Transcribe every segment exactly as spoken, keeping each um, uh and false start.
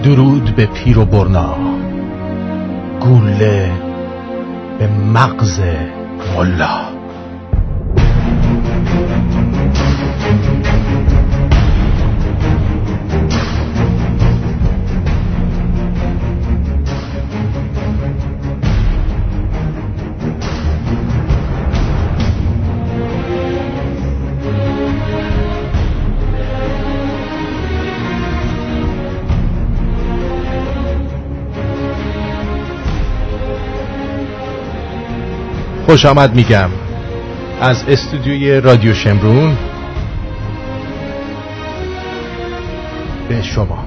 درود به پیر و برنا، گوله به مغز ملا. خوش آمد میگم از استودیوی رادیو شمرون به شما.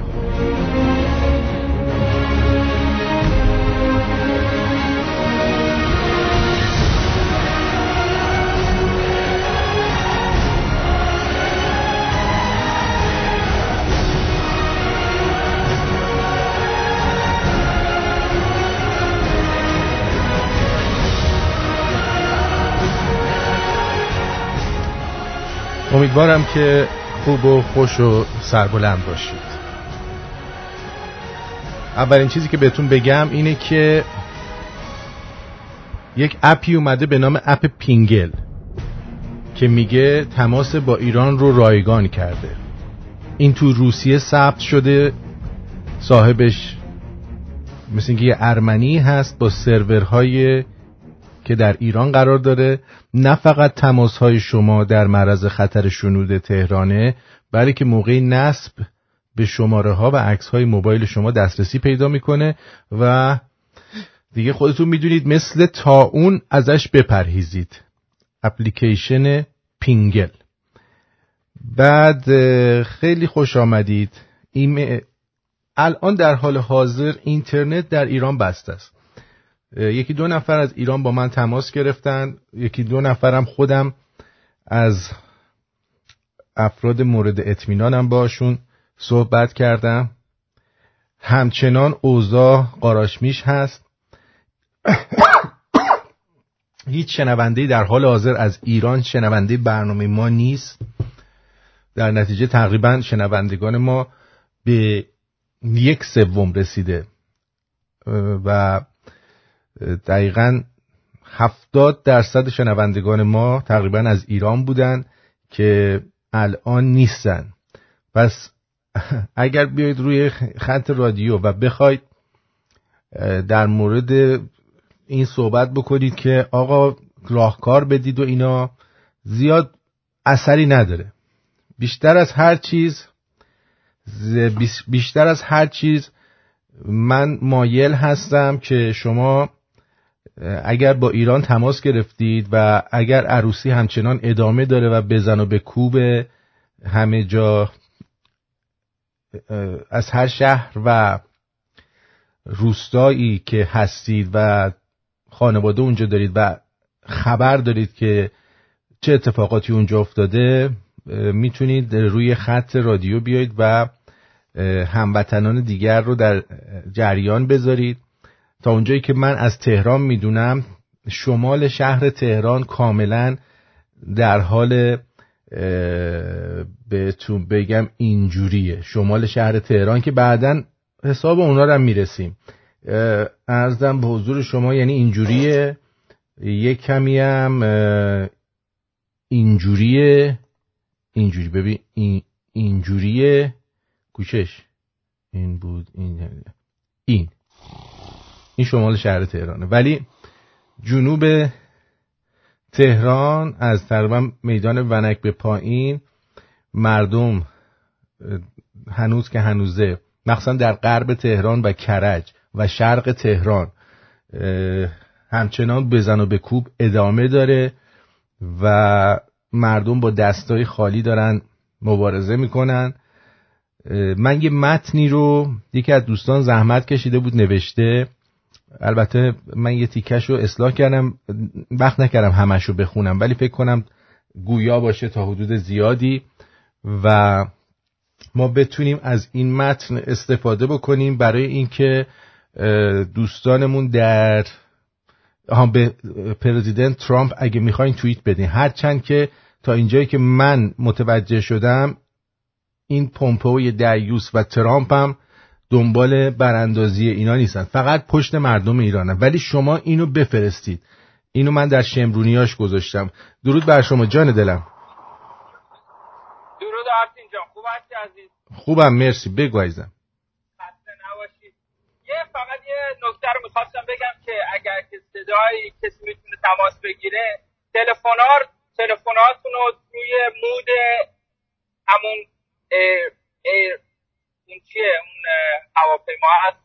امیدوارم که خوب و خوش و سربلند باشید. اولین چیزی که بهتون بگم اینه که یک اپی اومده به نام اپ پینگل که میگه تماس با ایران رو رایگان کرده. این تو روسیه ثبت شده، صاحبش مثل اینکه یه ارمنی هست با سرورهای که در ایران قرار داره. نه فقط تماس‌های شما در معرض خطر شنود تهرانه، بلکه موقع نصب به شماره‌ها و عکس‌های موبایل شما دسترسی پیدا میکنه و دیگه خودتون میدونید مثل طاعون ازش بپرهیزید. اپلیکیشن پینگل. بعد خیلی خوش آمدید. این الان در حال حاضر اینترنت در ایران بسته است. یکی دو نفر از ایران با من تماس گرفتن، یکی دو نفرم خودم از افراد مورد اطمینانم باشون صحبت کردم. همچنان اوضاع قاراشمیش هست. هیچ شنونده‌ای در حال حاضر از ایران شنونده برنامه ما نیست. در نتیجه تقریبا شنوندگان ما به یک سوم رسیده و دقیقاً هفتاد درصد شنوندگان ما تقریباً از ایران بودن که الان نیستن. پس اگر بیاید روی خط رادیو و بخواید در مورد این صحبت بکنید که آقا راهکار بدید و اینا، زیاد اثری نداره. بیشتر از هر چیز بیشتر از هر چیز من مایل هستم که شما اگر با ایران تماس گرفتید و اگر عروسی همچنان ادامه داره و بزن و به کوب همه جا از هر شهر و روستایی که هستید و خانواده اونجا دارید و خبر دارید که چه اتفاقاتی اونجا افتاده، میتونید روی خط رادیو بیایید و هموطنان دیگر رو در جریان بذارید. تا اونجایی که من از تهران میدونم، شمال شهر تهران کاملا در حال بهتون بگم اینجوریه. شمال شهر تهران که بعداً حساب اونا رو هم میرسیم. عرضم به حضور شما یعنی اینجوریه، یک کمی هم اینجوریه اینجوری ببین این اینجوریه کوشش این بود این این این شمال شهر تهرانه، ولی جنوب تهران از تقریبا میدان ونک به پایین مردم هنوز که هنوزه، مخصوصا در غرب تهران و کرج و شرق تهران، همچنان بزن و به کوب ادامه داره و مردم با دستای خالی دارن مبارزه میکنن. من یه متنی رو یکی از دوستان زحمت کشیده بود نوشته، البته من یه تیکش رو اصلاح کردم، وقت نکردم همش رو بخونم، ولی فکر کنم گویا باشه تا حدود زیادی و ما بتونیم از این متن استفاده بکنیم برای اینکه دوستانمون در به پرزیدنت ترامپ اگه میخواین توییت بدین، هرچند که تا اینجایی که من متوجه شدم این پومپئوی دعیوس و ترامپ هم دنبال براندازی اینا نیستن، فقط پشت مردم ایرانن. ولی شما اینو بفرستید. اینو من در شمرونیاش گذاشتم. درود بر شما جان دلم. درود آرتین جان، خوب هستی عزیز؟ خوبم مرسی، بگو عزیزم. خسته نباشید. یه فقط یه نکته رو می‌خواستم بگم که اگر که صدای کسی میتونه تماس بگیره، تلفن‌ها تلفن‌هاتون رو روی مود همون ایر ایر اون چیه اون هواپیما هست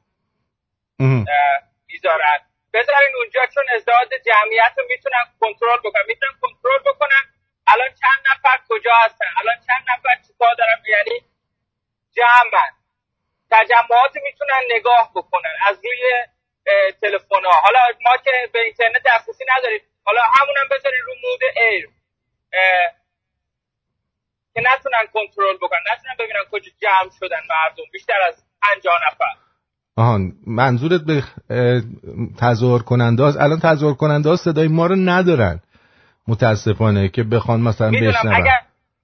میذارن، بذارین اونجا، چون ازدواج جمعیت رو میتونن کنترل بکنن. میتونن کنترل بکنن الان چند نفر کجا هستن، الان چند نفر چیکار دارن، یعنی جمعن. تجمعات میتونن نگاه بکنن از روی تلفن ها. حالا ما که به اینترنت دسترسی نداریم، حالا همونم بذارین رو مود ایر که نتونن کنترل بکنن، نتونن ببینن کجا جمع شدن مردم بیشتر از پنجاه نفر. آهان منظورت به تظاهر کننده هست. الان تظاهر کننده ها صدای ما رو ندارن متاسفانه که بخوان مثلا بشنون. اگر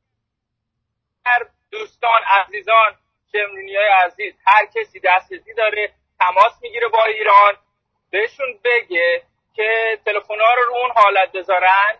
دوستان عزیزان شمرونیای عزیز هر کسی دسترسی داره تماس میگیره با ایران، بهشون بگه که تلفن‌ها رو رو اون حالت بذارن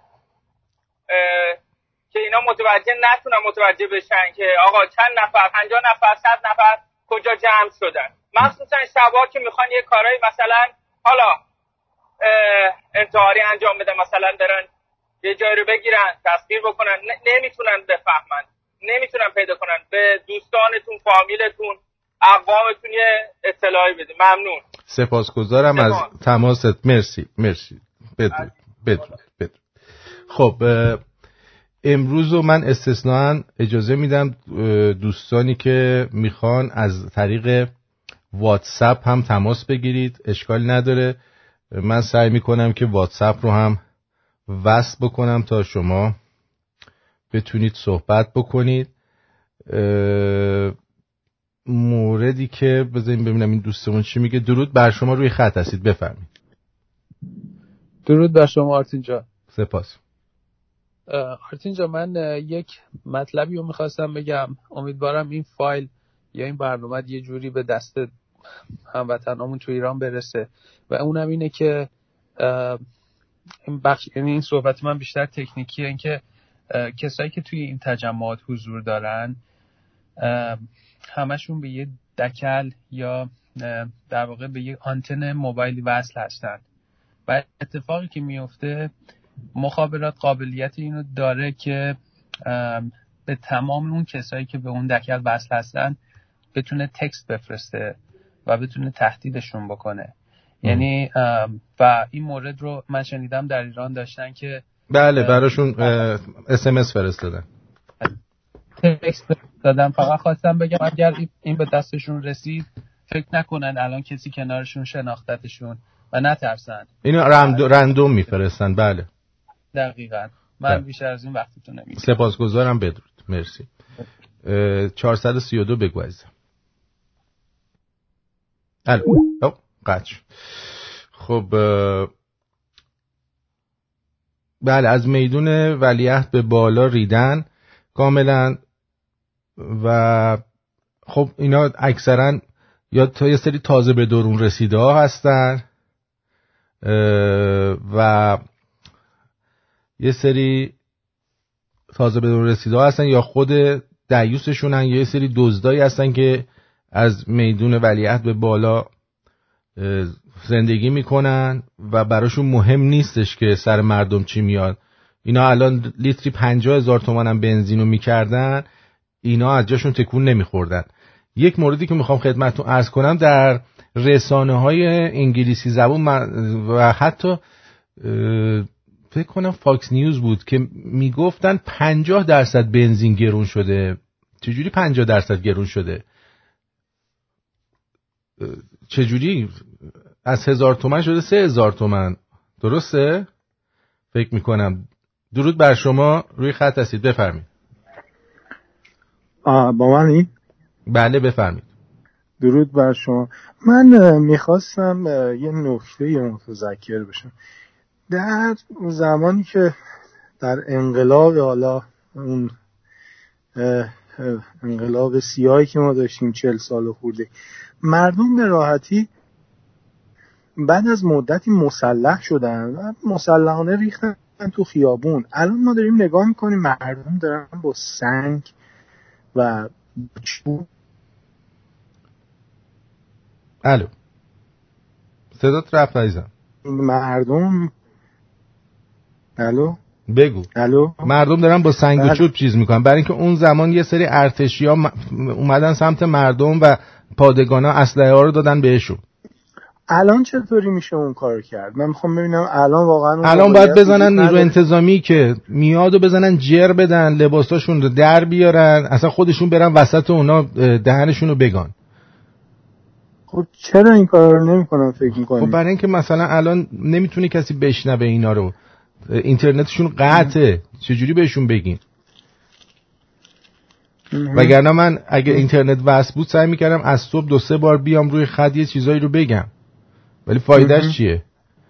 که اینا متوجه نتونن متوجه بشن که آقا چند نفر، پنجاه نفر، صد نفر کجا جمع شدن. مخصوصا شبا که میخوان یه کارهای مثلا حالا انتحاری انجام بدن، مثلا برن یه جایی رو بگیرن تسخیر بکنن، نمیتونن بفهمن، نمیتونن پیدا کنن. به دوستانتون، فامیلتون، اقوامتون یه اطلاعی بده. ممنون. سپاسگزارم سپاس. از تماست. مرسی مرسی. بدرود بدرود بدرود. خب امروز رو من استثناً اجازه میدم دوستانی که میخوان از طریق واتساپ هم تماس بگیرید، اشکال نداره. من سعی میکنم که واتساپ رو هم وصل بکنم تا شما بتونید صحبت بکنید. موردی که بذاریم ببینم این دوستمون چی میگه. درود بر شما، روی خط هستید، بفرمایید. درود بر شما آرتین جان. سپاس. آرتین جان، من یک مطلبی رو میخواستم بگم. امیدوارم این فایل یا این برنامه یه جوری به دست هموطنامون تو ایران برسه و اونم اینه که این بخش، یعنی این صحبت من بیشتر تکنیکیه، این که کسایی که توی این تجمعات حضور دارن همشون به یه دکل یا در واقع به یه آنتن موبایلی وصل هستن و اتفاقی که میفته مخابرات قابلیت اینو داره که به تمام اون کسایی که به اون دکل وصل هستن بتونه تکست بفرسته و بتونه تهدیدشون بکنه. یعنی و این مورد رو من شنیدم در ایران داشتن که بله براشون اس ام اس فرستادن، تکست فرستادن. فقط خواستم بگم اگر این به دستشون رسید فکر نکنن الان کسی کنارشون شناختتشون و نترسن. اینو رندوم میفرستن. بله دقیقاً. من بله. بیشتر از این وقتتون نمیگیرم. سپاسگزارم. بدرود. مرسی. چهارصد و سی و دو بگو عزیزم. الو او قطع. خب بله از میدون ولیعهد به بالا ریدن کاملا و خب اینا اکثرا یا تا یه سری تازه به درون رسیده ها هستن و یه سری تازه به درون رسیده ها هستن یا خود دیوسشون هن یا یه سری دزدایی هستن که از میدون ولیعهد به بالا زندگی میکنن و براشون مهم نیستش که سر مردم چی میاد. اینا الان لیتری پنجاه هزار تومان هم بنزینو میکردن، اینا از جاشون تکون نمیخوردن. یک موردی که میخوام خدمتتون عرض کنم، در رسانه های انگلیسی زبان و حتی فکر کنم فاکس نیوز بود که میگفتن پنجاه درصد بنزین گرون شده. چجوری پنجاه درصد گرون شده؟ چجوری از هزار تومن شده سه هزار تومن؟ درسته؟ فکر میکنم. درود بر شما، روی خط هستید، بفرمید. آه با منی؟ بله بفرمید. درود بر شما. من میخواستم یه نکته متذکر بشم. در زمانی که در انقلاب، حالا اون انقلاب سیاهی که ما داشتیم چهل سال خورده، مردم به راحتی بعد از مدتی مسلح شدن و مسلحانه ریختن تو خیابون. الان ما داریم نگاه میکنیم مردم دارن با سنگ و چوب. الو صدات رفت عزیزم. مردم الو بگو. الو مردم دارن با سنگ و چوب چیز میکنن، برای اینکه اون زمان یه سری ارتشیا اومدن سمت مردم و پادگانا اسلحه ها رو دادن بهشون. الان چطوری میشه اون کارو کرد؟ من میخوام ببینم الان واقعا الان باید بزنن نیرو انتظامی که میاد و بزنن جر بدن، لباساشون رو در بیارن، اصلا خودشون برن وسط اونا دهنشون رو بگان. خب چرا این کار رو نمیکنن فکر میکنی؟ خب برای اینکه مثلا الان نمیتونه کسی بشنوه اینا رو، اینترنتشون قطعه، چجوری بهشون بگین؟ وگرنه من اگه اینترنت وصل بود سعی میکردم از صبح دو سه بار بیام روی خط یه چیزایی رو بگم، ولی فایدهش چیه؟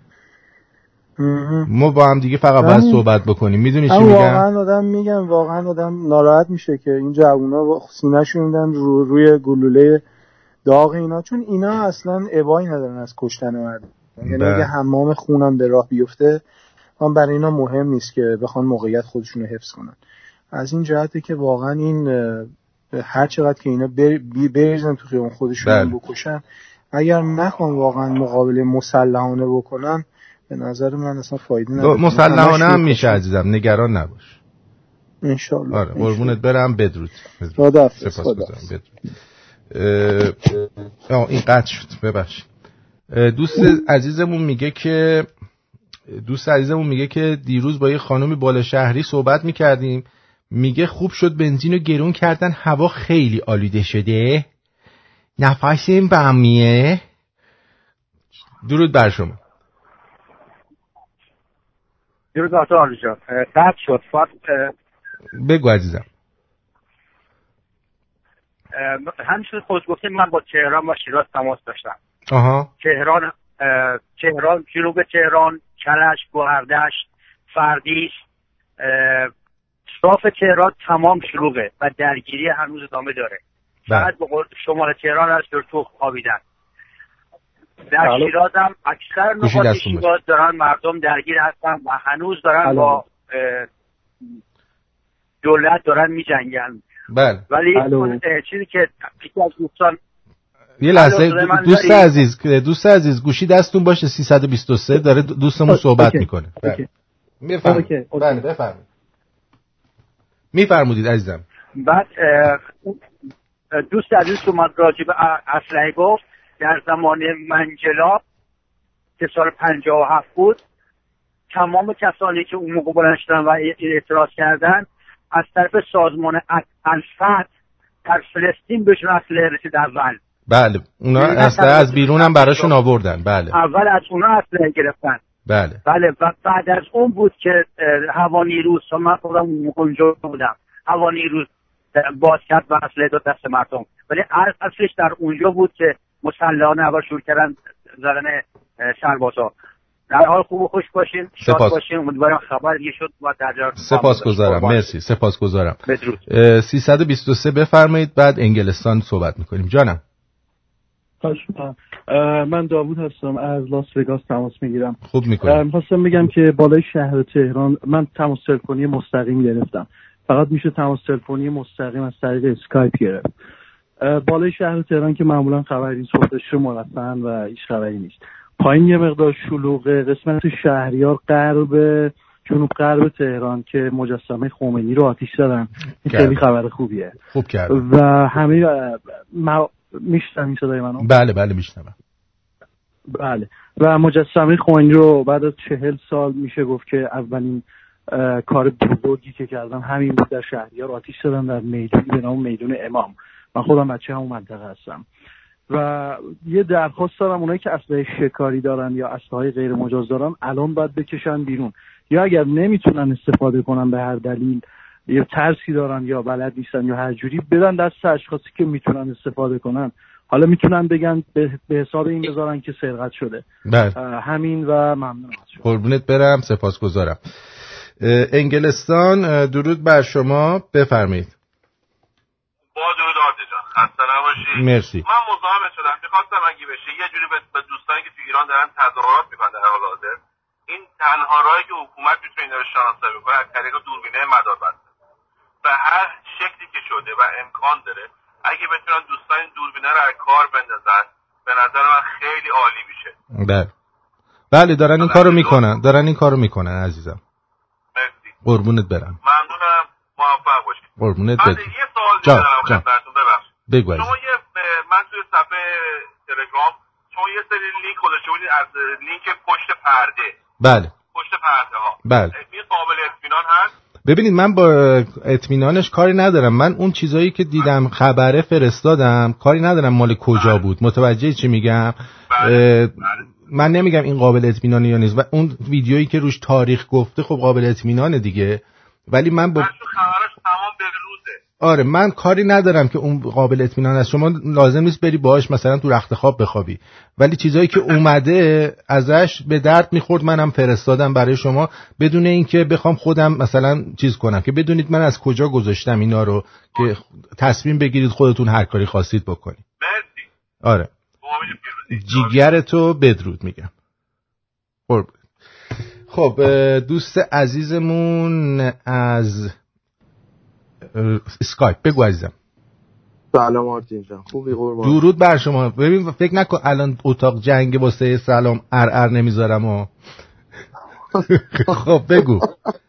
ما با هم دیگه فقط باید صحبت بکنیم. میدونی چی میگم؟ واقعا آدم میگم واقعا آدم ناراحت میشه که این جوونا سینه‌شون میدن رو روی گلوله داغ اینا، چون اینا اصلا ابایی ندارن از کشتن مردم. یعنی اگه حمام خونم به راه بیفته من برای اینا مهم نیست که بخوان موقعیت خودشون رو حفظ کنن. از این جهته که واقعا این هر چقدر که اینا بریزن تو خیابون خودشون بکشن، اگر نخوان واقعا مقابله مسلحانه بکنن به نظر من اصلا فایده نداره. مسلحانه هم میشه عزیزم، نگران نباش ان شاء الله. آره قربونت برم. بدرود. سپاسگزارم. بدرود. این قطع شد ببخشید. دوست عزیزمون میگه که دوست عزیزمون میگه که دیروز با یه خانمی بالا شهری صحبت میکردیم، میگه خوب شد بنزین رو گرون کردن، هوا خیلی آلوده شده، نفسیم بمیه. درود بر شما. درود بر تو آرزو جان. قطع شد فقط بگو عزیزم. همینطور خود گفتیم من با تهران و شیراز تماس داشتم. آها. تهران تهران جنوب تهران، کرج، گوهردشت، فردیس، اطراف تهران تمام شلوغه و درگیری هنوز ادامه داره. فقط به قول شمال تهران از در تو خوابیدن. در شیراز هم اکثر نقاط شیراز دارن مردم درگیر هستن و هنوز دارن با دولت دارن می جنگن. بله. ولی اون چیزی که یکی از دوستان یه لحظه دوست عزیز دوست عزیز گوشی دستون باشه. سیصد و بیست و سه داره دوستمون صحبت میکنه. میفرمایید. بله بفرمایید. میفرمودید عزیزم. بعد دوست عزیز که اومد راجع به اسلحه گفت، در زمان منجلاب که سال پنجاه و هفت بود تمام کسانی که اون موقع بلند شدن و اعتراض کردن از طرف سازمان الفتح در فلسطین بهشون اسلحه رسید اول. بله اونا اسلحه از بیرون هم براشون آوردن. بله اول از اونا اسلحه گرفتن. بله بله و بعد از اون بود که هوا نیروز، من خودم اونجا بودم، هوا نیروز باز کرد و اسلحه داد دست مردم، ولی اصلش در اونجا بود که مسلحانه اول شروع کردن زدن سربازا. در حال خوب و خوش باشین، شاد باشین، امیدوارم خبر دیگه شد و در جا. سپاسگزارم. مرسی. سپاسگزارم. بدرود. سیصد و بیست و سه بفرمایید، بعد انگلستان صحبت میکنیم. جانم. من داوود هستم، از لاس وگاس تماس میگیرم. خوب میکنم. میخواستم بگم که بالای شهر تهران من تماس تلفنی مستقیم گرفتم، فقط میشه تماس تلفنی مستقیم از طریق اسکایپ گرفت. بالای شهر تهران که معمولا خبری صبحش رو مرسن و هیچ خبری نیست. پایین یه مقدار شلوغه، قسمت شهریار غرب جنوب غرب تهران که مجسمه خمینی رو آتش زدن، این خیلی خبر خوبیه. خوب کرد. و همه ما... میشنم صدای منو؟ بله بله میشنم. بله و مجسمه خمینی رو بعد از چهل سال میشه گفت که اولین کار بزرگی که کردن همین بود، در شهریار آتش زدن در میدونی به نام میدون امام. من خودم بچه همون منطقه هستم و یه درخواست دارم، اونایی که اسلحه شکاری دارن یا اسلحه غیر مجاز دارن الان باید بکشن بیرون، یا اگر نمیتونن استفاده کنن به هر دلیل، یا ترسی دارن یا بلد نیستن یا هر جوری، بدن دست اشخاصی که میتونن استفاده کنن. حالا میتونن بگن به حساب این بذارن که سرقت شده. بله. همین و ممنونم از شما. قربونت برم. سپاسگزارم. انگلستان درود بر شما، بفرمایید. با درود آرزو جان، خسته نباشید. مرسی. من مزاحم شدم، یه جوری به دوستانی که تو ایران دارن تظاهرات میکنن در حال حاضر، این تنها راهی که حکومت میتونه اینا رو شناسایی کنه از طریق دوربینه مداربسته به هر شکلی که شده و امکان داره اگه بتونن دوستان این دوربینه رو از کار بندازن به نظر من خیلی عالی میشه. بله بله دارن این کارو میکنن دارن این کارو میکنن عزیزم. مرسی. قربونت برم. ممنونم. موفق باشید. قربونت برم. یه سوال دارم خدمتتون ببخشید. بگو. شما یه من توی صفحه تلگرام شما یه سری لینک گذاشته بودید از لینک پشت پرده. بله. پشت پرده ها. بله. این قابل اطمینان هست؟ ببینید من با اطمینانش کاری ندارم. من اون چیزایی که دیدم خبره فرستادم، کاری ندارم مال کجا بله. بود. متوجه چی میگم؟ بله. بله. من نمیگم این قابل اطمینانه یا نیست و اون ویدیویی که روش تاریخ گفته خب قابل اطمینانه دیگه، ولی من با خبرش تمام به روزه. آره من کاری ندارم که اون قابل اطمینان است. شما لازم نیست بری باهاش مثلا تو رخت خواب بخوابی، ولی چیزایی که اومده ازش به درد میخورد منم فرستادم برای شما بدون اینکه بخوام خودم مثلا چیز کنم، که بدونید من از کجا گذاشتم اینا رو که تصمیم بگیرید خودتون هر کاری خواستید بکنید. مرسی. آره جیگرتو بدرود میگم. خب دوست عزیزمون از اسکایپ بگو عزیزم. سلام آرتین جان، خوبی قربان؟ درود بر شما. ببین فکر نکن الان اتاق جنگ واسه سلام ار ار نمیذارم و خب بگو.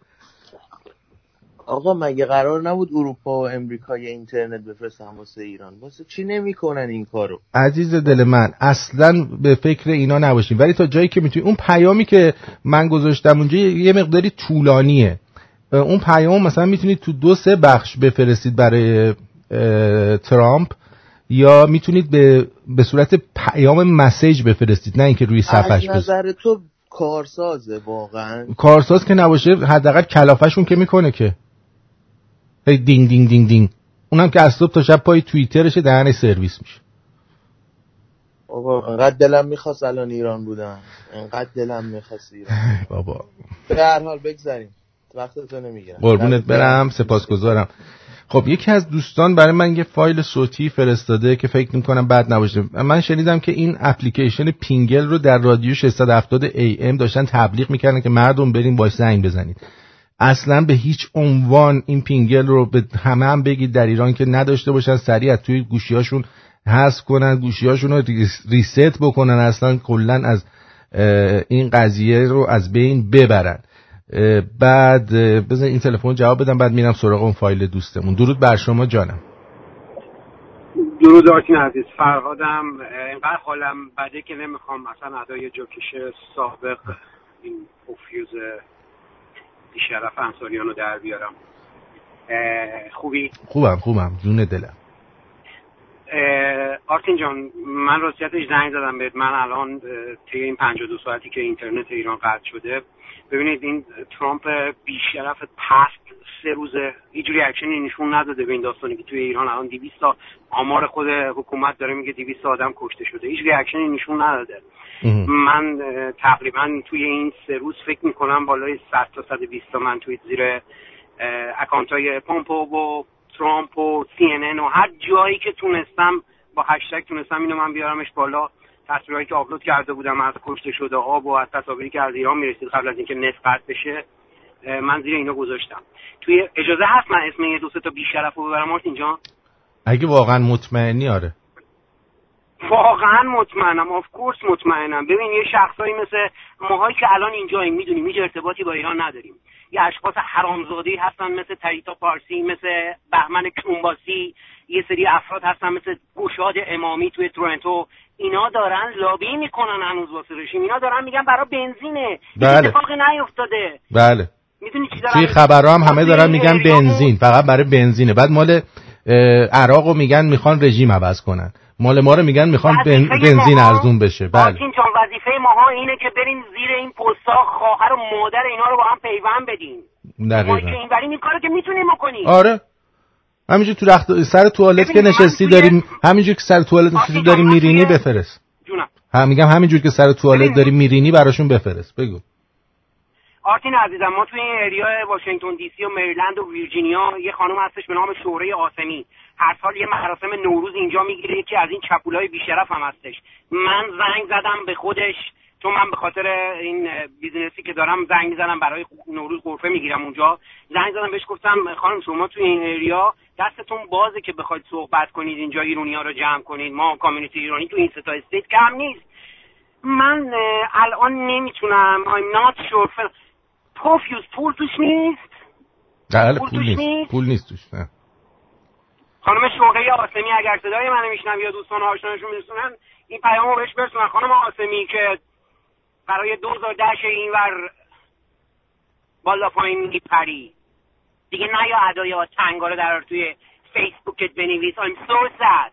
آقا مگه قرار نبود اروپا و امریکا یه اینترنت بفرستن واسه ایران؟ واسه چی نمیکنن این کارو؟ عزیز دل من اصلا به فکر اینا نباشین، ولی تا جایی که میتونی اون پیامی که من گذاشتم اونجا یه مقداری طولانیه. اون پیام مثلا میتونید تو دو سه بخش بفرستید برای ترامپ، یا میتونید به به صورت پیام مسیج بفرستید، نه اینکه روی صفحش. از نظر تو کارسازه واقعا؟ کارساز که نباشه حداقل کلافه‌شون که میکنه که هی دینگ دینگ دینگ دینگ، اونم که از صبح تا شب پای توییترشه دهنش سرویس میشه. بابا انقدر دلم میخواست الان ایران بودم، انقدر دلم میخواست ایران بابا. به هر حال بگذاریم، وقتتو نمیگیرم. قربونت برم، سپاسگزارم. خب یکی از دوستان برای من یه فایل صوتی فرستاده که فکر میکنم بد نباشه. من شنیدم که این اپلیکیشن پینگل رو در رادیو ششصد و هفتاد ای ام داشتن تبلیغ میکردن که مردم بریم باش زنگ بزنید. اصلا به هیچ عنوان این پینگل رو به همه هم بگید در ایران که نداشته باشن، سریع توی گوشیاشون حذف کنن، گوشیاشون رو ریست بکنن، اصلا کلا از این قضیه رو از بین ببرن. بعد بذار این تلفن جواب بدم بعد میرم سراغ اون فایل دوستمون. درود بر شما جانم. درود آرتین عزیز، فرهادم. اینقدر حالم بده که نمیخوام مثلا ادای جوکش سابق این پوفیوز بیشرف انصاریان رو در بیارم. خوبی؟ خوبم خوبم جون دلم. آرتین جان من راستیتش زنگ زدم بهت. من الان طی این پنجاه و دو ساعتی که اینترنت ایران قطع شده، ببینید این ترامپ بیشرف پست سه روزه هیچ ریاکشنی نشون نداده به این داستانی که توی ایران الان دویست تا آمار خود حکومت داره میگه دویست آدم کشته شده، هیچ ریاکشنی نشون نداده. من تقریبا توی این سه روز فکر میکنم بالای صد تا صد و بیست تا من توی زیر اکانتای پومپو و ترامپ و سی ان ان و هر جایی که تونستم با هشتگ تونستم اینو من بیارمش بالا، تصویرهایی که آپلود کرده بودم از کشته شده ها و از تصاویری که از ایران میرسید قبل از اینکه نت قطع بشه، من زیر اینو گذاشتم. توی اجازه هست من اسم یه دو سه تا بیشرف رو ببرم آرتین جان؟ اگه واقعا مطمئنی. آره واقعا مطمئنم، آف کورس مطمئنم. ببین یه شخصایی مثل ماهایی که الان اینجاییم میدونیم هیچ ارتباطی با ایران نداریم، یه اشخاص حرامزاده‌ای هستن مثل تریتا پارسی، مثل بهمن کونباسی، یه سری افراد هستن مثل گشاد امامی توی تورنتو، اینا دارن لابی میکنن هنوز واسه رژیم، اینا دارن میگن برای بنزینه. بله. اتفاقی نیفتاده. بله. میدونی چی دارن؟ توی خبرها هم همه دارن میگن بنزین، فقط برای بنزینه. بعد مال عراقو میگن میخوان رژیم عوض کنن، مال ما رو میگن میخوان بن... بنزین ارزون بشه. بله. این چون وظیفه ماها اینه که بریم زیر این پستا خواهر و مادر اینا رو با هم پیوند بدیم. دقیقاً. ما که اینوری این کارو که میتونیم بکنیم. آره. همینجور تو رخت سر توالت که نشستی داریم، همینجور که سر توالت نشستی داری میرینی بفرست. جونم. هم میگم همینجور که سر توالت داری میرینی براشون بفرست. بگو. آرتین عزیزم، ما توی این اریای واشنگتن دی سی و مریلند و ویرجینیا یه خانم هستش به نام شهره قاسمی، هر سال یه مراسم نوروز اینجا میگیره که از این چپولای بیشرف هم هستش. من زنگ زدم به خودش، چون من به خاطر این بیزینسی که دارم زنگ زدم برای نوروز غرفه میگیرم اونجا، زنگ زدم بهش گفتم خانم شما توی این اریا دستتون بازه که بخواید صحبت کنید اینجا ایرانی‌ها رو جمع کنید، ما کامیونیتی ایرانی تو این ستا استیت کم نیست. من الان نمیتونم I'm not sure. پوفیوز پول توش نیست؟ بله پول, پول نیست. نیست پول نیست توش. نه خانم شوقی آسمی اگر صدای منو میشنم یا دوستان آشناشون میرسونن این پیامو بهش برسونن. خانم آسمی که برای دوزار دش اینور بالا پایین میپری دیگه، نه یا ادای یا تنگا رو در توی فیسبوکت بنویس. I'm so sad.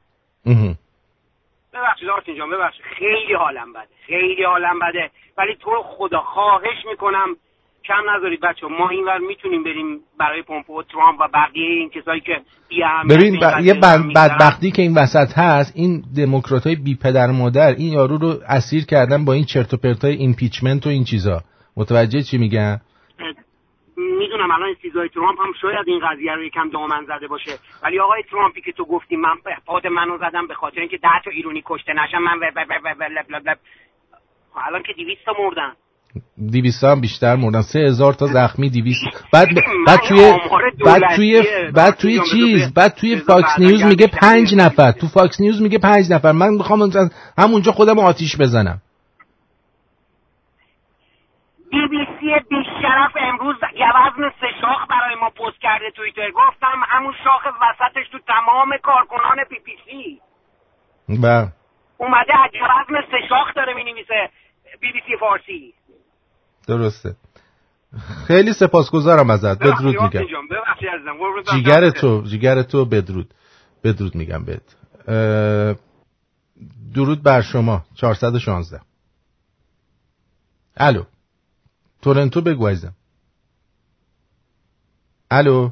ببخشید آرتین جان، ببخشید خیلی حالم بده، خیلی حالم بده، ولی تو رو خدا خواهش میکنم کم نذارید بچه. ما اینور میتونیم بریم برای پومپو ترامپ و بقیه این کسایی که بی اهمیت. ببین ب... یه بدبختی که این وسط هست، این دموکراتای بی پدر مادر این یارو رو اسیر کردن با این چرت و پرتای ایمپیچمنت و این چیزا. متوجه چی میگن؟ میدونم الان چیزای ترامپ هم شاید این قضیه رو یکم دامن زده باشه، ولی آقای ترامپی که تو گفتی من پاد منو زدم به خاطر اینکه ده تا ایرانی کشته نشن، من و و و و لب لب لب الان که دویست تا مردن، دویست هم بیشتر مردن، سه هزار تا زخمی، دویست. بعد بعد توی بعد توی بعد توی چیز بعد توی فاکس نیوز میگه پنج نفر، تو فاکس نیوز میگه پنج نفر. من میخوام همونجا خودم آتیش بزنم. بی بی سی بیشرف امروز یه وزن سه شاخ برای ما پست کرده توییتر، گفتم همون شاخ وسطش تو تمام کارکنان بی بی سی با اومده یه وزن سه شاخ داره مینویسه بی بی سی فارسی. درسته. خیلی سپاسگزارم ازت. بدرود میگم. جیگر تو جیگر تو بدرود بدرود میگم بهت. درود بر شما. چهارصد و شانزده. الو تورنتو بگو عزیزم. الو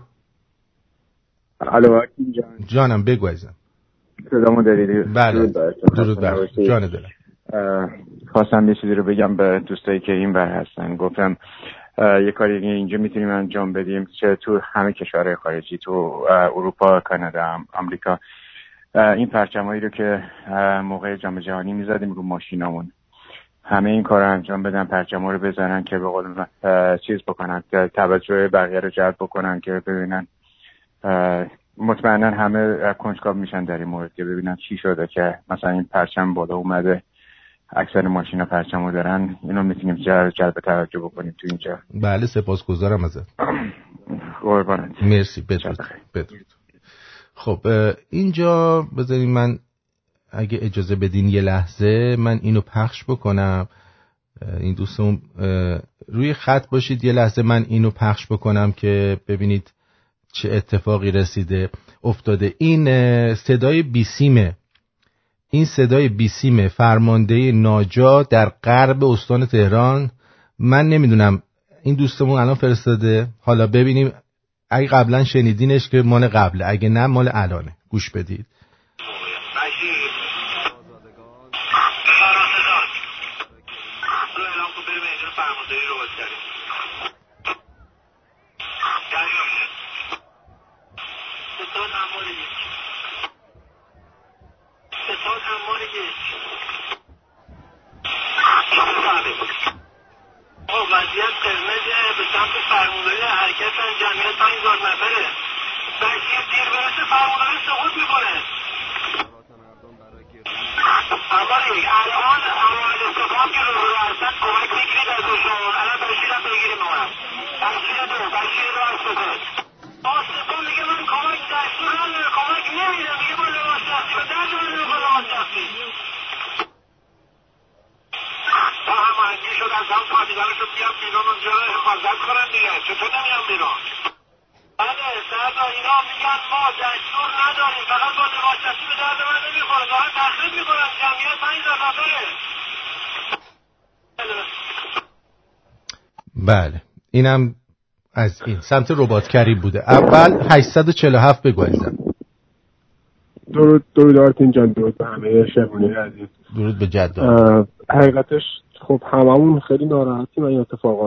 الو جان. جانم بگو عزیزم. صدامو داری؟ بله درود بر جان دلم. خواستم یه چیزی رو بگم به دوستایی که این ور هستن. گفتم یه کاری اینجا میتونیم انجام بدیم چه تو همه کشورهای خارجی، تو اروپا، کانادا، آمریکا، این پرچمایی رو که موقع جام جهانی میزدیم رو ماشینامون، همه این کار رو انجام بدن، پرچما رو بزنن که به قول چیز بکنن، توجه بقیه رو جلب بکنن که ببینن. مطمئنا همه کنجکاو میشن در این مورد که ببینن چی شده که مثلا این پرچم بالا اومده، اکثر ماشینا پرچمو دارن. اینو میتونیم جلب جلب توجه بکنیم تو اینجا. بله سپاسگزارم ازت. قربانت. مرسی. بدرود. بدرود. خب اینجا بذارین من اگه اجازه بدین یه لحظه من اینو پخش بکنم. این دوستمون روی خط باشید یه لحظه، من اینو پخش بکنم که ببینید چه اتفاقی رسیده افتاده. این صدای بیسیمه، این صدای بیسیمه فرمانده ناجا در غرب استان تهران. من نمیدونم این دوستمون الان فرستاده، حالا ببینیم اگه قبلا شنیدینش که مال قبله، اگه نه مال الانه. گوش بدید. وضعیت قرمزه به سمت فرمانداری حرکتن، جمعیت پنج هزار نفره. بشیر دیر برسه فرمانداری سقوط میکنه. اولی الان اوائل استفام که رو رو ارسد کمک میگیرید از دوشون. الان بشیر هم بگیریم اومد. بشیر دو بشیر دو آسفه آسفه میگه من کمک دستور نداره، کمک نمیده، میگه با لباس شخصی به درد من رو با لباس شخصی تا هماهنگی شد از هم پادیدارشون بیان بیرون اونجا رو حفاظت کنن دیگه. چطور نمیان بیرون؟ بله سردا اینا میگن ما دستور نداریم، فقط با لباس شخصی به درد من نمیخوره، دارن تخریب میکنن جمعیت پنج هزار نفره. بله اینم از این سمت رباطکری بوده. اول هشتصد و چهل و هفت بگو عزیزم. درود درود آرتین جان، درود به همه شهرونی عزیز. درود به جد. حقیقتش خب هممون خیلی ناراحتیم این اتفاقات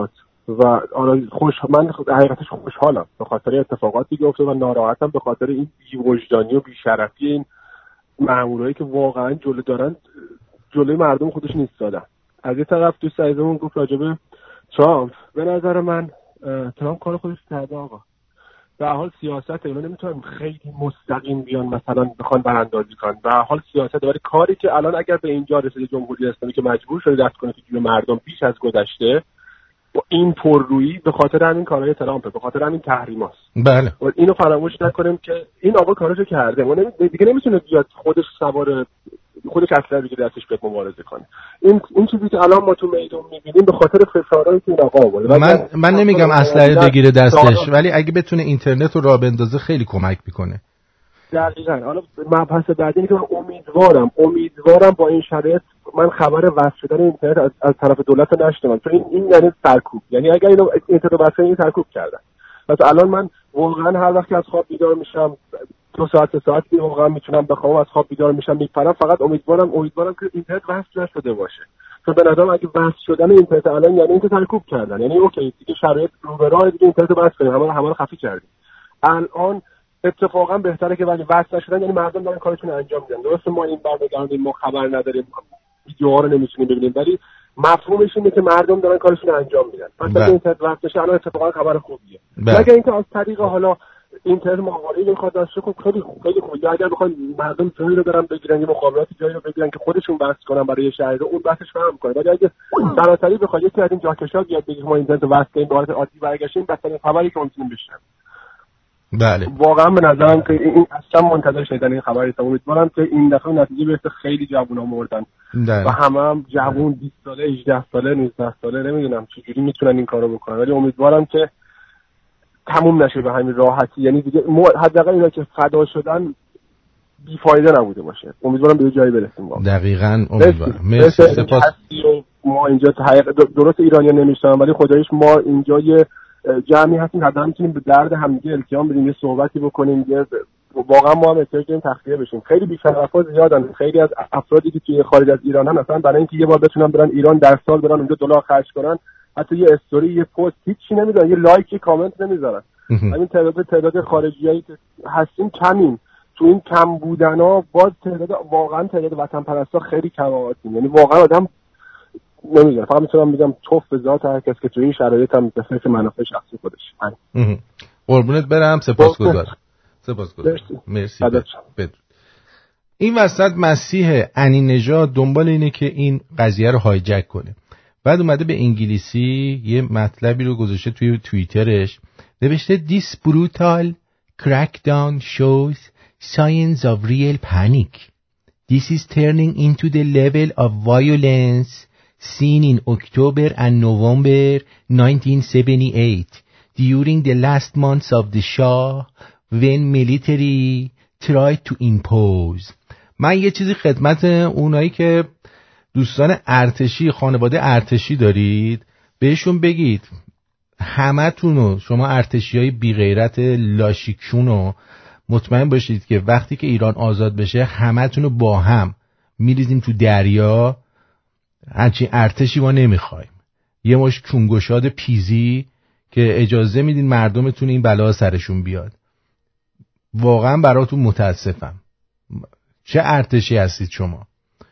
و آره خوش من حقیقتش خوشحالم به خاطر اتفاقاتی که افتاد و ناراحتم به خاطر این بی‌وجدانی و بی‌شرفی این مامورایی که واقعا جلو دارن جلوی مردم خودش ایستادن. از یه طرف دوست عزیزمون گفت راجبه ترامپ، به نظر من ترامپ کار خودش کرده آقا. به هر حال سیاست اینا نمیتونن خیلی مستقیم بیان مثلا بخوان براندازی کنن. به هر حال سیاست ولی کاری که الان اگر به اینجا رسید جمهوری اسلامی که مجبور شده دست کنه که مردم بیش از گذشته با این پررویی به خاطر همین کارهای ترامپ، به خاطر همین تحریماست. بله. و اینو فراموش نکنیم که این آقا کاراشو کرده. ما دیگه نمیتونه بیاد خودش سوار خودش اصلا دیگه دستش به مبارزه کنه. این این چیزی که الان ما تو میدون میبینیم به خاطر فشارهایی که این آقا آورده. من من نمیگم اسلحه بگیره دستش، ولی اگه بتونه اینترنت رو راه بندازه خیلی کمک میکنه. دقیقاً. حالا مبحث بعدی اینه که من امیدوارم امیدوارم با این شرایط من خبر وصل شدن اینترنت از, از طرف دولت رو نشنوم، چون این این یعنی سرکوب. یعنی اگر اینو اینترنت وصل این سرکوب کردن. پس الان من واقعا هر وقت از خواب بیدار میشم دو ساعت سه ساعت که واقعا میتونم بخوام از خواب بیدار میشم میپرم، فقط امیدوارم امیدوارم که اینترنت وصل نشده باشه. چون به نظرم اگه وصل شدن اینترنت الان یعنی اینکه سرکوب کردن، یعنی اوکی دیگه شرایط رو به راه دیگه اینترنت وصل کنیم، همه همه رو خفی کردیم. الان اتفاقا بهتره که ولی وصل نشدن یعنی مردم دارن کارشون رو انجام میدن. درسته ما این برنامه‌گردیم ما خبر نداریم ویدیوها رو نمیتونیم ببینیم، ولی مفهومش اینه که مردم دارن کارشون رو انجام میدن. پس اگه اینترنت وصل بشه الان اتفاقا خبر خوبیه. مگر اینکه از طریق حالا اینترنت مقاله میخواد داشته خوب خیلی خوب خیلی خوب. اگر بخوان مردم جایی رو برن بگیرن، یه مخابرات جایی رو بگیرن که خودشون بحث کنن برای شهر اون بحثش فهم کنه، ولی اگه سراسری بخواد یکی از این جاکشا بیاد بگه ما اینترنت وصل کنیم به حالت عادی برگشتیم، بدترین خبری که ممکنه بشه. بله واقعا به نظرم که این اصلا منتظر شدن این خبری تا امیدوارم که این دفعه نتیجه برسه. خیلی جوونا مردن و همه هم جوون بیست ساله هجده ساله نوزده ساله نمیدونم چجوری میتونن این کارو بکنن، ولی امیدوارم که تموم نشه به همین راحتی. یعنی دیگه حداقل اینا که فدا شدن بیفایده نبوده باشه. امیدوارم به جایی برسیم واقعا. دقیقاً امیدوارم. مرسی سپاس. ما اینجا درست ایرانی‌ها نمیشتن ولی خداییش ما اینجا یه جمعی هستیم حداقل میتونیم به درد همدیگه التیام بدیم، یه صحبتی بکنیم، یه واقعا ما هم احتیاج داریم تخلیه بشیم. خیلی بی‌شرفا زیادن، خیلی از افرادی که توی خارج از ایران هم مثلا برای اینکه یه بار بتونن برن ایران در سال برن اونجا دلار خرج کنن، حتی یه استوری یه پست هیچی نمیذارن، یه لایک یه کامنت نمیذارن. همین تعداد تعداد خارجیایی که هستیم کمیم. تو این کم بودنا باز تعداد واقعا تعداد وطن پرستا خیلی کم هستیم. یعنی واقعا آدم نمیدونم، فقط میتونم میگم توف به ذات هر کس که تو این شرایط هم به فکر منافع شخصی خودش. قربونت برم. سپاسگزارم. سپاسگزارم. مرسی. بدرود. این وسط مسیح انی نژاد دنبال اینه که این قضیه رو هایجک کنه. بعد اومده به انگلیسی یه مطلبی رو گذاشته توی توییترش، نوشته This brutal crackdown shows signs of real panic. This is turning into the level of violence seen in October and November nineteen seventy-eight during the last months of the Shah when military tried to impose. من یه چیزی خدمت اونایی که دوستان ارتشی خانواده ارتشی دارید بهشون بگید، همتونو شما ارتشیای بی غیرت لاشیکشونو مطمئن باشید که وقتی که ایران آزاد بشه همتونو با هم میریزیم تو دریا. همچین ارتشی ما نمیخوایم. یه مش کونگشاد پیزی که اجازه میدین مردمتون این بلا سرشون بیاد. واقعا براتون متاسفم. چه ارتشی هستید شما؟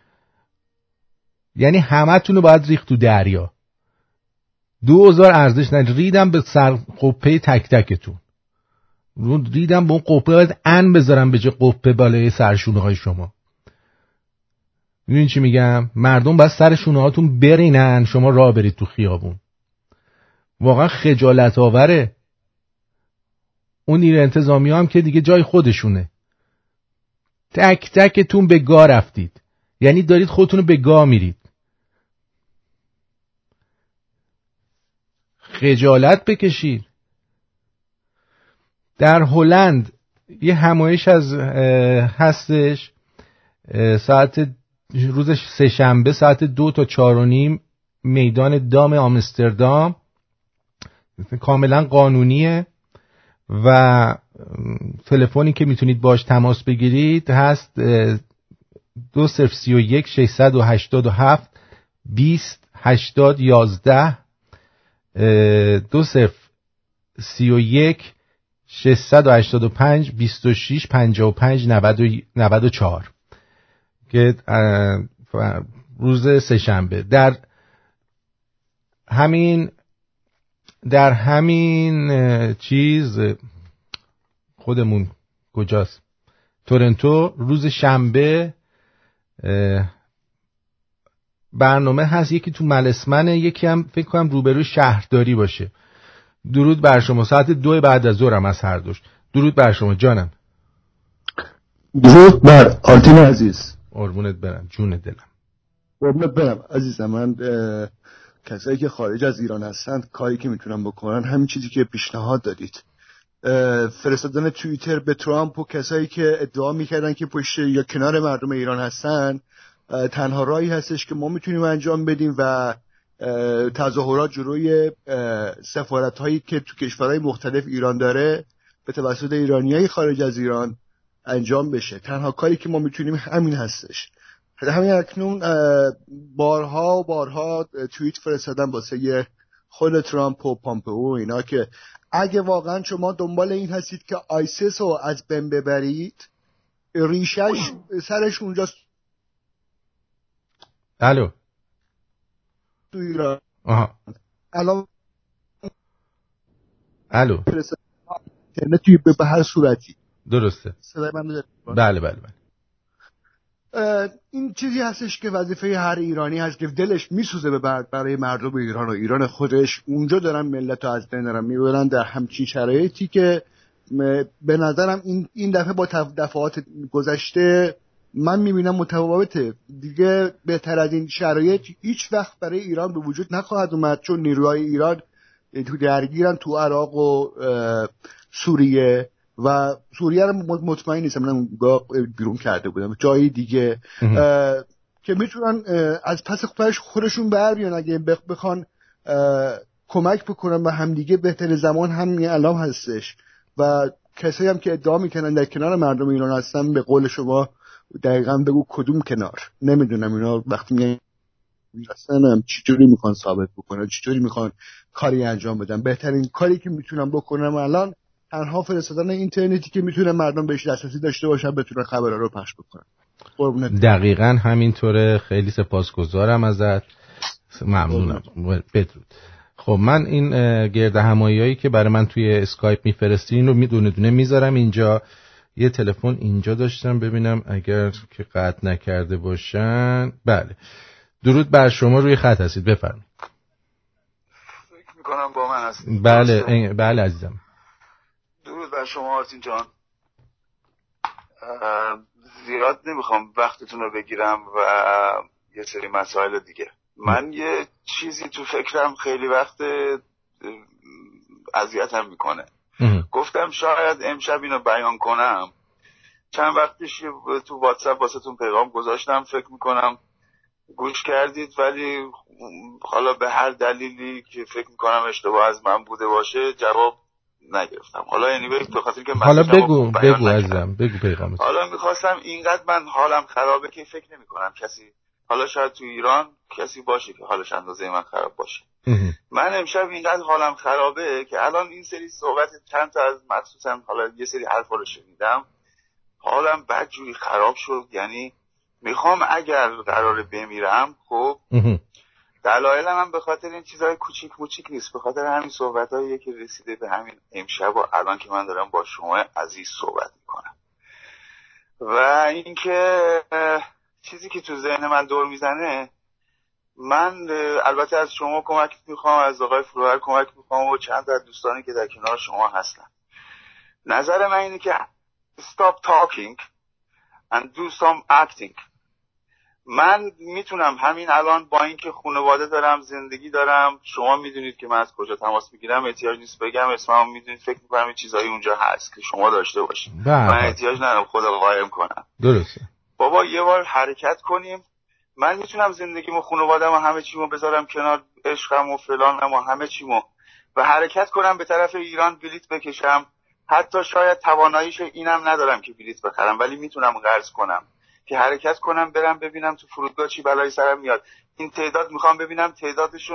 یعنی همتونو باید ریخت تو دریا. دو هزار ارزش ند ریدم به سر قپه تک تکتون. رو ریدم به اون قپه باید ان بذارم به جای قپه بالای سرشونه های شما. میدونی چی میگم؟ مردم باید سرشونه هاتون برینن، شما راه برید تو خیابون. واقعا خجالت آوره. اون نیروی انتظامی هم که دیگه جای خودشونه. تک تکتون به گا رفتید. یعنی دارید خودتون رو به گا میرید. خجالت بکشید. در هلند یه همایش از هستش ساعت روز سه شنبه ساعت دو تا چار و نیم میدان دام آمستردام، کاملا قانونیه و تلفنی که میتونید باش تماس بگیرید هست دو صفر سی و یک ششصد و هشتاد و هفت بیست هشتاد یازده. دو صفر سی و یک ششصد و هشتاد و پنج بیست و شش پنجاه و پنج نود و چهار که روز سه‌شنبه در همین در همین چیز خودمون کجاست تورنتو روز شنبه برنامه هست، یکی تو ملسمنه، یکی هم فکر کنم روبروی شهرداری باشه. درود بر شما. ساعت دو بعد از ظهرم از هر دوش. درود بر شما جانم. درود بر آرتین عزیز. قربونت برم جون دلم. قربونت برم عزیزم. من کسایی که خارج از ایران هستن کاری که میتونن بکنن همین چیزی که پیشنهاد دادید، فرستادن توییتر به ترامپ و کسایی که ادعا میکردن که پشت یا کنار مردم ایران هستن تنها راهی هستش که ما میتونیم انجام بدیم و تظاهرات جلوی سفارت‌هایی که تو کشورهای مختلف ایران داره به توسط ایرانیای خارج از ایران انجام بشه. تنها کاری که ما میتونیم همین هستش. همین اکنون بارها و بارها توییت فرستادن واسه خود ترامپ و پامپئو اینا که اگه واقعا شما دنبال این هستید که آیسیس رو از بین ببرید، ریشش سرش اونجاست. الو تو ایران. آها الان الو اینترنتی به هر صورتی درسته. صدای من داره؟ بله بله بله. این چیزی هستش که وظیفه هر ایرانی هست که دلش میسوزه به برای مردم ایران و ایران خودش. اونجا دارن ملت رو از بین دارن میبرن در همچین شرایطی که به نظرم این این دفعه با دفعات گذشته من میبینم متفاوته. دیگه بهتر از این شرایط هیچ وقت برای ایران به وجود نخواهد اومد، چون نیروهای ایران تو درگیرن تو عراق و سوریه و سوریه رو مطمئن نیستم، من بیرون کرده بودم جایی دیگه که میتونن از پس خودش خودشون بر بیان اگه بخوان کمک بکنن به همدیگه. بهتر زمان همین الان هستش و کسایی هم که ادعا میکنن در کنار مردم ایران هستن، به قول شما دقیقاً بگو کدوم کنار. نمیدونم اینا وقتی میگن اصلا چجوری میخوان ثابت بکنن، چجوری میخوان کاری انجام بدن. بهترین کاری که میتونن بکنن الان تنها فرستادن اینترنتی که میتونه مردم بهش دسترسی داشته باشن، بتونن خبرها رو پخش بکنن. دقیقاً همینطوره. خیلی سپاسگزارم ازت. ممنونم. بدرود. خب من این گرد هماییایی که برای من توی اسکایپ میفرستی این رو میدونه دونه میذارم اینجا. یه تلفن اینجا داشتم ببینم اگر که قطع نکرده باشن. بله درود بر شما، روی خط هستید بفرمایید. فکر میکنم با من هستید. بله بله عزیزم. درود بر شما آرتین جان. زیاد نمیخوام وقتتون رو بگیرم و یه سری مسائل دیگه. من یه چیزی تو فکرم خیلی وقت اذیتم میکنه. گفتم شاید امشب اینو بیان کنم. چند وقتش تو واتساپ واسهتون پیغام گذاشتم، فکر میکنم گوش کردید، ولی حالا به هر دلیلی که فکر میکنم اشتباه از من بوده باشه جواب نگرفتم. حالا یعنی به خاطر که حالا بگو بگو عزیزم بگو پیغامت. حالا میخواستم اینقدر من حالم خرابه که فکر نمیکنم کسی، حالا شاید تو ایران کسی باشه که حالش اندازه من خراب باشه. من امشب اینقدر حالم خرابه که الان این سری صحبت چند تا از مخصوصا حالا یه سری حرفا رو شنیدم، حالم بدجوری خراب شد. یعنی میخوام اگر قراره بمیرم، خب دلایلم هم به خاطر این چیزای کوچیک موچیک نیست، به خاطر همین صحبتاییه که رسیده به همین امشب و الان که من دارم با شما عزیز صحبت میکنم. و اینکه چیزی که تو ذهن من دور میزنه، من البته از شما کمک میخوام، از آقای فروهر کمک میخوام و چند تا دوستانی که در کنار شما هستن. نظر من اینه که stop talking and do some acting. من میتونم همین الان با اینکه خانواده دارم، زندگی دارم، شما میدونید که من از کجا تماس میگیرم، احتیاج نیست بگم اسمم، میدونید، فکر میکنم این چیزایی اونجا هست که شما داشته باشید. من احتیاج ندارم خدا قایم کنم. درسته بابا یه بار حرکت کنیم. من میتونم زندگیمو، خانواده‌مو، همه چیمو بذارم کنار، عشقم و فلانم و همه چیمو، و حرکت کنم به طرف ایران، بلیت بکشم. حتی شاید تواناییش اینم ندارم که بلیت بخرم، ولی میتونم قرض کنم که حرکت کنم برم ببینم تو فرودگاه چی بلایی سرم میاد. این تعداد میخوام ببینم تعدادشون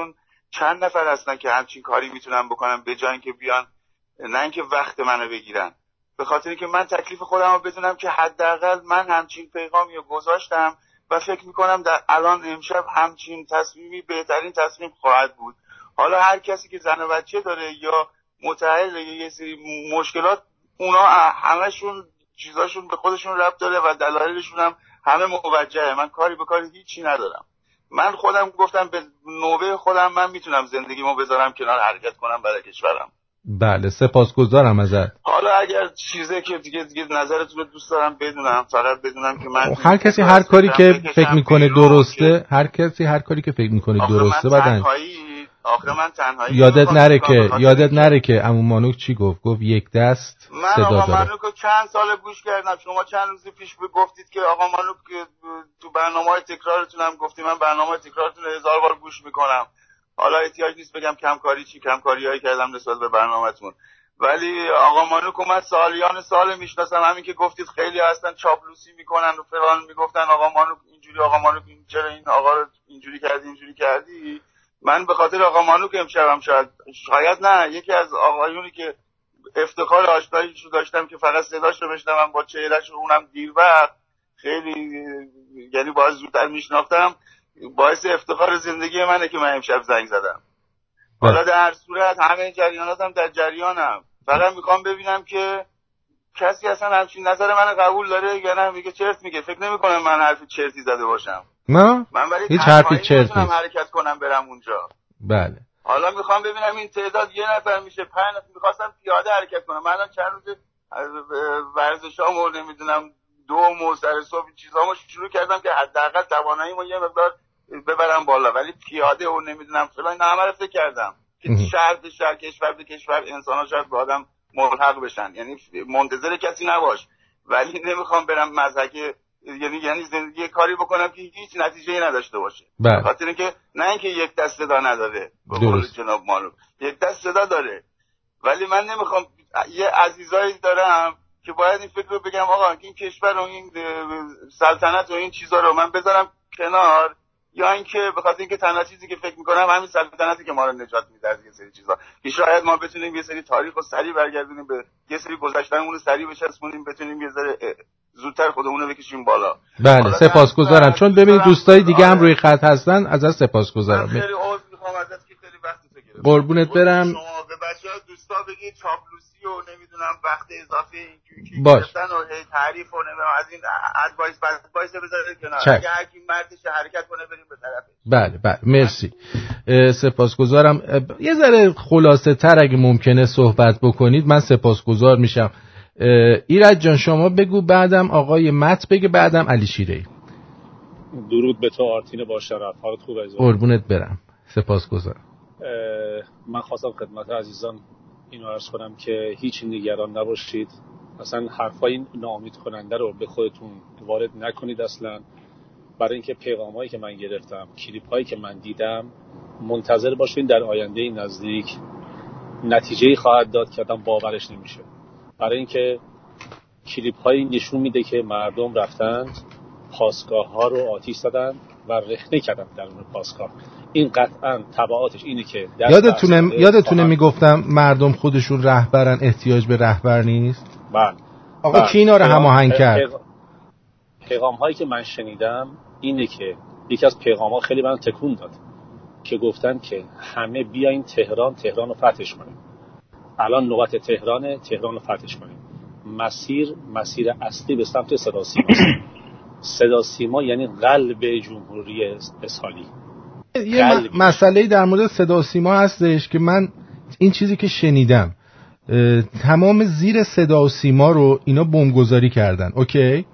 چند نفر هستن که همچین کاری میتونن بکنن به جای اینکه بیان نه اینکه وقت منو بگیرن، به خاطر اینکه من تکلیف خودم رو بدونم که حداقل من همچین پیغامی رو گذاشتم و فکر میکنم در الان امشب همچین تصمیمی بهترین تصمیم خواهد بود. حالا هر کسی که زن و بچه داره یا متأهل یا یه سری مشکلات، اونا همشون چیزاشون به خودشون ربط داره و دلایلشون هم همه موجهه. من کاری به کاری هیچی ندارم. من خودم گفتم به نوبه خودم من میتونم زندگیمو بذارم کنار، حرکت کنم برای کشورم. بله سپاسگزارم ازت. حالا اگر چیزی که دیگه دیگه نظرتون رو دوست دارم بدونم، فقط بدونم که من هر کسی هر کاری که فکر میکنه درسته، هر کسی هر کاری که فکر میکنه درسته بدن. آخه من تنهایی یادت نره که یادت نره که عمو مانوک چی گفت؟ گفت یک دست من صدا داره. آقا مانوکو چند سال گوش کردم. شما چند روز پیش گفتید که آقا مانوک تو برنامه‌های تکرارتون هم گفتی، من برنامه تکرارتون هزار بار گوش میکنم. حالا احتیاج نیست بگم کمکاری چی کمکاریایی کردم نسبت به برنامه‌تون، ولی آقا مانوکو من سالیان سال میشناسم. همین که گفتید خیلی هستن چاپلوسی میکنن و فلان میگفتن آقا مانوک اینجوری، آقا مانوک این چرا این آقا رو اینجوری کردی اینجوری کردی. من به خاطر آقا مانوک امشبم شاید شاید نه یکی از آقایونی که افتخار آشناییشو داشتم که فقط صداشو بشنوم با چهرهش و اونم دیر وقت، خیلی یعنی باز زودتر میشناختم، باعث افتخار زندگی منه که من امشب زنگ زدم. حالا در هر صورت همه جریاناتم در جریانم، فقط میخوام ببینم که کسی اصلا همچین نظر من قبول داره یا نه. میگه چرت میگه، فکر نمیکنم من حرف چرتی زده باشم. نه من ولی هیچ حرفی چرت نیست. حرکت کنم برم اونجا. بله حالا میخوام ببینم این تعداد یه نفر میشه پنج نفر. میخواستم پیاده حرکت کنم. من الان چند روز ورزشامو نمیدونم دوم و سر صبح چیزامو شروع کردم که حداقل تواناییمو یه مقدار ببرم بالا، ولی پیاده و نمیدونم فلان اینا همه رو فکر کردم که شهر به شهر، کشور به کشور انسان‌ها شاید به آدم ملحق بشن، یعنی منتظر کسی نباش. ولی نمیخوام برم مزحک یعنی یعنی زندگی کاری بکنم که هیچ نتیجه‌ای نداشته باشه. به خاطر اینکه نه اینکه یک دست صدا نداره، به قول جناب مانو یک دست صدا داره، ولی من نمیخوام. یه عزیزایی دارم که باید این فکر رو بگم آقا این کشور و این سلطنت و این چیزا رو من بذارم کنار، یا اینکه به خاطر اینکه تنها چیزی که فکر میکنم همین سلطنتی که ما رو نجات میده از یه سری چیزا، که شاید ما بتونیم یه سری تاریخ رو سریع برگردونیم، به یه سری گذشتهمون رو سریع بچسبونیم، بتونیم یه ذره زودتر خودمون رو بکشیم بالا. بله سپاسگزارم، چون ببینید دوستای دیگه هم روی خط هستن، ازت سپاسگزارم. خیلی عذر میخوام ازت که خیلی وقت تو گرفتم. قربونت برم. شما به بچه‌ها دوستا بگید چاپلوسی و نمیدونم وقت اضافه اینجوری گرفتن و هی تعریف و نمیدونم از این ادوایس ادوایس بذارید کنار. اگه هر کی مردش حرکت کنه بریم به طرفش. بله بله مرسی. سپاسگزارم. یه ذره خلاصه تر اگه ممکنه صحبت بکنید من سپاسگزار میشم. ایرج جان شما بگو، بعدم آقای مت بگه، بعدم علی شیره‌ای. درود به تو آرتین با شرف. حالت خوبه عزیزم؟ قربونت برم. سپاسگزارم. من خواستم خدمت عزیزان اینو عرض کنم که هیچ نگران نباشید، اصلا حرفای ناامید کننده رو به خودتون وارد نکنید اصلا، برای اینکه پیغامایی که من گرفتم، کلیپ‌هایی که من دیدم، منتظر باشین در آینده نزدیک نتیجه‌ای خواهد داد که آدم باورش نمیشه. برای اینکه کلیپ‌هایی نشون میده که مردم رفتند پاسگاه‌ها رو آتش زدن و رخنه کردن در اون پاسگاه. این قطعاً تبعاتش اینه که یادتونه یادتونه میگفتم مردم خودشون رهبرن، احتیاج به رهبر نیست. بله. آقا کی اینا رو هماهنگ کرد؟ پیغام هایی که من شنیدم اینه که یکی از پیغام ها خیلی من تکون داد که گفتن که همه بیاین تهران، تهران رو فتحش کنیم. الان نوبت تهرانه، تهران رو فتحش کنیم. مسیر مسیر اصلی به سمت صدا سیما. صدا سیما یعنی قلب جمهوری اسحاقی. یه مسئله در مورد صدا سیما هستش که من این چیزی که شنیدم، تمام زیر صدا سیما رو اینا بمبگذاری کردن، اوکی،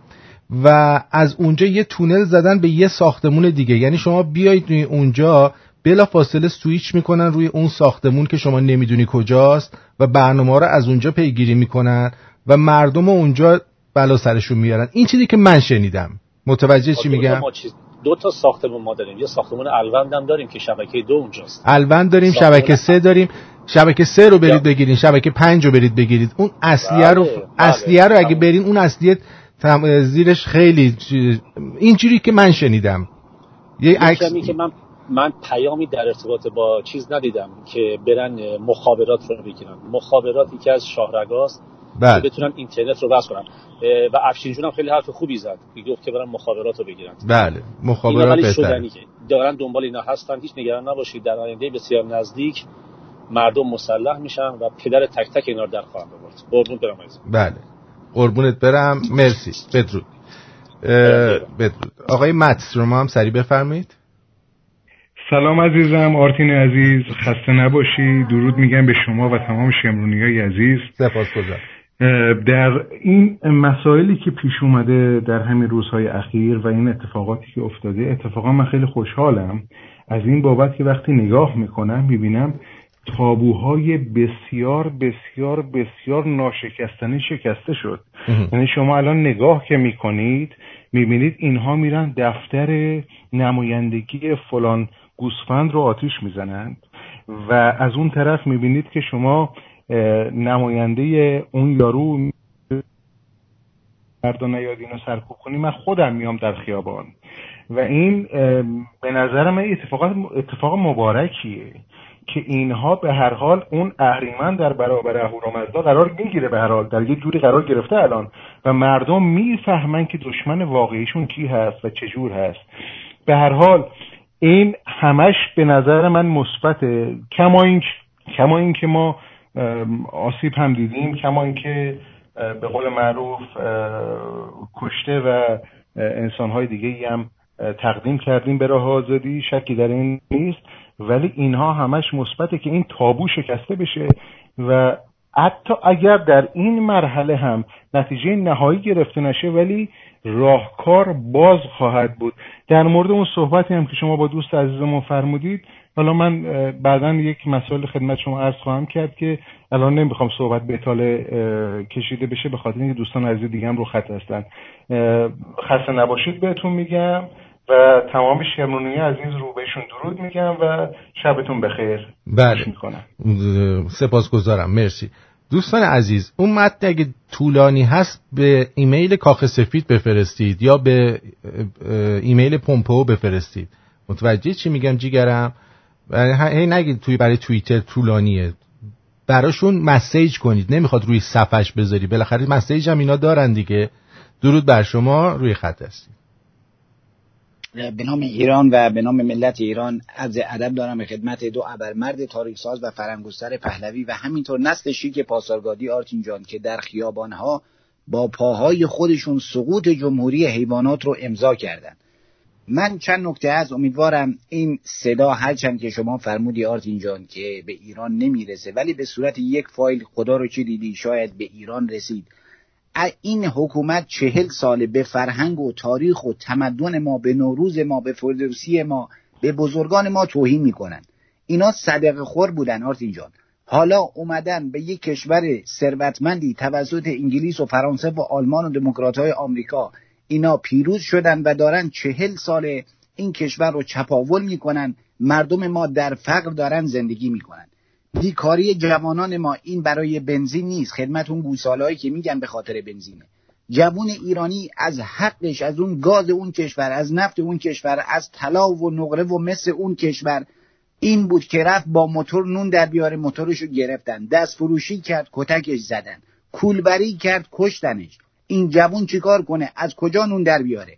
و از اونجا یه تونل زدن به یه ساختمون دیگه. یعنی شما بیایید روی اونجا بلا فاصله سویچ میکنن روی اون ساختمون که شما نمیدونی کجاست و برنامه رو از اونجا پیگیری میکنن و مردم رو اونجا بلا سرشون میارن. این چیزی که من شنیدم. متوجه چی میگم؟ دو تا ساختمون ما داریم. یه ساختمون الوند هم داریم که شبکه دو اونجاست. الوند داریم، شبکه سه داریم. شبکه سه رو برید بگیرین، شبکه پنج رو برید بگیرید. اون اصلیه رو بله، اصلیه بله. رو اگه برین اون اصلیه زیرش خیلی اینجوری که من شنیدم. یه عکس که من من پیامی در ارتباط با چیز ندیدم که برن مخابرات رو بگیرن. مخابرات یکی از شاهرگاست که بتونن اینترنت رو بس کنن و افشین جون هم خیلی حرف خوبی زد که گفت که برن مخابرات رو بگیرن. بله مخابرات بهتره که دارن دنبال اینا هستن. هیچ نگران نباشید، در آینده بسیار نزدیک مردم مسلح میشن و پدر تک تک اینا رو در خواهند آورد. قربون برم عزیز. بله قربونت برم، مرسی. بدرود. بدرود. آقای متس رو ما هم سریع بفرمایید. سلام عزیزم، آرتین عزیز، خسته نباشی. درود میگم به شما و تمام شمرونیای عزیز. سپاسگزارم. در این مسائلی که پیش اومده در همین روزهای اخیر و این اتفاقاتی که افتاده، اتفاقا من خیلی خوشحالم از این بابت که وقتی نگاه میکنم میبینم تابوهای بسیار بسیار بسیار ناشکستنی شکسته شد. یعنی شما الان نگاه که میکنید میبینید اینها میرن دفتر نمایندگی فلان گوسفند رو آتیش میزنند و از اون طرف میبینید که شما نماینده اون یارو مردم نیاد اینو سرکوب کنی، من خودم میام در خیابان و این به نظر من اتفاق اتفاق مبارکیه که اینها به هر حال اون اهریمن در برابر اهورامزدا قرار میگیره، به هر حال در یه جوری قرار گرفته الان و مردم میفهمن که دشمن واقعیشون کی هست و چجور هست. به هر حال این همش به نظر من مثبته، کما این کما این که ما آسیب هم دیدیم، کما این که به قول معروف کشته و انسان‌های دیگه‌ای هم تقدیم کردیم به راه آزادی، شکی در این نیست، ولی اینها همش مثبته که این تابو شکسته بشه و حتی اگر در این مرحله هم نتیجه نهایی گرفته نشه ولی راهکار باز خواهد بود. در مورد اون صحبتی هم که شما با دوست عزیزمون فرمودید، حالا من بعداً یک مسئله خدمت شما عرض خواهم کرد که الان نمیخوام صحبت به اطاله کشیده بشه به خاطر اینکه دوستان عزیز دیگه هم رو خط هستن. خسته نباشید بهتون میگم و تمام شمرونی عزیز رو بهشون درود میگم و شبتون بخیر. بله سپاسگزارم، مرسی. دوستان عزیز اون متن اگه طولانی هست به ایمیل کاخ سفید بفرستید یا به ایمیل پومپئو بفرستید. متوجه چی میگم جیگرم؟ هی نگید توی برای توییتر طولانیه، براشون مسیج کنید، نمیخواد روی صفحش بذاری، بالاخره مسیج هم اینا دارن دیگه. درود بر شما، روی خط هستید. به نام ایران و به نام ملت ایران عرض ادب دارم به خدمت دو ابرمرد تاریخ‌ساز و فرهنگ‌گستر پهلوی و همینطور نسل شیک پاسارگادی آرتین جان که در خیابان‌ها با پاهای خودشون سقوط جمهوری حیوانات رو امضا کردن. من چند نکته از امیدوارم این صدا هرچند که شما فرمودی آرتین جان که به ایران نمیرسه ولی به صورت یک فایل خدا رو چه دیدی شاید به ایران رسید. این حکومت چهل ساله به فرهنگ و تاریخ و تمدن ما، به نوروز ما، به فردوسی ما، به بزرگان ما توهین میکنن. اینا صدقه خور بودن آرتین جان، حالا اومدن به یک کشور ثروتمندی توسط انگلیس و فرانسه و آلمان و دموکرات‌های آمریکا اینا پیروز شدن و دارن چهل ساله این کشور رو چپاول میکنن. مردم ما در فقر دارن زندگی میکنن. بیکاری جوانان ما این برای بنزین نیست، خدمت اون گوسالهایی که میگن به خاطر بنزینه. جوان ایرانی از حقش، از اون گاز اون کشور، از نفت اون کشور، از طلا و نقره و مس اون کشور این بود که رفت با موتور نون در بیاره، موتورشو گرفتن، دست فروشی کرد، کتکش زدن، کولبری کرد، کشتنش. این جوان چیکار کنه؟ از کجا نون در بیاره؟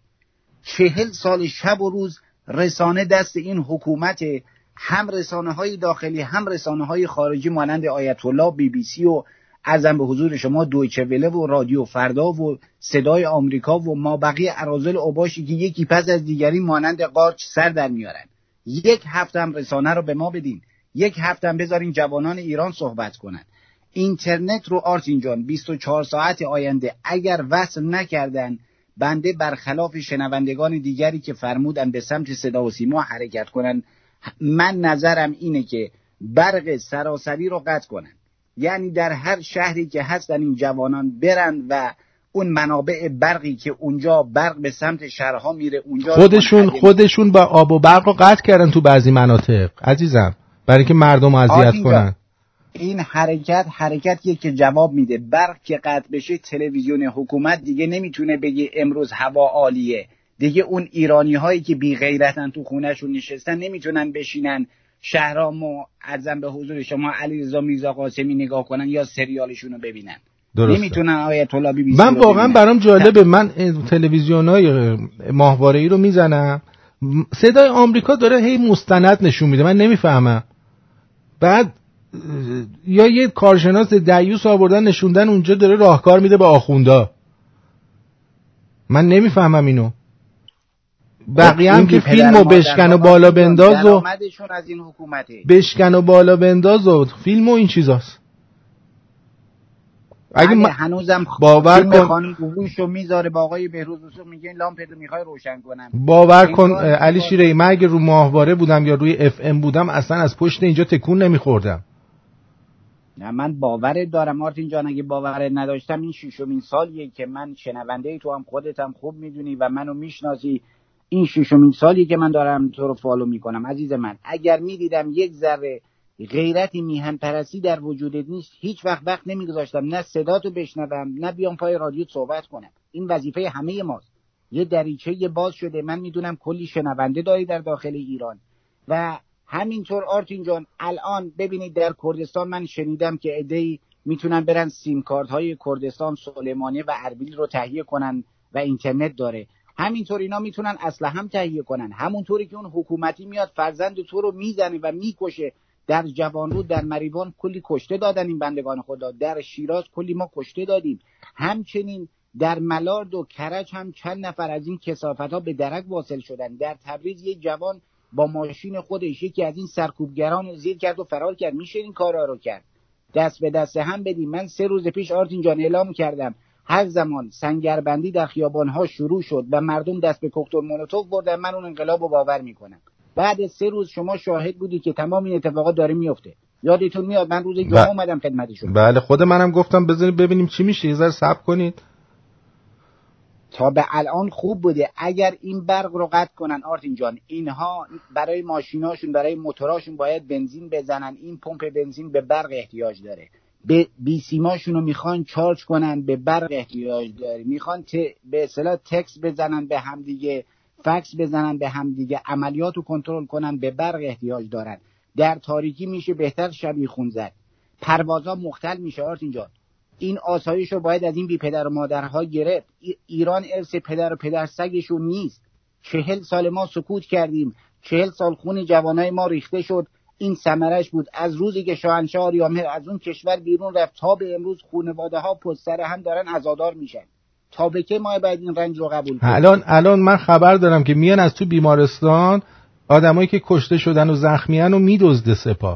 چهل سال شب و روز رسانه دست این حکومت، هم رسانه های داخلی هم رسانه های خارجی مانند آیت الله، بی بی سی و عرضم به حضور شما دویچه وله و رادیو فردا و صدای آمریکا و ما بقیه اراذل اوباشی که یکی پس از دیگری مانند قارچ سر در میارن. یک هفته هم رسانه رو به ما بدین، یک هفته هم بذارین جوانان ایران صحبت کنن. اینترنت رو آرتین جان بیست و چهار ساعت آینده اگر وصل نکردن، بنده برخلاف شنوندگان دیگری که فرمودن به سمت صدا و سیما حرکت کنن، من نظرم اینه که برق سراسری رو قطع کنن. یعنی در هر شهری که هستن این جوانان برن و اون منابع برقی که اونجا برق به سمت شهرها میره اونجا خودشون خودشون با آب و برق رو قطع کردن تو بعضی مناطق عزیزم، برای که مردم اذیت کنن. این حرکت حرکتیه که جواب میده. برق که قطع بشه تلویزیون حکومت دیگه نمیتونه بگه امروز هوا عالیه، دیگه اون ایرانی هایی که بی غیرتن تو خونهشون نشستن نمیتونن بشینن شهرامو ارزم به حضور شما علیرضا میرزا قاسمی نگاه کنن یا سریالشون رو ببینن. درسته. نمیتونن آیت الله بی بی من واقعا برام جالبه، من تلویزیونای ماهواره‌ای رو میزنم صدای آمریکا داره هی مستند نشون میده، من نمیفهمم. بعد یا یه کارشناس دیوس آوردن نشوندن اونجا داره راهکار میده به آخوندا، من نمیفهمم اینو. بقیه هم که فیلمو بشکن و بالا بنداز و از این حکومته بشکن و بالا بنداز و فیلم و این چیزاست. اگه من هنوزم باور کن خانم گوشو میذاره با آقای بهروز وسوق میگه لامپتو میخوای روشن کنم، باور کن علی شیره‌ای من اگه رو ماهواره بودم یا روی اف ام بودم اصلا از پشت اینجا تکون نمیخوردم. نه من باور دارم مارتین جان، اگه باور نداشتم این ششمین سالیه که من شنونده تو هم خودت هم خوب میدونی و منو میشناسی، این ششمین سالیه که من دارم تو رو فالو میکنم عزیز من. اگر میدیدم یک ذره غیرت میهن پرستی در وجودت نیست هیچ وقت وقت نمیگذاشتم نه صداتو بشنوم نه بیام پای رادیو صحبت کنم. این وظیفه همه ماست. یه دریچه باز شده، من میدونم کلی شنونده داری در داخل ایران و همینطور آرتین جان الان ببینید در کردستان من شنیدم که عده‌ای میتونن برن سیم کارت های کردستان سلیمانیه و اربیل رو تهیه کنن و اینترنت داره. همینطور اینا میتونن اسلحه هم تهیه کنن، همونطوری که اون حکومتی میاد فرزند تو رو میزنه و میکشه. در جوانرود در مریوان کلی کشته دادن این بندگان خدا، در شیراز کلی ما کشته دادیم، همچنین در ملارد و کرج هم چند نفر از این کثافت‌ها به درک واصل شدن. در تبریز یک جوان با ماشین خودش یکی از این سرکوبگران زیر کرد و فرار کرد. میشه این کارا رو کرد؟ دست به دست هم بدیم. من سه روز پیش آرتین جان اعلام کردم هر زمان سنگربندی در خیابان‌ها شروع شد و مردم دست به کوکتل مولوتوف بردن من اون انقلاب رو باور میکنم. بعد سه روز شما شاهد بودی که تمام این اتفاقات داره میفته. یادتون میاد من روز جمعه اومدم خدمت شما. بله خود منم گفتم بذارید ببینیم چی میشه، یه ذره صبر کنید. تا به الان خوب بوده. اگر این برق رو قطع کنن آرتین جان، اینها برای ماشیناشون برای موتوراشون باید بنزین بزنن. این پمپ بنزین به برق احتیاج داره. به بی سیماشون رو میخوان چارج کنن به برق احتیاج داره. میخوان ت... به اصطلاح تکس بزنن به هم دیگه، فکس بزنن به هم دیگه، عملیات رو کنترل کنن به برق احتیاج دارن. در تاریکی میشه بهتر شبیه خون زد. پروازا مختل میشه آرتین جان. این آسایش رو باید از این بی پدر و مادرها گرفت. ایران ارث پدر و پدر سگشون نیست. چهل سال ما سکوت کردیم، چهل سال خون جوانای ما ریخته شد. این ثمرش بود. از روزی که شاهنشاه آریامهر از اون کشور بیرون رفت تا به امروز خانواده ها پشت سر هم دارن عزادار میشن. تا به که ما باید این رنج رو قبول کنیم؟ الان الان من خبر دارم که میان از تو بیمارستان آدمایی که کشته شدن و زخمیان و میدزده سپاه.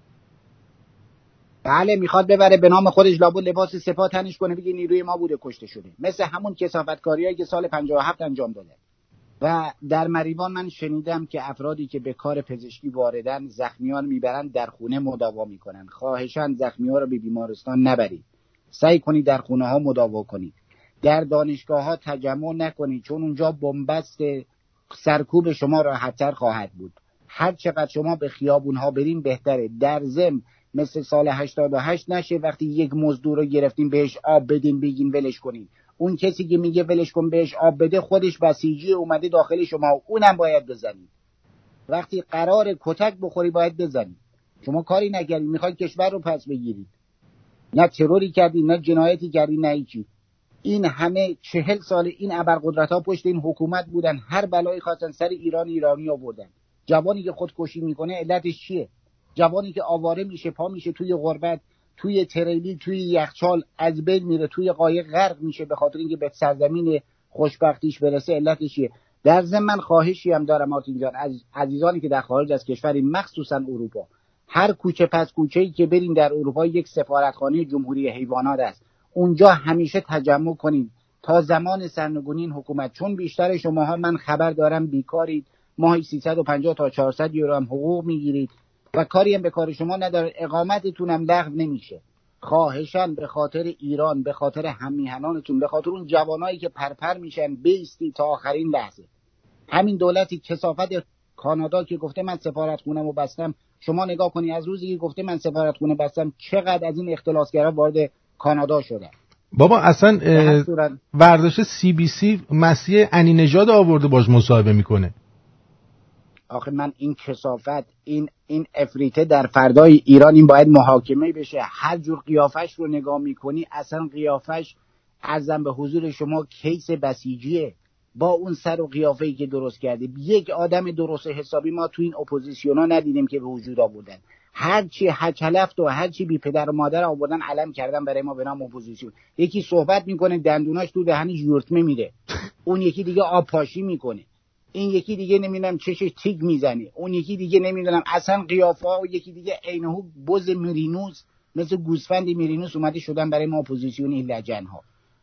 بله میخواد ببره به نام خودش لابد لباس سپاه تنش کنه بگه نیروی ما بوده کشته شده، مثل همون کثافتکاریایی که سال پنجاه و هفت انجام داده. و در مریوان من شنیدم که افرادی که به کار پزشکی واردن زخمیان میبرن در خونه مداوا میکنن. خواهشاً زخمی‌ها رو به بیمارستان نبرید، سعی کنید در خونه ها مداوا کنید. در دانشگاه ها تجمع نکنید چون اونجا بنبست سرکوب شما راحت‌تر خواهد بود. هر چقدر شما به خیابون ها برین بهتره. در ضمن مثل سال هشتاد و هشت نشه وقتی یک مزدور رو گرفتیم بهش آب بدین بگین ولش کنین. اون کسی که میگه ولش کن بهش آب بده خودش بسیجی اومده داخل شما، اونم باید بزنید. وقتی قرار کتک بخوری باید بزنید. شما کاری نکردید، میخواید کشور رو پس بگیرید. نه تروری کردید، نه جنایتی کردید، نه هیچی. این همه چهل سال این ابرقدرت‌ها پشت این حکومت بودن، هر بلایی خواستن سر ایران ایرانی آوردن. جوانی که خودکشی میکنه علتش چیه؟ جوانی که آواره میشه، پا میشه توی غربت، توی تریلی، توی یخچال از بین میره، توی قایق غرق میشه به خاطر اینکه به سرزمین خوشبختیش برسه، علتش چیه؟ در ضمن من خواهشی هم دارم آرتین جان از عزیزانی که در خارج از کشوری مخصوصا اروپا، هر کوچه پس کوچه‌ای که برین در اروپا یک سفارتخانه جمهوری حیوانات است، اونجا همیشه تجمع کنین تا زمان سرنگونی این حکومت. چون بیشتر شماها من خبر دارم بیکارید، ماهی سیصد و پنجاه تا چهارصد یورو هم حقوق میگیرید و کاری هم به کار شما نداره، اقامتتون هم لغو نمیشه. خواهشاً به خاطر ایران، به خاطر هممیهنانتون، به خاطر اون جوانایی که پرپر میشن بیستی تا آخرین لحظه. همین دولتی کثافت کانادا که گفته من سفارتخونه‌مو بستم، شما نگاه کنی از روزی که گفته من سفارتخونه بستم چقدر از این اختلاسگرا وارد کانادا شدن. بابا اصلا ورزش سی بی سی مسیح انی نژاد آورده باش مصاحبه میکنه. آخه من این کثافت این این افریته در فردای ایران این باید محاکمه بشه. هر جور قیافش رو نگاه میکنی اصلا قیافش عزم به حضور شما کیس بسیجیه با اون سر و قیافه‌ای که درست کرده. یک آدم درست حسابی ما تو این اپوزیسیونا ندیدیم که به وجود آوردن. هر چی هچلفت و هر چی بی پدر و مادر آوردن علم کردن برای ما به نام اپوزیسیون. یکی صحبت میکنه دندوناش تو دهنش یورتمه میره، اون یکی دیگه آب پاشی میکنه، این یکی دیگه نمیدونم چشش تیگ میزنه، اون یکی دیگه نمیدونم اصلا قیافه ها، و یکی دیگه عینهو بز میرینوس مثل گوسفند میرینوس اومده شدن برای ما اپوزیسیون. این لجن ها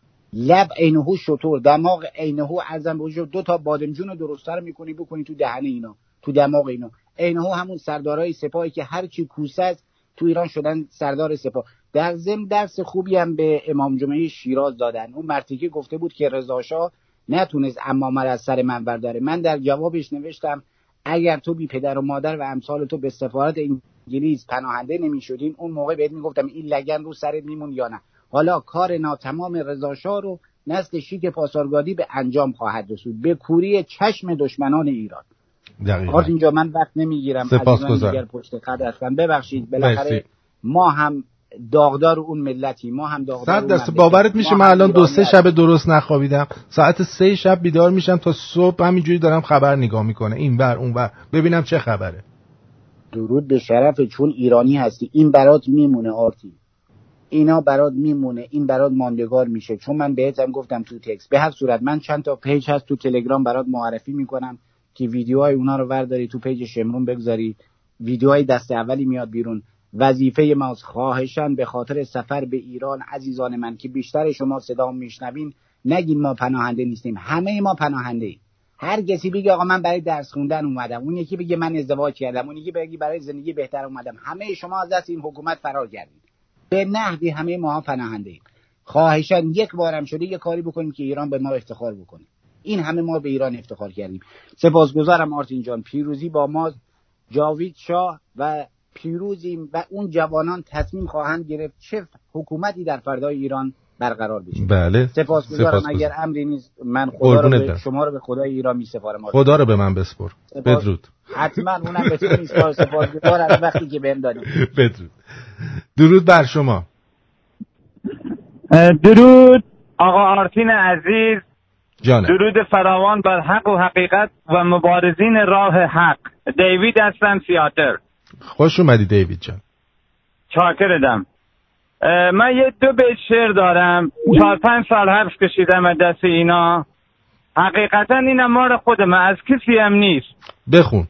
لب عینهو شطور، دماغ عینهو ارزم به حضور دو تا بادمجون رو درست‌تر میکنی بکنی تو دهن اینا، تو دماغ اینا. عینهو همون سردارای سپاهی که هر چی کوسه است تو ایران شدن سردار سپاه. در ضمن درس خوبی هم به امام جمعه شیراز دادن. اون مرتیکه گفته بود که رضا شاه نتونست عمامه از سر من برداره. من در جوابش نوشتم اگر تو بی پدر و مادر و امثال تو به سفارت انگلیس پناهنده نمیشدین اون موقع بهت میگفتم این لگن رو سرت میمون یا نه. حالا کار ناتمام رضا شاه رو نسل شیک پاسارگادی به انجام خواهد رسوند به کوری چشم دشمنان ایران. دقیقاً. آز اینجا من وقت نمیگیرم، عزیزان دیگر پشت خط هستن، ببخشید بالاخره ما هم داغدار اون ملتی، ما هم داغدار صد درصد باورت میشه من الان دو سه شب درست نخوابیدم، ساعت سه شب بیدار میشم تا صبح همینجوری دارم خبر نگاه میکنه این ور اون ور ببینم چه خبره. درود به شرف چون ایرانی هستی این برات میمونه آرتی، اینا برات میمونه، این برات ماندگار میشه. چون من بهتم گفتم تو تکست به هر صورت من چند تا پیج هست تو تلگرام برات معرفی میکنم که ویدیوهای اونا رو ورداری تو پیج شمرون بگذاری. ویدیوهای دست اولی میاد بیرون. وظیفه ماست خواهشاً به خاطر سفر به ایران عزیزان من که بیشتر شما صدا میشنوین نگین ما پناهنده نیستیم، همه ما پناهنده ایم. هر کسی بگه آقا من برای درس خوندن اومدم، اون یکی بگه من ازدواج کردم، اون یکی بگه برای زندگی بهتر اومدم، همه شما از دست این حکومت فرار کردید. به نحوی همه ما پناهنده ایم. خواهشاً یک بارم شده یه کاری بکنیم که ایران به ما افتخار بکنه. این همه ما به ایران افتخار کردیم. سپاسگزارم آرتین جان. پیروزی با ما. جاوید شاه و پیروزیم و اون جوانان تصمیم خواهند گرفت چه حکومتی در فردای ایران برقرار بشه. بله. سپاسگزارم. اگر امری نیست من خدا رو به شما رو به خدای ایران میسپارم. خدا رو به من بسپر. بدرود. حتما اونم به تو میسپارم. سپاسگزارم از وقتی که بهم دادید. بدرود. درود بر شما. درود آقا آرتین عزیز. جانم. درود فراوان بر حق و حقیقت و مبارزین راه حق. دیوید هستم سیاتل. خوش اومدی دیوید جان. چاکردم. من یه دو بیت شعر دارم. چهار پنج سال حبس کشیدم از دست اینا. حقیقتا اینم مال خودم، از کسی هم نیست. بخون.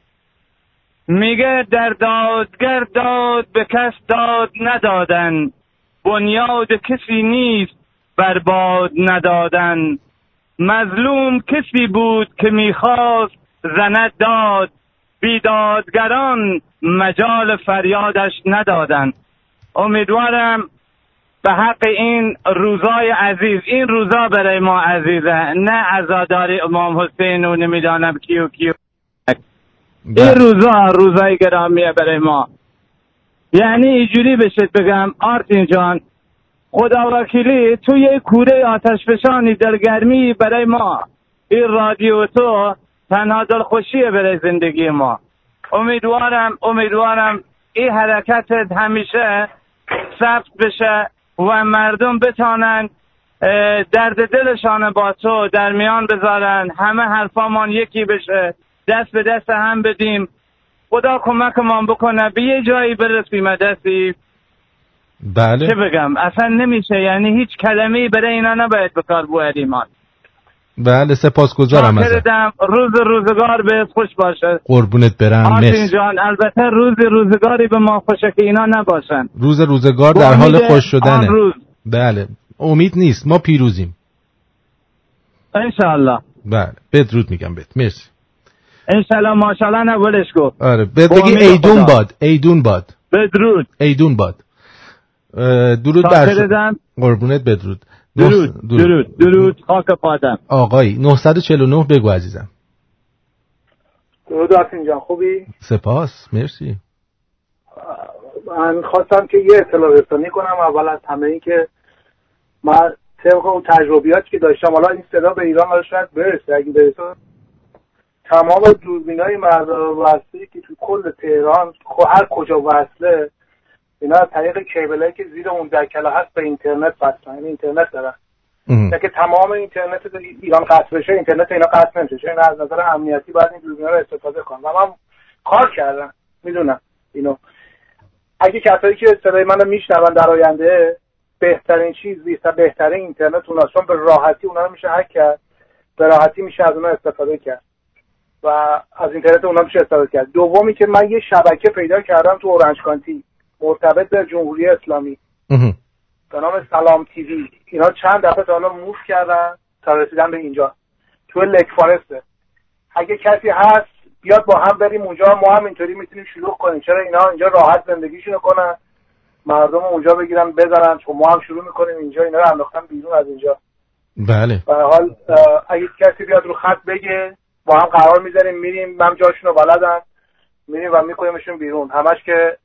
میگه در دادگر داد به کس داد ندادن، بنیاد کسی نیست برباد ندادن. مظلوم کسی بود که میخواست زند داد، بیدادگران مجال فریادش ندادن. امیدوارم به حق این روزای عزیز، این روزا برای ما عزیزه، نه عزاداری امام حسین و نمیدانم کیو کیو، این روزا روزای گرامیه برای ما. یعنی اینجوری بشه بگم آرتین جان، خدا وکیلی تو یه کوره آتش فشانی در گرمی برای ما، این رادیو تو تنها دلخوشیه برای زندگی ما. امیدوارم امیدوارم این حرکتت همیشه ثبت بشه و مردم بتانن درد دلشان با تو در میان بذارن، همه حرفامان یکی بشه، دست به دست هم بدیم، خدا کمکمان بکنه به یه جایی برسیم دستی. بله. چه بگم اصلا نمیشه، یعنی هیچ کلمه‌ای برای اینا نباید بکار بردیم ما. بله سپاسگزارم ازت. روز روزگار به خوش باشه. قربونت برم. آرتین جان البته روز روزگاری به ما خوشه که اینا نباشن. روز روزگار در حال خوش شدنه. بله امید نیست، ما پیروزیم انشالله. بله بدرود میگم بهت. مرسی. انشالله ماشاءالله نولش گفت. آره بگی ایدون باد. ایدون باد. بدرود. ایدون باد. درود بر شما. قربونت بدرود. درود درود درود خاک پادم. آقایی نه چهار نه بگو عزیزم. درود آرتین جان خوبی؟ سپاس مرسی. من خواستم که یه اطلاع رسانی کنم. اول از همه این که من طبق اون تجربیاتی که داشتم، حالا این صدا به ایران حالا شاید برسه، اگه برسه تمام دوربینای مدار وصلی که تو کل تهران هر کجا وصله اینا از طریق کیبلایی که زیر اون دکله هست به اینترنت وصلن، یعنی اینترنت دارن. که تمام اینترنت ایران قطع بشه، اینترنت اینا قطع نمیشه. این از نظر امنیتی باید این دوربینا رو استفاده کنن و من کار کردم، میدونم اینو. اگه کسایی که صدای منو میشنون در آینده، بهترین چیز بیشتر بهترین اینترنت اونها، چون به راحتی اونا رو میشه هک کرد، به راحتی میشه از اونها استفاده کرد و از اینترنت اونها میشه استفاده کرد. دومی که من یه شبکه پیدا کردم تو اورنج کانتی مرتبط به جمهوری اسلامی به نام سلام تیوی. اینا چند دفعه تا حالا موو کردن تا رسیدن به اینجا، تو لک فارسته. اگه کسی هست بیاد با هم بریم اونجا، ما هم اینطوری میتونیم شروع کنیم. چرا اینا اینجا راحت زندگیشونو کنن، مردم اونجا بگیرن بزنن، چون ما هم شروع میکنیم اینجا. اینا رو انداختن بیرون از اینجا. بله. به حال اگه کسی بیاد رو خط بگه، با هم قرار میذاریم میریم، من جاشونو بلدم، میریم و میکنیمشون بیرون. همش که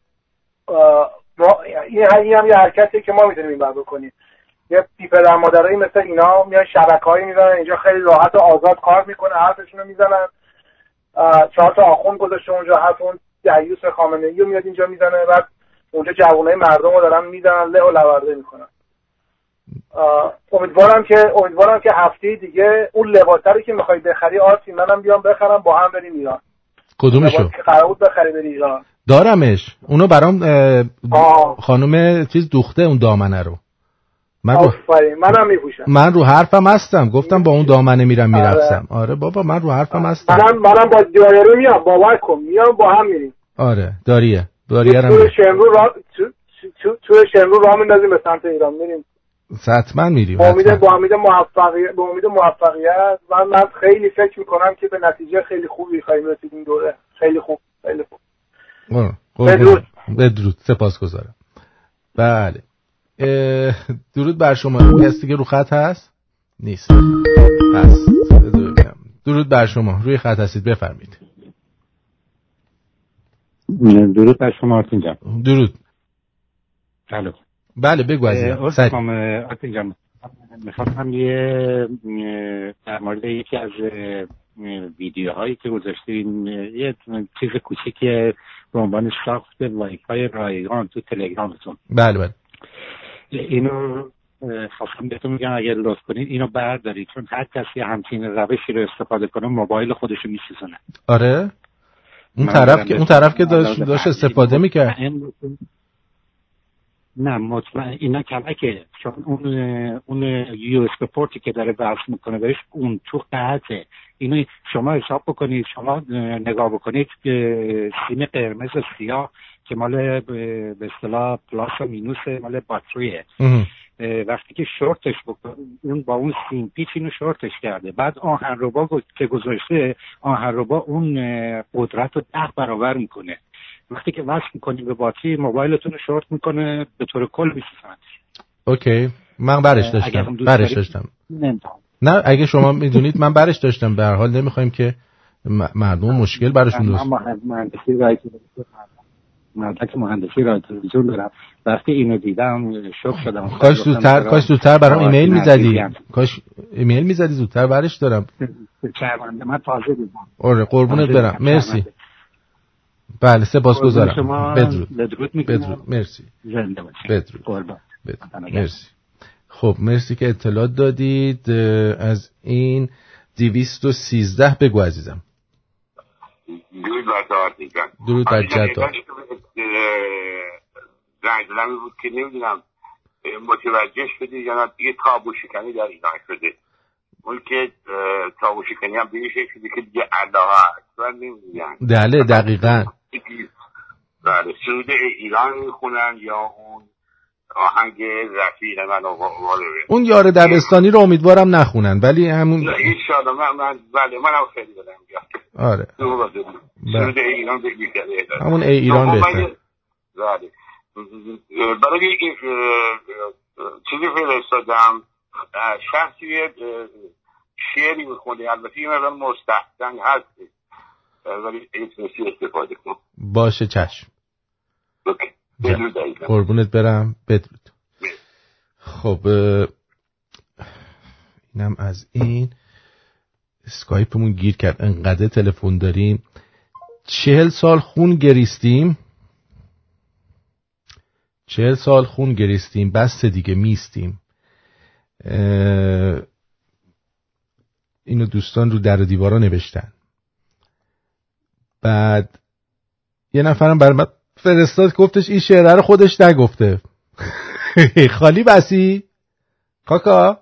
این هم یه حرکتیه که ما میتونیم این بر بکنیم. یه پدر مادرایی مثل اینا میان شبکه‌ای میذارن اینجا، خیلی راحت و آزاد کار میکنه، حرفشونو میزنن. چهار تا آخوند گذاشته اونجا، حرف اون دیوس خامنه‌ای رو میاد اینجا میزنه، بعد اونجا جوونای مردم رو دارن میزنن، له و لورده میکنن. امیدوارم که امیدوارم که هفته دیگه اون لباسایی که میخوای بخری آرتی منم بیام بخرم، با هم بریم ایران. کدومشو؟ که قرار بود بخری بری ایران. دارمش. اونو برام خانم چیز دوخته اون دامنه رو. من رو منم میپوشم. من رو حرفم هستم، گفتم با اون دامنه میرم میرقصم. آره. آره بابا من رو حرفم هستم. منم منم با دایره میام، باور کن میام با هم میریم. آره داریه داریه رو تو شمرو را تو تو تو شمرو راه میندازیم به سمت ایران میریم. حتما میریم. با امید با امید موفقیت با امید موفقیت من من خیلی فکر میکنم که به نتیجه خیلی خوبی خواهیم رسید این دوره. خیلی خوب خیلی خوب. بدرود. بدرود. سپاسگزارم. بله. درود بر شما. کسی که رو خط هست؟ نیست. هست. درود بر شما. روی خط هستید، بفرمایید. درود بر شما آرتین جان. درود. الو. بله بگو عزیزم. سلام آرتین جان. میخواستم یه در مورد یکی از ویدیوهایی که گذاشتین یه چیز کوچیکی به عنوان ساخت وایفای رایگان تو تلگرامتون. بله بله. اینو خواستم بهتون میگم اگر لطف کنید اینو بردارید، چون هر کسی همچین روشی رو استفاده کنه موبایل خودش رو میسوزونه. آره اون طرف که اون طرف که داشت, داشت استفاده میکرد. نه مطمئن اینا کلکه، چون اون اون یو اس بی پورتی که داره وصل میکنه بهش اون تو قطعه. اینو شما حساب بکنید، شما نگاه بکنید سیم قرمز و سیاه که مال به اصطلاح پلاس و مینوس مال باتریه، وقتی که شورتش بکنه اون با اون سیم پیچ اینو شورتش کرده، بعد آهنربا که گذاشته آهنربا اون قدرت رو ده برابر میکنه. وقتی که وصل میکنی به باتری موبایلتون رو شورت میکنه به طور کل میسوزونه. اوکی من برش داشتم برش داشتم نه اگه شما میدونید من برش داشتم. به هر حال نمیخوایم که مردم مشکل براشون درست. من مهندسی رایت مدرک مهندسی رایت تلویزیون دارم. وقتی اینو دیدم شوک شدم. کاش زودتر کاش زودتر برام ایمیل میزدی. کاش ایمیل میزدی زودتر برش دارم. شرمنده من تازه دیدم. آره قربونت برم. مرسی. بله سپاسگزارم. بدرود. بدرود بدرود. مرسی. زنده باشید. بدرود. قربان. مرسی. خب مرسی که اطلاعات دادید از این دویست و سیزده. بگو عزیزم. درود بر تو دیگم. درود بر جد. رنگلمی بود که نمیدونم متوجه شدی یا نه دیگه تابو شکنی در ایران شده. اون که تابو شکنی هم به این شکل شده که دیگه الله اکبر نمیگن. بله دقیقاً. بله سرود ایران میخونن یا اون آهنگ رفیق من و اون یار دبستانی رو امیدوارم نخونن ولی همون انشالله من من بله منم خیلی دلم میاد. آره سرود ایران بگیره همون ای ایران بهتره. بله برای این چیزی فرستادم شخصی شعری میخونده، البته این مقدار مستحسن هست ولی ایتونسی استفاده کن. باشه چشم. قربونت برم. بدرود. خب اینم از این. اسکایپمون گیر کرد، انقدر تلفن داریم. چهل سال خون گریستیم، چهل سال خون گریستیم، بس دیگه میستیم. اینو دوستان رو در و دیوارا نوشتن. بعد یه نفرم برام فرستاد، گفتش این شعره رو خودش نگفته. خالی بسی کاکا.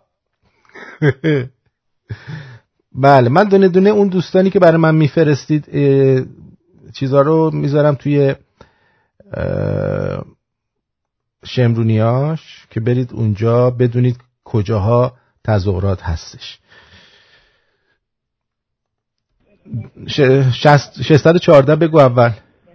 بله، من دونه دونه اون دوستانی که برای من میفرستید چیزا رو میذارم توی شمرونیاش که برید اونجا بدونید کجاها تظاهرات هستش. ششصد و چهارده بگو اول.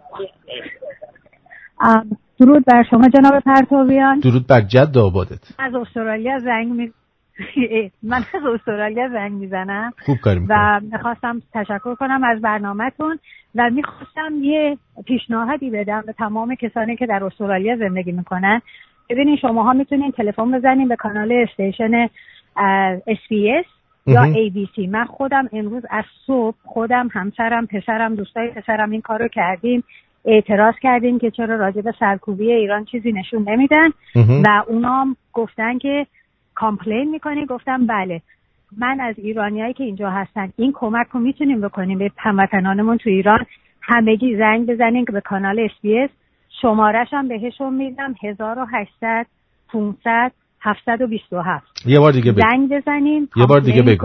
درود بر شما جناب پرتویان. درود بر جد آبادت. از استرالیا زنگ می من از استرالیا زنگ میزنم. خوب کاری میکنم. و میخواستم تشکر کنم از برنامه‌تون و میخواستم یه پیشنهادی بدم به تمام کسانی که در استرالیا زندگی میکنن. ببینین شماها میتونین تلفن بزنین به کانال استیشن اس بی اس یا ای بی سی. من خودم امروز از صبح خودم، همسرم، پسرم، دوستای پسرم این کارو کردیم. اعتراض کردیم که چرا راجع به سرکوبی ایران چیزی نشون نمیدن و اونام گفتن که کامپلین میکنی. گفتم بله، من از ایرانیایی که اینجا هستن این کمک رو میتونیم بکنیم به هموطنانمون تو ایران. همگی زنگ بزنین که به کانال اس بی اس، شمارش هم بهشون میدم هزار و هشتصد پانصد هفتصد و بیست و هفت. یه بار دیگه بگو. زنگ بزنین. یه بار دیگه بگو.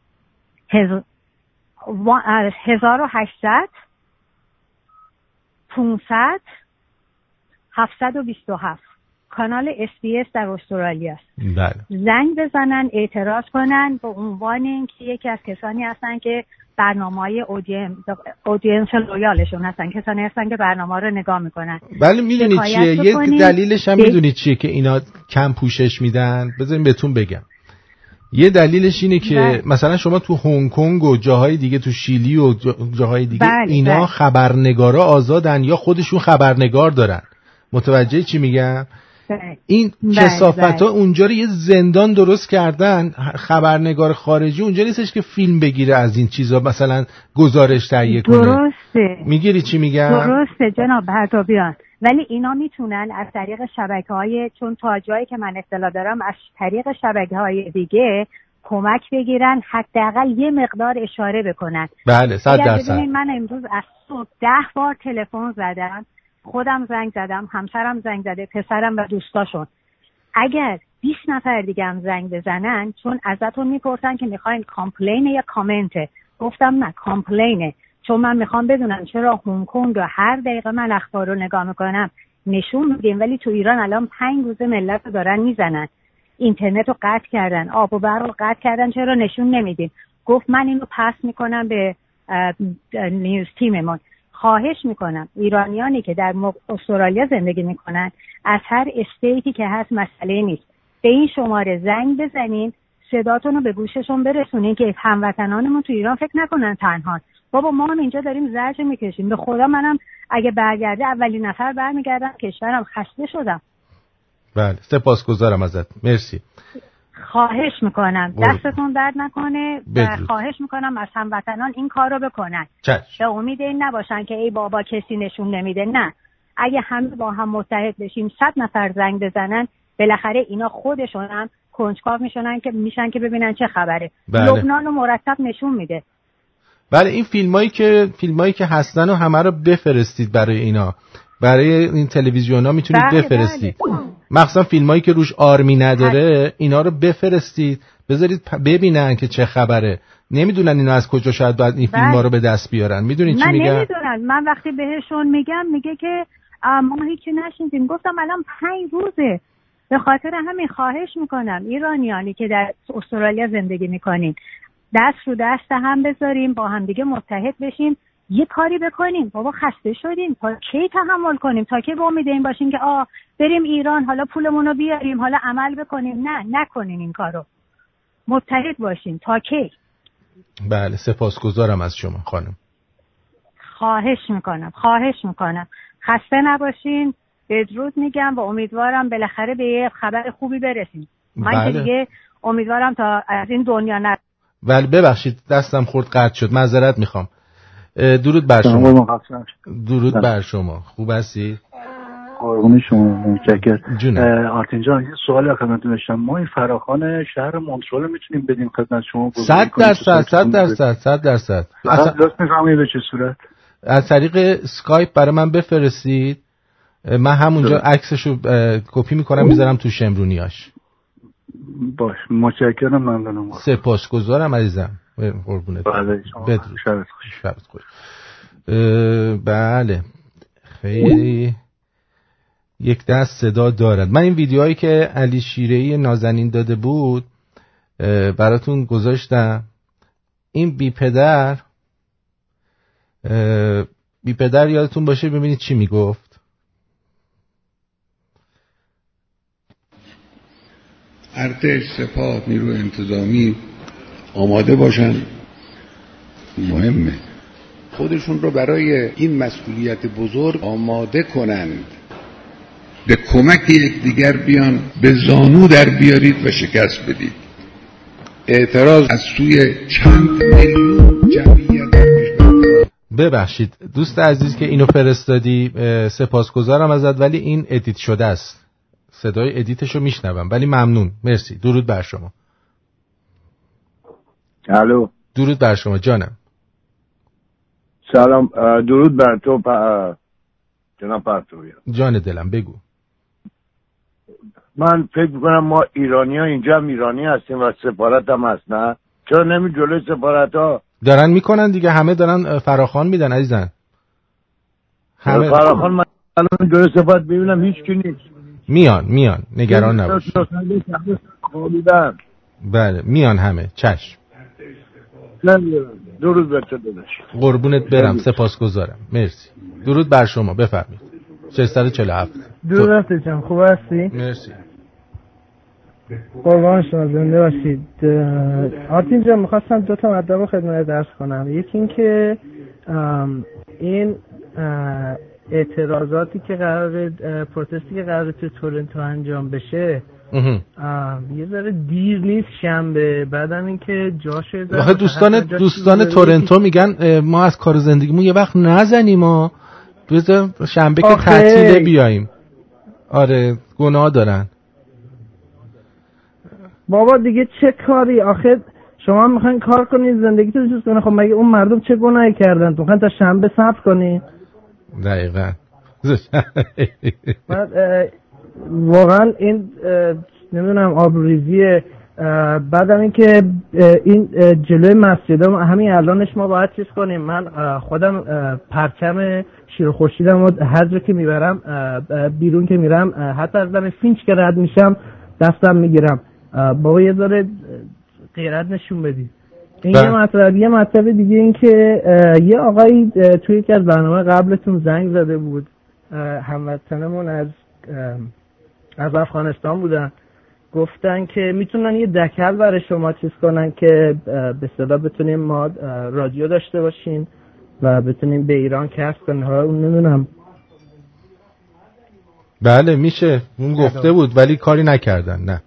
هزار و هشتصد پانصد هفتصد و بیست و هفت. کانال اس بی اس در استرالیا است. بله. زنگ بزنن، اعتراض کنن به عنوان اینکه یکی از کسانی هستن که برنامه‌های اودینس اودینس لویالشون هستن، کسانی هستن که برنامه رو نگاه میکنن. بله میدونید چیه؟ یه دلیلش هم میدونید چیه که اینا کم پوشش میدن؟ بذارین بهتون بگم. یه دلیلش اینه که بله. مثلا شما تو هنگ کنگ و جاهای دیگه، تو شیلی و جاهای دیگه بله. اینا بله. خبرنگارا آزادن یا خودشون خبرنگار دارن. متوجه چی میگم؟ بله. این کثافت‌ها بله. اونجا رو یه زندان درست کردن. خبرنگار خارجی اونجا نیستش که فیلم بگیره از این چیزا، مثلا گزارش تهیه کنه. درسته. میگیری چی میگم؟ درسته جناب پرتویان. ولی اینا میتونن از طریق شبکه‌های، چون تا جایی که من اطلاع دارم از طریق شبکه‌های دیگه کمک بگیرن، حداقل یه مقدار اشاره بکنن. بله صد درصد. من امروز از صبح ده بار تلفن زدم، خودم زنگ زدم، همسرم زنگ زده، پسرم و دوستاشون. اگر بیست نفر دیگه هم زنگ بزنن، چون ازتون میپرسن که میخواین کامپلین یا کامنته، گفتم نه کامپلینه، چون من میخوام بدونم چرا هنگ کنگ هر دقیقه من اخبار رو نگاه میکنم نشون میدیم ولی تو ایران الان پنج روز ملت رو دارن میزنن، اینترنت رو قطع کردن، آب و برق رو قطع کردن، چرا نشون نمیدیم؟ گفت من اینو پس میکنم به نیوز تیممون. خواهش میکنم ایرانیانی که در استرالیا زندگی میکنن از هر استیتی که هست مسئله نیست، به این شماره زنگ بزنین، صداتون رو به گوششون برسونین که هموطنانمون تو ایران فکر نکنن تنها. بابا ما هم اینجا داریم زجر میکشیم. به خدا منم اگه برگرده اولین نفر برمیگردم کشورم، خسته شدم. بله سپاسگزارم ازت، مرسی. خواهش میکنم دستتون درد نکنه و خواهش میکنم از هموطنان این کار رو بکنن. به امید این نباشن که ای بابا کسی نشون نمیده. نه، اگه همه با هم متحد بشیم، صد نفر زنگ بزنن، بالاخره اینا خودشون هم کنجکاو میشنن که میشن که ببینن چه خبره. بله. لبنان رو مرتب نشون میده. بله این فیلمایی که فیلمایی که هستن و همه رو بفرستید برای اینا، برای این تلویزیونا میتونید بله بفرستید. بله. مخصوصا فیلمایی که روش آرمی نداره اینا رو بفرستید، بذارید ببینن که چه خبره. نمیدونن اینا از کجا شاید بعد این فیلم‌ها رو به دست بیارن. میدونید چی میگم؟ من نمیدونن. من وقتی بهشون میگم میگه که ما هیچی نشنیدیم. گفتم الان پنج روزه. به خاطر همین خواهش میکنم ایرانیانی که در استرالیا زندگی میکنین دست رو دست هم بذاریم، با هم دیگه متحد بشیم، یه کاری بکنیم. بابا خسته شدیم، تا کی تحمل کنیم؟ تا کی با امید این باشیم که آ بریم ایران حالا پولمون رو بیاریم حالا عمل بکنیم؟ نه، نکنین این کارو. متحد باشیم. تا کی؟ بله سپاسگزارم از شما خانم. خواهش میکنم خواهش میکنم خسته نباشین. بدرود میگم و امیدوارم بالاخره به یه خبر خوبی برسیم. من بله. که دیگه امیدوارم تا از این دنیا نره. ولی ببخشید دستم خورد قطع شد، معذرت میخوام. درود بر شما. درود بر شما. خوب هستی؟ قربون شما، متشکرم. آرتین جان یه سوالی خدمتتون داشتم. ما این فراخوان شهر مونترال میتونیم بدیم خدمت شما؟ صد درصد صد درصد صد درصد. اصلا لطف می‌فرمایید به چه صورت؟ از طریق اسکایپ برای من بفرستید، من همونجا عکسشو کپی میکنم میذارم تو شمرونیاش. باش، متشکرم، ممنونم. سپاسگزارم عزیزم. قربونت. بله بدرود. شبت خوش. شبت خوش. بله خیلی یک دست صدا دارد. من این ویدیوهایی که علی شیره‌ای نازنین داده بود براتون گذاشتم. این بی پدر بی پدر یادتون باشه ببینید چی میگفت. ارتش، سپاه، نیرو انتظامی آماده باشن، مهمه خودشون رو برای این مسئولیت بزرگ آماده کنند، به کمک یکدیگر بیان، به زانو در بیارید و شکست بدید. اعتراض از سوی چند میلیون جمعیت در کشور. ببخشید دوست عزیز که اینو فرستادی، سپاسگزارم ازت، ولی این ادیت شده است، صدای ادیتشو میشنوم، ولی ممنون، مرسی. درود بر شما. الو. درود بر شما جانم. سلام، درود بر تو پا... جناب پرتویان. جان دلم بگو. من فکر میکنم ما ایرانی ها اینجا هم ایرانی هستیم و سفارت هم هست، نه؟ چرا نمی جلوی سفارت ها دارن میکنن دیگه، همه دارن فراخوان میدن عزیزن. همه فراخوان. من الان جلوی سفارت ببینم هیچ کی نیست. میان میان نگران نباش. بله میان همه. چشم. درود بر تو داداش. قربونت برم، سپاسگزارم، مرسی. درود بر شما، بفرمایید. ششصد و چهل و هفت. درود هستم، خوب هستی؟ مرسی. قربان شما، زنده باشید. آرتین جان می‌خواستم دو تا مطلب رو خدمت درس کنم. یکی این که این اعتراضاتی که قرار پروتستی که قرار تو تورنتو انجام بشه یه ذره دیر نیست شنبه، بعدم این که جاشه واخه دوستان دوستان تورنتو میگن ما از کار زندگیمون یه وقت نزنیم ما بذار شنبه که تعطیله بیاییم. آره گناه دارن بابا دیگه، چه کاری آخه شما میخواین کار کنید زندگیتون چیز کنه، خب مگه اون مردم چه گناهی کردن؟ تو میخواین تا شنبه صبر کنی؟ دقیقاً. بعد واقعا این نمیدونم آبروریزیه. بعدم این که این جلوی مسجدام همین الانش ما باید چیز کنیم. من خودم پرچم شیر و خورشیدم و هر جا که میبرم بیرون که میرم، حتی از دم فینچ که رد میشم دستم میگیرم. بابا یه ذره غیرت نشون بدید. این یه مطلب. یه مطلب دیگه این که یه آقایی توی یکی از برنامه قبلتون زنگ زده بود، هموطنمون از از افغانستان بودن، گفتن که میتونن یه دکل برای شما چیز کنن که به اصطلاح بتونیم ما رادیو داشته باشین و بتونیم به ایران کسب کنیم. ها اون نمیدونم. بله میشه، اون گفته بود ولی کاری نکردن. نه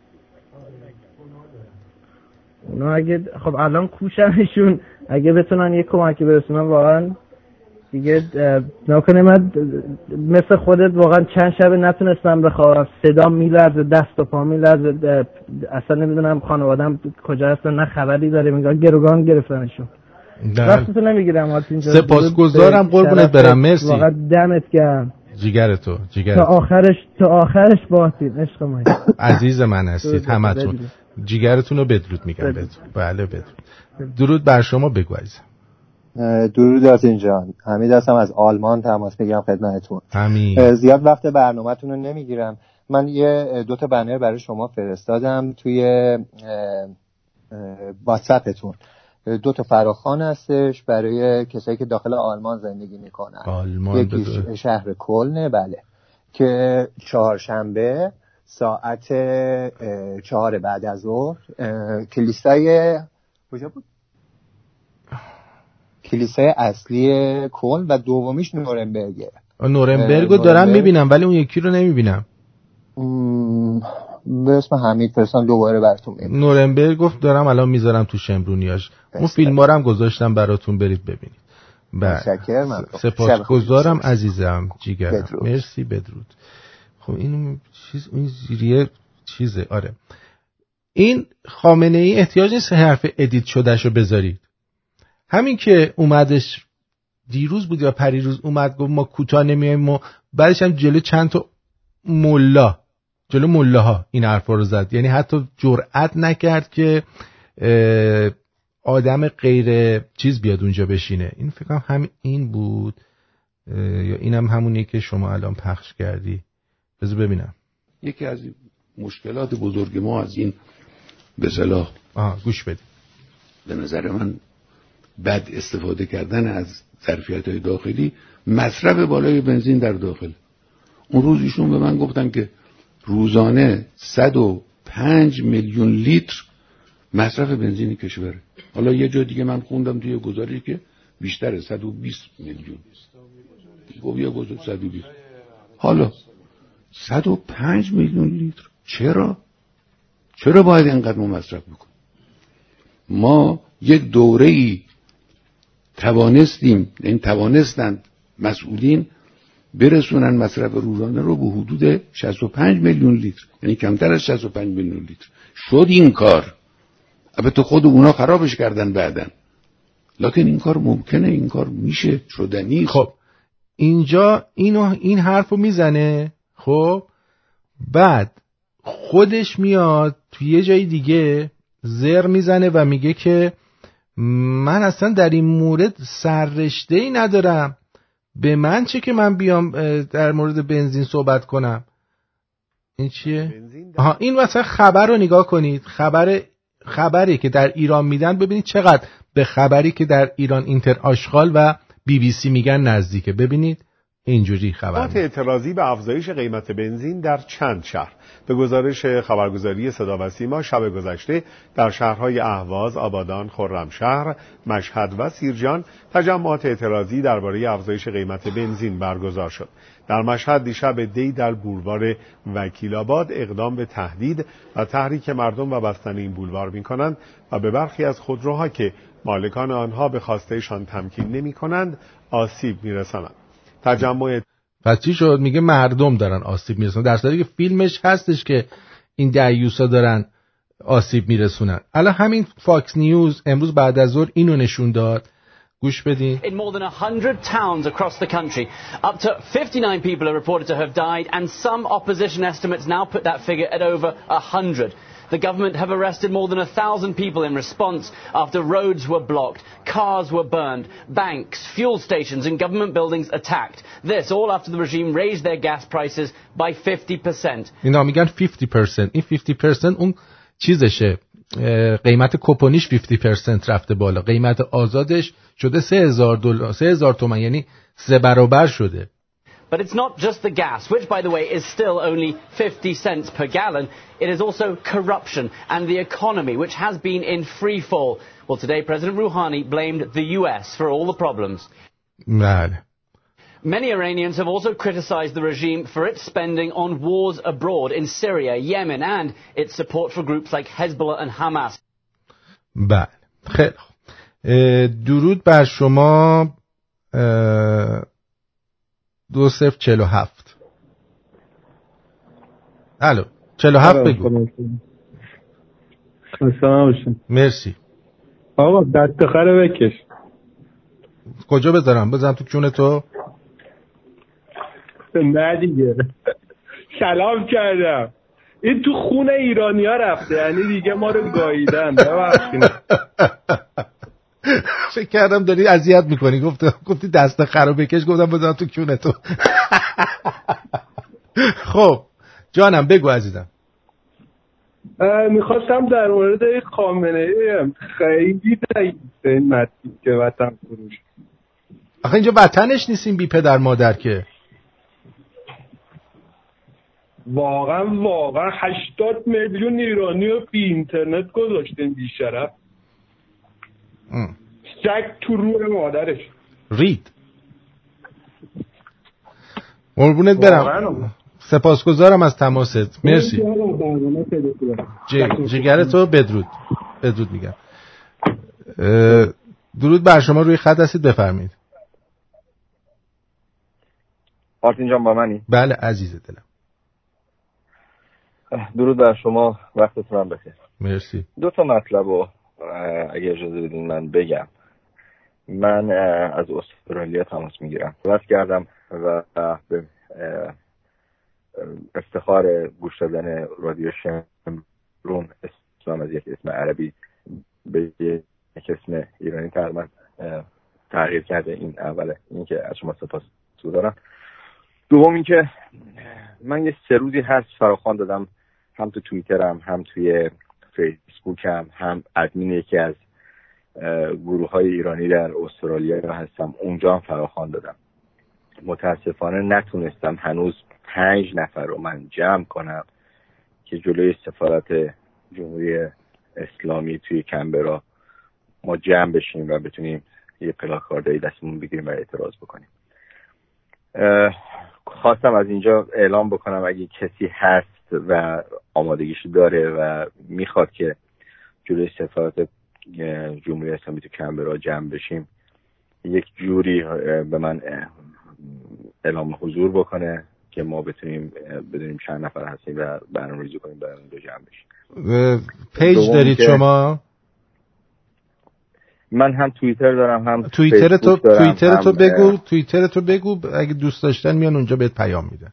اونا اگه خب الان کوشنشون اگه بتونن یه کمکی برسونن واقعا دیگه نکنه. من مثل خودت واقعا چند شب نتونستم بخوابم، صدا میلرزه، دست و پا میلرزه، اصلا نمیدونم خانوادم کجا هستن، نه خبری داره، میگن گروگان گرفتنشون. وقتتو نمیگیرم آرتین جان. سپاسگزارم، قربونت برم، مرسی. واقعا دمت گرم. جیگر تو جیگر تا آخرش تا آخرش باهاتید، عشق من. عزیز من هستید همتون. جیگرتون رو بدرود میگم بهتون. بله بدرود. درود بر شما بگو عزیزم. درود آرتین جان. حمید هستم از آلمان، تماس میگیرم خدمتتون. حمید. زیاد وقت برنامه‌تون رو نمیگیرم. من یه دو تا بنر برای شما فرستادم توی واتساپتون. دو تا فراخوان هستش برای کسایی که داخل آلمان زندگی میکنن. آلمان یکی شهر کلنه، بله، که چهارشنبه ساعت چهار بعد از ظهر کلیسای کجا بود؟ کلیسای اصلی کلن و دومیش نورنبرگه. نورنبرگو دارم میبینم ولی اون یکی رو نمیبینم. به اسم حمید فرستم دوباره براتون میارم. نورنبرگ گفت دارم الان میذارم تو شمرونیاش. اون فیلم‌ها رو هم گذاشتم براتون برید ببینید. متشکرم. سپاسگزارم عزیزم جیگرم. بدرود. مرسی بدرود. خب این چیز این زیریه چیزه. آره این خامنه ای احتیاج نیست حرف ادیت شدهشو بذارید. همین که اومدش دیروز بود یا پریروز اومد گفت ما کوتاه نمیایم، ما بعدش هم جلو چند تا ملا جلو ملاها این حرفا رو زد. یعنی حتی جرئت نکرد که آدم غیر چیز بیاد اونجا بشینه. این فکر کنم هم این بود یا اینم هم همونیه که شما الان پخش کردی. بذار ببینم. یکی از مشکلات بزرگ ما از این به اصطلاح آها گوش بدید. به نظر من بد استفاده کردن از ظرفیت‌های داخلی، مصرف بالای بنزین در داخل. اون روز ایشون به من گفتن که روزانه صد و پنج میلیون لیتر مصرف بنزین کشوره. حالا یه جا دیگه من خوندم توی گزارشی که بیشتره، صد و بیست میلیون. گفت یه گزارش صد و بیست. حالا صد و پنج میلیون لیتر چرا؟ چرا باید اینقدر ما مصرف بکنیم؟ ما یک دوره‌ای توانستیم، این توانستند مسئولین برسونن مصرف روزانه رو به حدود شصت و پنج میلیون لیتر، یعنی کمتر از شصت و پنج میلیون لیتر. شد این کار. البته خود اونا خرابش کردن بعدن، لکن این کار ممکنه، این کار میشه، شدنی. خب اینجا اینو این حرفو میزنه، خب بعد خودش میاد تو یه جای دیگه زر میزنه و میگه که من اصلا در این مورد سررشته‌ای ندارم، به من چه که من بیام در مورد بنزین صحبت کنم. این چیه؟ آها این مثلا خبر رو نگاه کنید، خبر خبری که در ایران میدن ببینید چقدر به خبری که در ایران اینتر آشغال و بی بی سی میگن نزدیکه. ببینید اینجوری خبر. اعتراضی به افزایش قیمت بنزین در چند شهر. به گزارش خبرگزاری صدا و سیما شب گذشته در شهرهای اهواز، آبادان، خرمشهر، مشهد و سیرجان تجمعات اعتراضی درباره افزایش قیمت بنزین برگزار شد. در مشهد دیشب دی در بولوار وکیل‌آباد اقدام به تهدید و تحریک مردم و بستن این بولوار می‌کنند و به برخی از خودروها که مالکان آنها به خواستهشان تمکین نمی‌کنند آسیب می‌رسانند. تجمع پس چی شد؟ میگه مردم دارن آسیب میرسونن، در صورتی که فیلمش هستش که این دعیوسا دارن آسیب میرسونن. الان همین فاکس نیوز امروز بعد از ظهر اینو نشون داد. گوش بدین. In more than one hundred towns across the country, up to fifty-nine people are reported to have died, and some opposition estimates now put that figure at over one hundred. The government have arrested more than a thousand people in response after roads were blocked, cars were burned, banks, fuel stations and government buildings attacked. This all after the regime raised their gas prices by fifty percent. اینا میگن fifty percent. این fifty percent اون چیزشه، قیمت کوپونیش fifty percent رفته بالا، قیمت آزادش شده سه هزار دلار، سه هزار تومان، یعنی سه برابر شده. But it's not just the gas, which, by the way, is still only fifty cents per gallon. It is also corruption and the economy, which has been in free fall. Well, today, President Rouhani blamed the U S for all the problems. Mad. Many Iranians have also criticized the regime for its spending on wars abroad in Syria, Yemen, and its support for groups like Hezbollah and Hamas. بله. خیلی خوب. درود بر شما. دو صفر چهل و هفت. الو چهل و هفت بگو. سلام باشین. مرسی. آقا دست خره بکش. کجا بذارم؟ بذارم تو کونه تو؟ نه دیگه. سلام کردم. این تو خونه ایرانیا رفته، یعنی دیگه ما رو گاییدن. ببخشید. فکر کردم داری اذیت میکنی. گفت گفتی دست خرو بکش، گفتم بذارم تو کونه تو. خب جانم بگو عزیزم. میخواستم در مورد خامنه ای خیلی ضعیفه این متنی که وطن فروش. آخه اینجا وطنش نیستیم بی پدر مادر که. واقعا واقعا هشتاد میلیون ایرانی رو بی اینترنت گذاشتن بیشرف. سگ تو روح مادرش. رید. قربونت برم. سپاسگزارم از تماست. مرسی. جگر تو بدرود. بدرود میگم. درود بر شما، روی خط هستید، بفرمایید. آرتین جان با منی؟ بله عزیز دلم. درود بر شما، وقتتون هم بخیر. مرسی. دو تا مطلب رو اگه اجازه بدین من بگم. من از استرالیا تماس میگیرم. صحبت کردم و به افتخار گوش دادن رادیو شمرون اسلام از یک اسم عربی به یک اسم ایرانی تقریبا تغییر کرده. این اوله، این که از شما سپاس گذارم. دوم این که من یه سه روزی هست فراخوان دادم، هم تو توییترم هم توی فیسبوکم، هم ادمین یکی از گروه های ایرانی در استرالیا هستم، اونجا هم فراخوان دادم. متاسفانه نتونستم هنوز پنج نفر رو من جمع کنم که جلوی سفارت جمهوری اسلامی توی کمبرا ما جمع بشیم و بتونیم یه پلاکاردی دستمون بگیریم و اعتراض بکنیم. خواستم از اینجا اعلام بکنم اگه کسی هست و آمادگیش داره و میخواد که جلوی سفارت جمهوری اسلامی تو کمبرا جمع بشیم، یک جوری به من اعلام حضور بکنه که ما بتونیم بدونیم چند نفر هستیم و برنامه‌ریزی کنیم برای اون دو جمع بشیم. پیج دارید شما؟ من هم توییتر دارم هم توییتر تو توییتر تو بگو توییتر تو بگو اگه دوست داشتن میان اونجا بهت پیام میدن.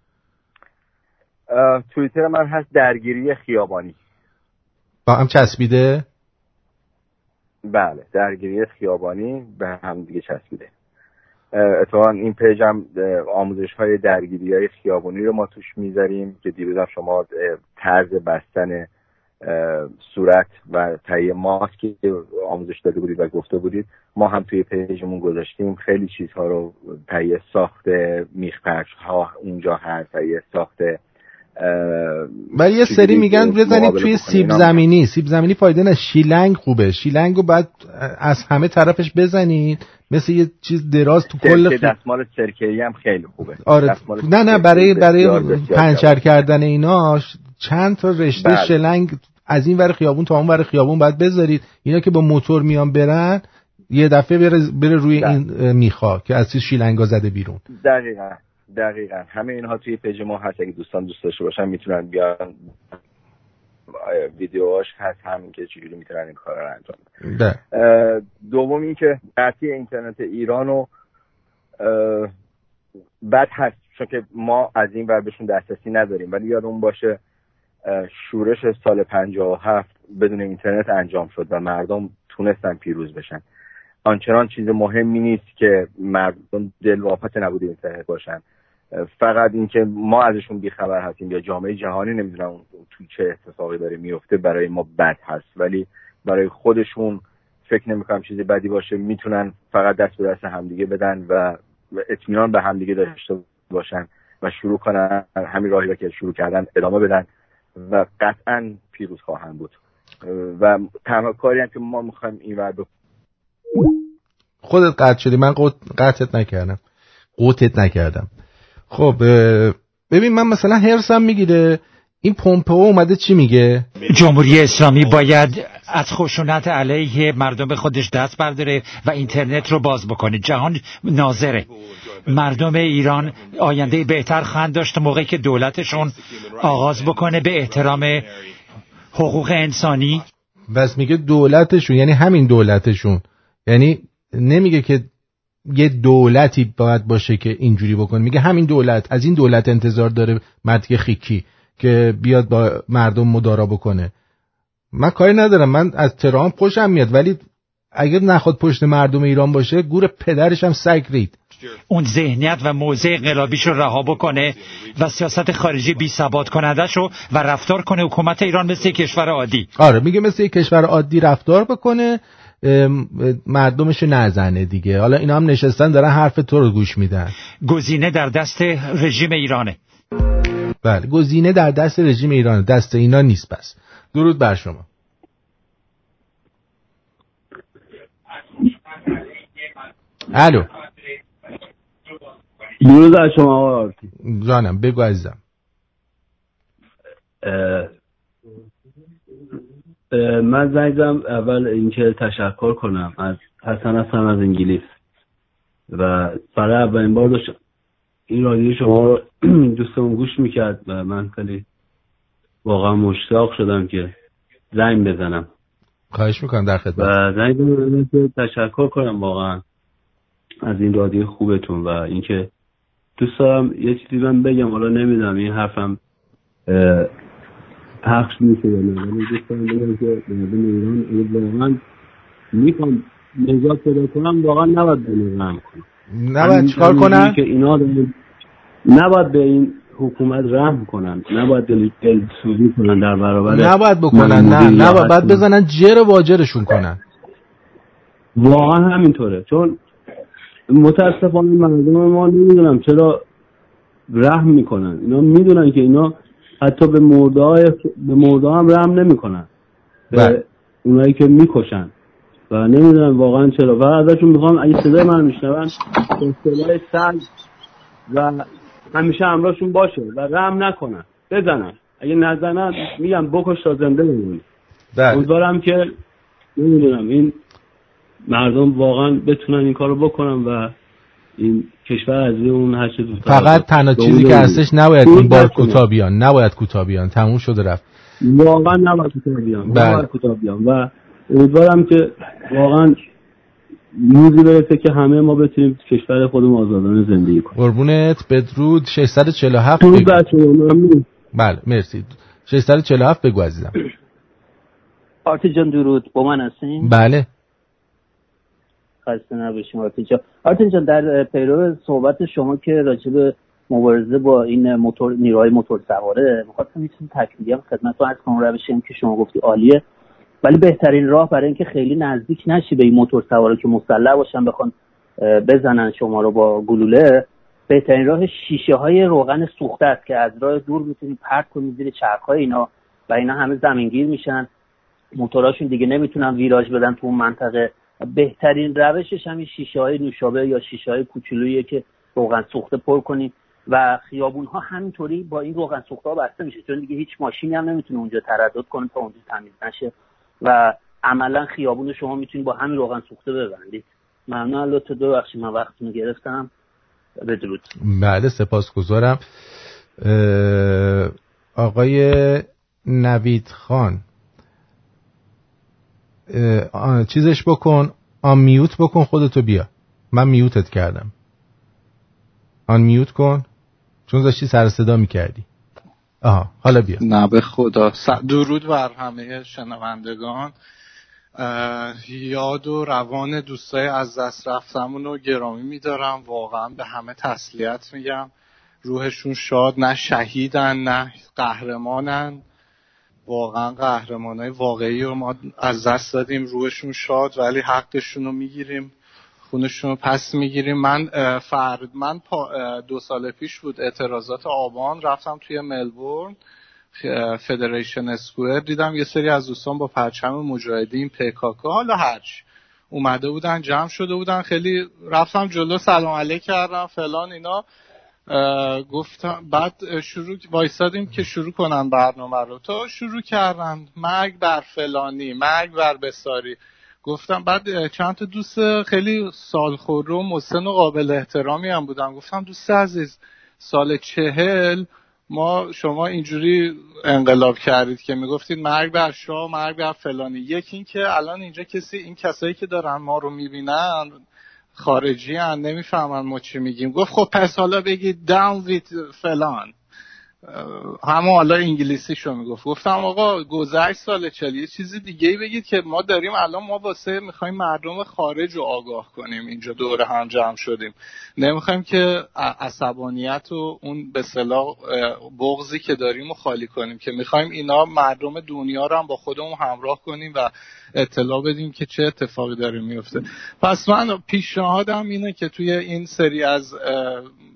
توییتر من هست درگیری خیابانی. با هم چسبیده؟ بله، درگیری خیابانی به هم دیگه چسبیده. اتفاقا این پیج هم آموزش های درگیری های خیابانی رو ما توش میذاریم که دیروز شما طرز بستن صورت و تهیه ماسک آموزش داده بودید و گفته بودید، ما هم توی پیجمون گذاشتیم. خیلی چیزها رو تهیه ساخته میخ پرچ ها اونجا هست، تهیه ساخته. ولی یه سری میگن بزنید توی سیب زمینی. سیب زمینی فایده نه، شیلنگ خوبه. شیلنگ رو بعد از همه طرفش بزنید مثل یه چیز دراز تو کل خ... دستمال سرکه‌ای هم خیلی خوبه. آره. نه نه برای برای پنچر کردن اینا چند تا رشته بله. شیلنگ از این ور خیابون تا اون ور خیابون باید بذارید. اینا که با موتور میان برن یه دفعه بره, بره روی ده. این میخا که از شیلنگا زده بیرون. دقیقاً دقیقاً همه اینها توی پیج ما هست. اگه دوستان دوست داشته باشن میتونن بیان، ویدیوهاش هست همین که چجوری میتونن این کارا رو انجام بدن. دوم این که قطعی اینترنت ایرانو بد هست چون که ما از این ور بهشون دسترسی نداریم، ولی یادمون باشه شورش سال پنجاه و هفت بدون اینترنت انجام شد و مردم تونستن پیروز بشن. آنچنان چیز مهمی نیست که مردم دلواپس نبود اینترنت باشن، فقط این که ما ازشون بیخبر هستیم یا جامعه جهانی نمیدونن تو چه اتفاقی داره میفته برای ما بد هست، ولی برای خودشون فکر نمیکنم چیزی بدی باشه. میتونن فقط دست به دست همدیگه بدن و اطمینان به همدیگه داشته باشن و شروع کنن همین راهی که شروع کردن ادامه بدن و قطعا پیروز خواهند بود. و تنها کاری هم که ما میخوایم این ور ب... خودت قطع شدی، من قطعت نکردم قطعت نکردم. خب ببین من مثلا هرسم میگیره این پومپئو اومده چی میگه؟ جمهوری اسلامی باید از خشونت علیه مردم خودش دست برداره و اینترنت رو باز بکنه. جهان ناظره. مردم ایران آینده بهتر خواهند داشت موقعی که دولتشون آغاز بکنه به احترام حقوق انسانی. بس میگه دولتشون یعنی همین دولتشون، یعنی نمیگه که یه دولتی باید باشه که اینجوری بکنه، میگه همین دولت. از این دولت انتظار داره مردی خیکی که بیاد با مردم مدارا بکنه. من کاری ندارم، من از ترامپ خوشم میاد، ولی اگر نخواد پشت مردم ایران باشه گور پدرش هم سگ رید. اون ذهنیت و موضع انقلابیش رو رها بکنه و سیاست خارجی بی ثبات کنندش رو و رفتار کنه حکومت ایران مثل کشور عادی. آره میگه مثل کشور عادی رفتار بکنه، مردمش نزنه دیگه. حالا اینا هم نشستن دارن حرف تو رو گوش میدن. گزینه در دست رژیم ایرانه. بله گزینه در دست رژیم ایرانه، دست اینا نیست. پس درود بر شما. الو درود بر شما آقا جانم، بگو عزیزم. من زنگ زدم اول اینکه تشکر کنم از حسن هستم از انگلیس و برای اولین بار داشتم این رادیو شما رو دوستمون گوش میکرد و من خیلی واقعا مشتاق شدم که زنگ بزنم. خواهش میکنم در خدمت. و زنگ زدم که تشکر کنم واقعا از این رادیو خوبتون و اینکه دوست دارم یه چیزی من بگم، حالا نمیدونم این حرفم حقش میشه یا نه، ولی دوست دارم بگم که مردم ایران واقعا میخوام نجات پیدا کنم، واقعا نباید به این رحم کنم. نباید چکار کنن؟ که اینا نباید به این حکومت رحم کنن، نباید دلسوزی کنن در برابر، نباید بکنن، نه نباید بعد بزنن جر واجرشون کنن. واقعا همینطوره، چون متاسفانه مردم ما نمیدونم چرا رحم میکنن. اینا میدونن که اینا حتی به مرده‌های به مرده‌ها هم رحم نمیکنن، به اونایی که میکشن و نمیدونم واقعا چرا. و ازشون میخوام اگه صدای من میشنون اصطلاح سگ و همیشه همراهشون باشه و رحم نکنن، بزنن، اگه نزنن میگم بکش تا زنده بمونی. امیدوارم که نمیدونم این مردم واقعا بتونن این کارو بکنن و این کشور از اون هر چه زودتر. فقط تنها چیزی که هستش نباید این بار کوتاه بیان، نباید کوتاه بیان، تموم شده رفت. واقعا نباید کوتاه بیان، نباید کوتاه بیان و امیدوارم که واقعا روزی برسه که همه ما بتونیم کشور خودمون آزادانه زندگی کنیم. قربونت، بدرود. ششصد و چهل و هفت بله مرسی. ششصد و چهل و هفت بگو عزیزم. آرتی جان درود، با من هستین؟ بله. خسته نباشیم آرتی جان. آرتی جان در پیرو صحبت شما که راجع به مبارزه با این موتور نیروهای موتور سواره می‌خواستم یه چیزی تکمیلی خدمتتون عرض کنم. روشی که شما گفتی عالیه، ولی بهترین راه برای اینکه خیلی نزدیک نشی به این موتور سوارا که مسلح باشن بخوان بزنن شما رو با گلوله، بهترین راه شیشه های روغن سوخته است که از راه دور میتونی پرت کنی زیر چرخ‌های اینا و اینا همه زمینگیر میشن، موتوراشون دیگه نمیتونن ویراژ بدن تو اون منطقه. بهترین روشش همین شیشه های نوشابه یا شیشه های کوچولویی که روغن سوخته پر کنی و خیابون ها همینطوری با این روغن سوخته ها بسته میشه، چون دیگه هیچ ماشینی هم نمیتونه اونجا تردد کنه تا اونجا تمیز نشه و عملا خیابون شما میتونید با همین روغن سوخته ببندید. ممنون. البته دو بخشی من وقتتون گرفتم. بدرود. بله سپاسگزارم. آقای نوید خان چیزش بکن، آن میوت بکن، خودتو بیا، من میوتت کردم، آن میوت کن چون داشتی سر صدا میکردی. آها حالا بیا. نه به خدا. درود بر همه شنوندگان. یاد و روان دوستای از دست رفتمون رو گرامی میدارم، واقعا به همه تسلیت میگم، روحشون شاد، نه شهیدن نه قهرمانن، واقعا قهرمانای واقعی رو ما از دست دادیم، روحشون شاد، ولی حقشون رو میگیریم، خونشون رو پس میگیریم. من فرد من دو سال پیش بود اعتراضات آبان، رفتم توی ملبورن فدریشن اسکوئر، دیدم یه سری از دوستان با پرچم مجاهدین پیکاکا حالا هرچی اومده بودن، جمع شده بودن، خیلی رفتم جلو سلام علیک کردم فلان اینا، گفتم بعد شروع وایسادیم که شروع کنن برنامه رو، تا شروع کردن مرگ بر فلانی، مرگ بر بساری. گفتم بعد چند تا دوست خیلی سالخورده و مسن و قابل احترامی هم بودن، گفتم دوست عزیز سال چهل ما شما اینجوری انقلاب کردید که میگفتید مرگ بر شاه، مرگ بر فلانی. یکی این که الان اینجا کسی این کسایی که دارن ما رو میبینن خارجی هن، نمیفهمن ما چی میگیم. گفت خب پس حالا بگید down with فلان، همه حالا انگلیسی شو میگفت. گفتم آقا گذشت سال چهل، یه چیزی دیگه ای بگید که ما داریم الان، ما واسه میخوایم مردم خارج رو آگاه کنیم، اینجا دور هم جمع شدیم، نمیخوایم که عصبانیت و اون به اصطلاح بغضی که داریم رو خالی کنیم، که میخوایم اینا مردم دنیا رو هم با خودمون همراه کنیم و اطلاع بدیم که چه اتفاقی داره میفته. پس من پیشنهادم اینه که توی این سری از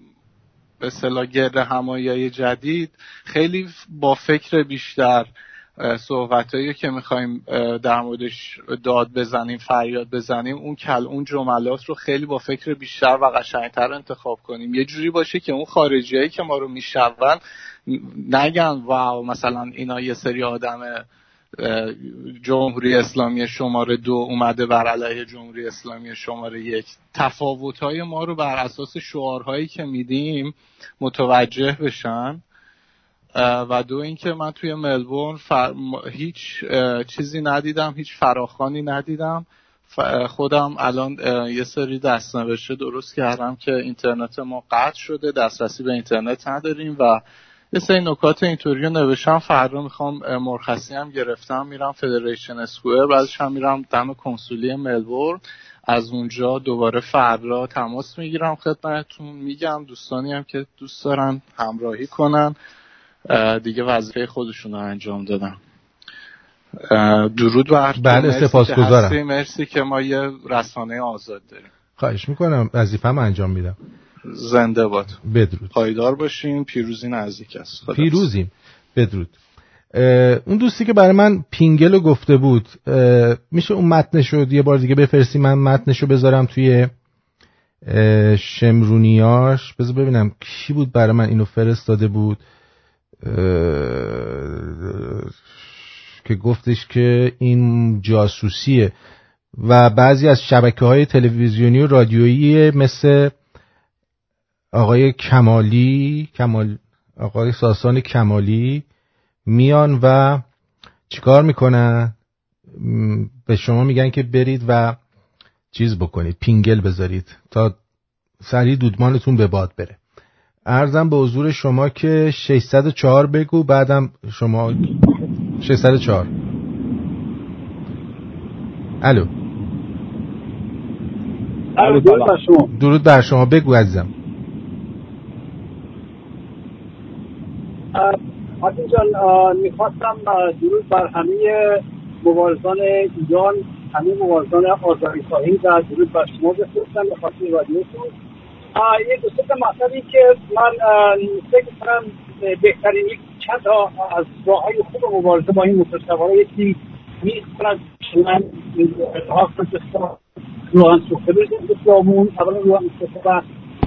به اصطلاح گرد همایی جدید خیلی با فکر بیشتر صحبتایی که میخوایم در موردش داد بزنیم، فریاد بزنیم، اون کل اون جملات رو خیلی با فکر بیشتر و قشنگتر انتخاب کنیم. یه جوری باشه که اون خارجیایی که ما رو میشنون نگن واو مثلا اینا یه سری آدم جمهوری اسلامی شماره دو اومده بر علیه جمهوری اسلامی شماره یک. تفاوت‌های ما رو بر اساس شعارهایی که میدیم متوجه بشن. و دو اینکه من توی ملبورن فر... هیچ چیزی ندیدم، هیچ فراخوانی ندیدم. خودم الان یه سری دستنوشته درست کردم که اینترنت ما قطع شده، دسترسی به اینترنت نداریم و یه سری نکات اینطوری رو نوشتم. فردا میخوام مرخصی هم گرفتم، میرم فدریشن اسکوئر، بعدش هم میرم دم کنسولی ملبورن. از اونجا دوباره فردا تماس میگیرم خدمتتون، میگم دوستانی هم که دوست دارن همراهی کنن دیگه وظیفه خودشون رو انجام دادن. درود بر تو. بله سپاسگزارم. مرسی که ما یه رسانه آزاد داریم. خواهش میکنم، وظیفه‌مو انجام میدم. زنده باد. بدرود. پایدار باشین. پیروزی نزدیک است. پیروزیم. بدرود. اون دوستی که برای من پینگلو گفته بود، میشه اون متنشو یه بار دیگه بفرستی؟ من متنشو بذارم توی شمرونیاش. بذار ببینم کی بود برای من اینو فرستاده بود که گفتش که این جاسوسیه و بعضی از شبکه‌های تلویزیونی و رادیویی مثل آقای کمالی کمال آقای ساسان کمالی میان و چیکار میکنن؟ به شما میگن که برید و چیز بکنید، پینگل بذارید تا سریع دودمانتون به باد بره. عرضم به حضور شما که ششصد و چهار بگو، بعدم شما ششصد و چهار. الو الو درود بر شما. درود بر شما، بگو عزیزم. حاتم جان میخواستم درود بر همه مبارزان ایران، همه مبارزان آزادی خواهی و درود بر شما بفرستم به خاطر رادیوتون. یه دو سه مطلبی که من فکر کنم بهترین یک چند تا از راه‌های خوب مبارزه با این متصوره یکی می‌خواست من اتحاد کنم روحان سوخته بزنید اسلامون اولا روحان سوخته و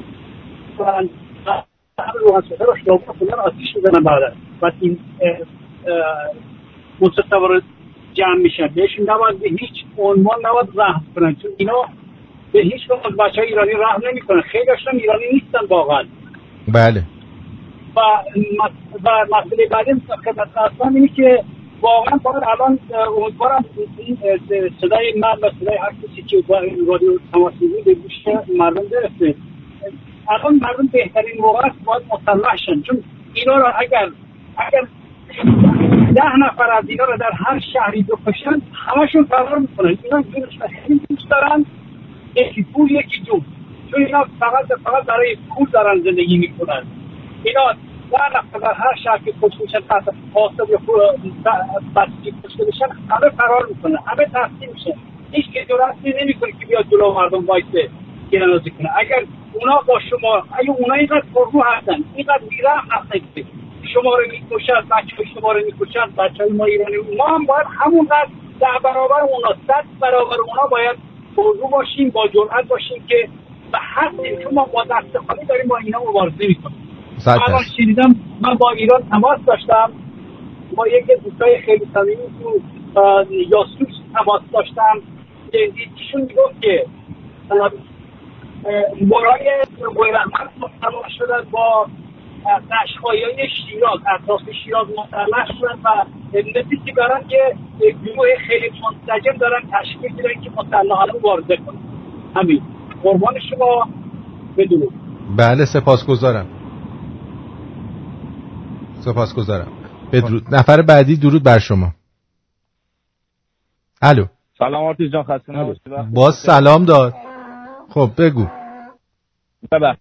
روحان سوخته رو شلابون کنن آتیش بزنن بعد بعد این متصوره جمع میشن. بهشون نباید به هیچ عنوان نباید رحم کنن، چون اینا به هیچ وقت بچه های ایرانی رحم نمی کنن. خیلی هاشون ایرانی نیستن واقعا. بله. و و مسئله بعدی خدمت اصلا اینه که واقعا باید الان امیدوارم صدای من و صدای هر کسی که با این رادیو تماس میگیره به گوش مردم برسه. الان مردم بهترین موقع است باید مسلح شن، چون اینا را اگر اگر ده نفر از اینا را در هر شهری بکشن همشون فرار میکنن. اینا خیلی دوست دارن یکی پول یکی جون، چون اینا فقط فقط برای پول دارن زندگی میکنن. اینا ده نفر در هر شهر که کشته بشن تحت پاسد یا بسیجی کشته بشن همه فرار میکنن، همه تحصیل میشن. هیچ که جرأتی نمیکنه که بیاد جلو مردم وایسه گیرندازی کنه. اگر اونا با شما اگه اونا اینقدر پررو هستن، اینقدر بیرحم هستن که شما رو میکشن، بچه‌های شما رو میکشن، بچه‌های ما ایرانی، ما هم باید همونقدر ده برابر اونا، صد برابر اونا باید پررو باشیم، با جرأت باشیم که به حد چون ما با دست خالی داریم با اینا مبارزه میکنیم. من شنیدم، من با ایران تماس داشتم، با یک دوستای خیلی صمیمی تو جاسوس تماس داشتم که ایشون میگفت که برای بوی رحمت مطلع شدن با قشقایای شیراز، اطراف شیراز مطلع شدن و نتیجه که دارن که گروه خیلی منسجم دارن تشکیل میدن که مسلحانه مبارزه کنن. همین. قربان شما، بدرود. بله سپاسگزارم. سپاسگزارم. بدرود. نفر بعدی درود بر شما. الو. سلام آرتیز جان، خسته نباشید. باز سلام داد. خب بگو. بله.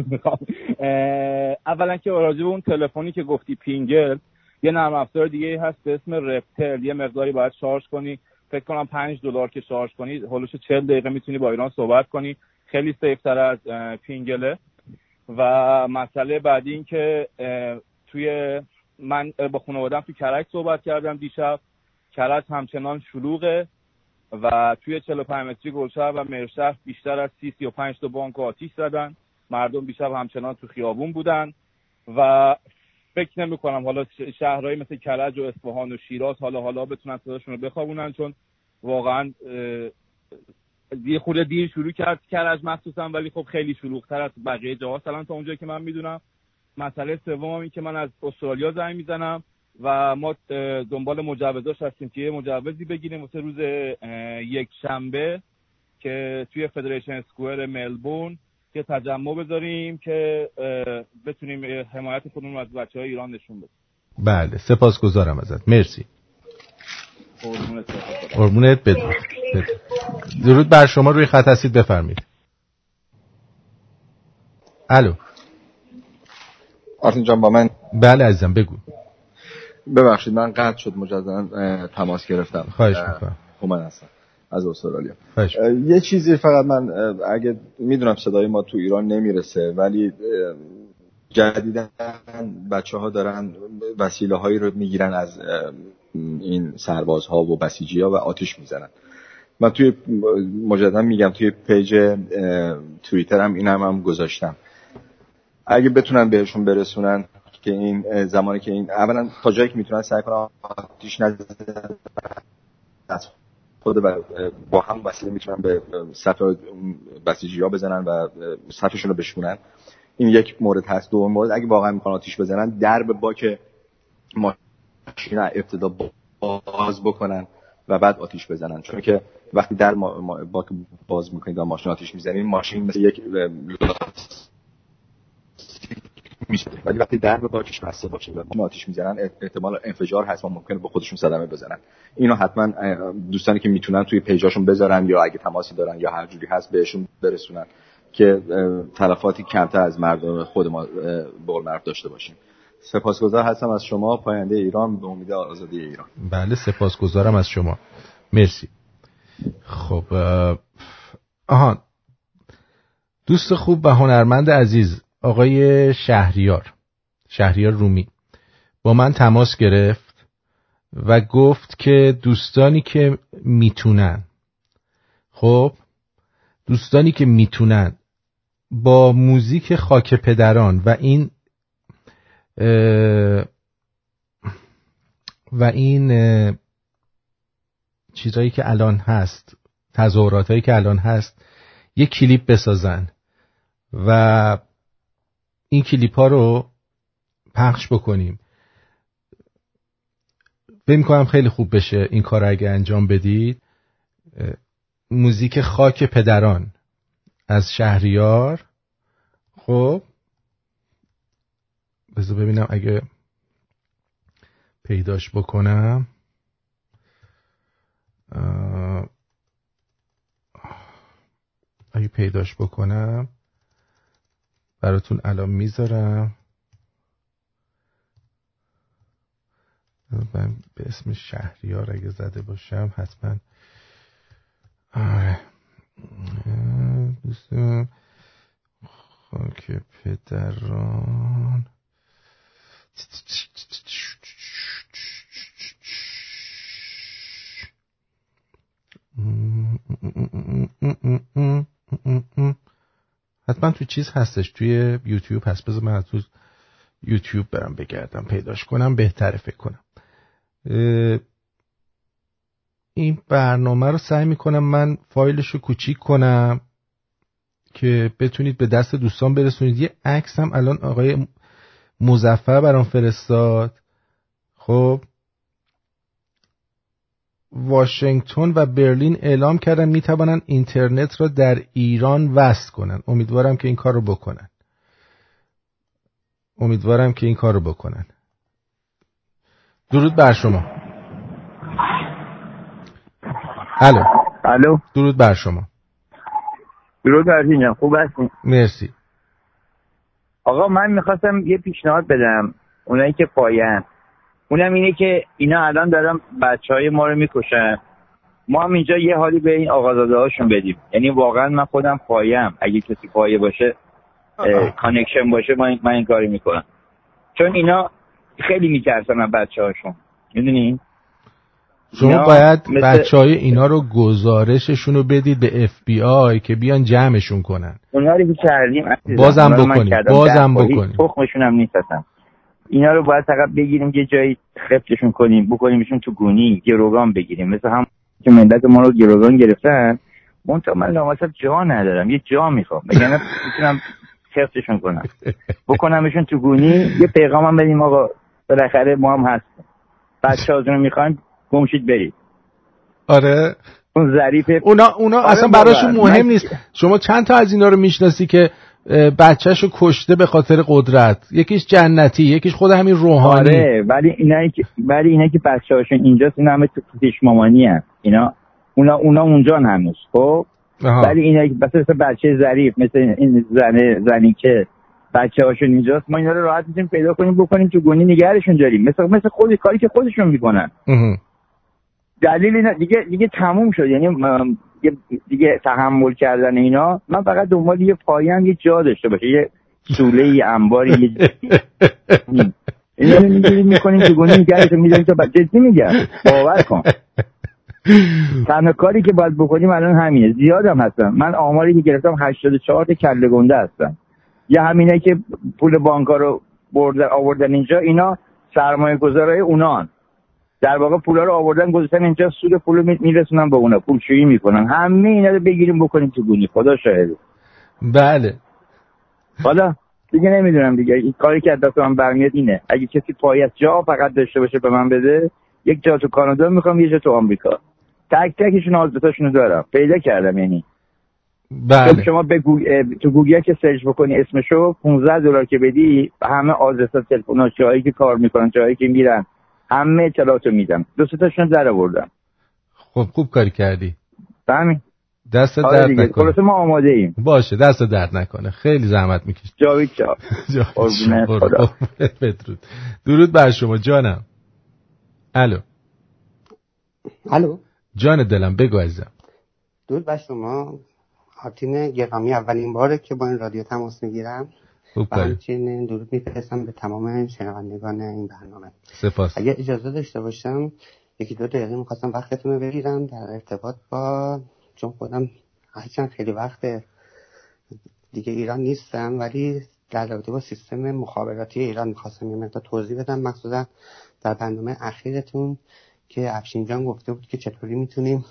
اولا که راجع به اون تلفنی که گفتی پینگل، یه نرم افزار دیگه هست به اسم رپتل، یه مقداری باید شارژ کنی، فکر کنم پنج دلار که شارژ کنی هولوش چهل دقیقه میتونی با ایران صحبت کنی، خیلی سیف تر از پینگله. و مسئله بعدی این که توی من با خانواده‌ام تو کرج صحبت کردم دیشب. کرج همچنان شلوغه و توی چهل و پنج متری گلشهر و مهرشهر بیشتر از سی سی و پنج تا بانک آتیش زدن. مردم دیشب همچنان تو خیابون بودن و فکر نمی کنم حالا شهرهایی مثل کرج و اصفهان و شیراز حالا حالا بتونن صداشون رو بخوابونن، چون واقعا یه خورده دیر شروع کرد کرج مخصوصا، ولی خب خیلی شلوغ‌تر از بقیه جاها مثلا تا اونجایی که من میدونم. مسئله سوم این که من از استرالیا زنگ میزنم و ما دنبال مجوزاش هستیم که یه مجوزی بگیریم واسه روز یک شنبه که توی فدریشن اسکوئر ملبورن که تجمع بذاریم که بتونیم حمایت خودمون از بچه‌های ایران نشون بدیم. بله سپاسگزارم ازت. مرسی. قربونت بدرود. درود بر شما. روی خط هستید بفرمایید. الو آرتین جان با من؟ بله عزیزم بگو. ببخشید من قطع شد مجددا تماس گرفتم. خواهش میکنم. هومن هستم از استرالیا. خواهش. یه چیزی فقط من اگه میدونم صدای ما تو ایران نمیرسه ولی جدیداً بچه‌ها دارن وسیله‌هایی رو میگیرن از این سربازها و بسیجی‌ها و آتش میزنن. من توی مجددا میگم توی پیج توییترم اینم هم گذاشتم. اگه بتونن بهشون برسونن که این زمانی که این اولا تا جایی که میتونن سعی کنن آتش نزنن خود با هم وسیله میتونن به صف بسیجی‌ها بزنن و صفشون رو بشکنن. این یک مورد هست. دوم مورد اگه واقعا میخوان آتش بزنن درب باک ماشین ابتدا باز بکنن و بعد آتش بزنن، چون که وقتی در باک باز میکنید و ماشین آتش میزنید ماشین مثل یک میشه، ولی وقتی درب باکش بسته باشه و آتش میزنن احتمال انفجار هست و ممکنه به خودشون صدمه بزنن. اینو حتما دوستانی که میتونن توی پیجاشون بذارن یا اگه تماسی دارن یا هر جوری هست بهشون برسونن که تلفاتی کمتر از مردم خود ما بولمرد داشته باشیم. سپاسگزار هستم از شما. پاینده ایران به امید آزادی ایران. بله سپاسگزارم از شما. مرسی. خب آها دوست خوب و هنرمند عزیز آقای شهریار شهریار رومی با من تماس گرفت و گفت که دوستانی که میتونن خب دوستانی که میتونن با موزیک خاک پدران و این و این چیزایی که الان هست تظاهراتایی که الان هست یک کلیپ بسازن و این کلیپ ها رو پخش بکنیم. فکر می‌کنم خیلی خوب بشه این کار اگه انجام بدید. موزیک خاک پدران از شهریار. خب بذار ببینم اگه پیداش بکنم. اگه پیداش بکنم براتون الان میذارم. من به اسم شهریار اگه زده باشم حتما آره دوستم خاک پدران حتما تو چیز هستش توی یوتیوب هست. بذار من تو یوتیوب برم بگردم پیداش کنم بهتره فکر کنم. این برنامه رو سعی میکنم من فایلش رو کوچیک کنم که بتونید به دست دوستان برسونید. یه عکس هم الان آقای مظفر برام فرستاد. خب واشنگتن و برلین اعلام کردن میتوانن اینترنت را در ایران وصل کنن. امیدوارم که این کار رو بکنن. امیدوارم که این کار رو بکنن. درود بر شما. الو. الو. درود بر شما. درود بر شما. خوب هستین؟ مرسی. آقا من میخواستم یه پیشنهاد بدم اونایی که پاین. اونم اینه که اینا الان دارن بچهای ما رو میکشن. ما هم اینجا یه حالی به این آقازاده هاشون بدیم. یعنی واقعا من خودم پایم. اگه کسی پایه باشه کانکشن باشه من من این کاری میکنم. چون اینا خیلی میترسن از بچه‌هاشون، میدونی؟ شما باید مثل... بچهای اینا رو گزارششون رو بدید به اف بی آی که بیان جمعشون کنن. اونا رو که کردیم بازم بکنیم بازم بکنیم تخمشون هم نیست اصلا. اینا رو باید فقط بگیریم یه جایی خفتشون کنیم، بکنیمشون تو گونی، گروگان بگیریم، مثل هم که ملت ما رو گروگان گرفتن. منتها من لامصب جا ندارم، یه جا میخوام بگم میتونم خفتشون کنم، بکنمشون تو گونی، یه پیغام هم بدیم آقا بالاخره ما هم هستیم، بچه‌هاتون رو میخوایم گمشید برید. آره اون ظریفه اونا اونا آره اصلا براشون مهم من... نیست. شما چند تا از اینا رو میشناسی که بچه‌شو کشته به خاطر قدرت؟ یکیش جنتی، یکیش خود همین روحانی. آره ولی اینایی که ولی اینا که بچه‌هاشون اینجاست، اینا همه تو پیشمامانی هست، اینا اونا اونا اونجا هنوز. خب ولی اینا که مثلا بچه ظریف مثل این زنه زنی که بچه‌هاشون اینجاست، ما اینا رو راحت میتونیم پیدا کنیم، بکنیم تو گونی نگهشون داریم، مثل مثل خود کاری که خودشون میکنن. دلیل اینا دیگه دیگه تموم شد، یعنی دیگه تحمل کردن اینا. من فقط دنبال یه پایه‌ام یه جا داشته باشه، یه سوله، یه انباری، یه اینا رو میگیریم میکنیم تو گونی نگهشون میذاریم تا جدی میگم باور کن. تنها کاری که باید بکنیم الان همینه. زیادم هستن، من آماری که گرفتم هشتاد و چهار تا کله گنده هستن. یا همینه که پول بانک‌ها رو بردن آوردن اینجا، اینا سرمایه گذارای اونان، در واقع پولا رو آوردن گذاشتن اینجا، سود پولو میرسونن به اونا، پولشویی میکنن. همه اینا رو بگیریم بکنیم تو گونی، خدا شاهده. بله حالا دیگه نمیدونم دیگه، این کاری که از دست من برمیاد اینه، اگه کسی پایت جا فقط داشته باشه به من بده، یک جا تو کانادا میخوام، یه جا تو آمریکا، تک تکشون آزمایششون دارم، پیدا کردم. یعنی بله شما به گوگ... تو گوگل که سرچ بکنی اسمشو، پانزده دلار که بدی، همه آدرس تلفن‌ها، جایی که کار میکنن، جایی که میرن، همه اطلاعاتو میدم. دو سه تاشون در آوردم. خب خوب کاری کردی. همین. دست درد نکنه. خلاص ما آماده ایم. باشه دست درد نکنه. خیلی زحمت میکشید. جاوید جا. قربونت خدا. بدرود. درود بر شما جانم. الو. الو. جان دلم بگو عزیزم. درود بر شما. آرتین گرامی، اولین باره که با این رادیو تماس میگیرم. خوب و همچنین درود میفرستم به تمام شنوندگان این برنامه. سپاس. اگه اجازه داشته باشم یکی دو دقیقه می‌خواستم وقتتون رو بگیرم در ارتباط با، چون خودم هرچند خیلی وقت دیگه ایران نیستم، ولی در رابطه با سیستم مخابراتی ایران می‌خواستم یه مقدار توضیح بدم، مخصوصا در برنامه اخیرتون که افشین جان گفته بود که چطوری میتونیم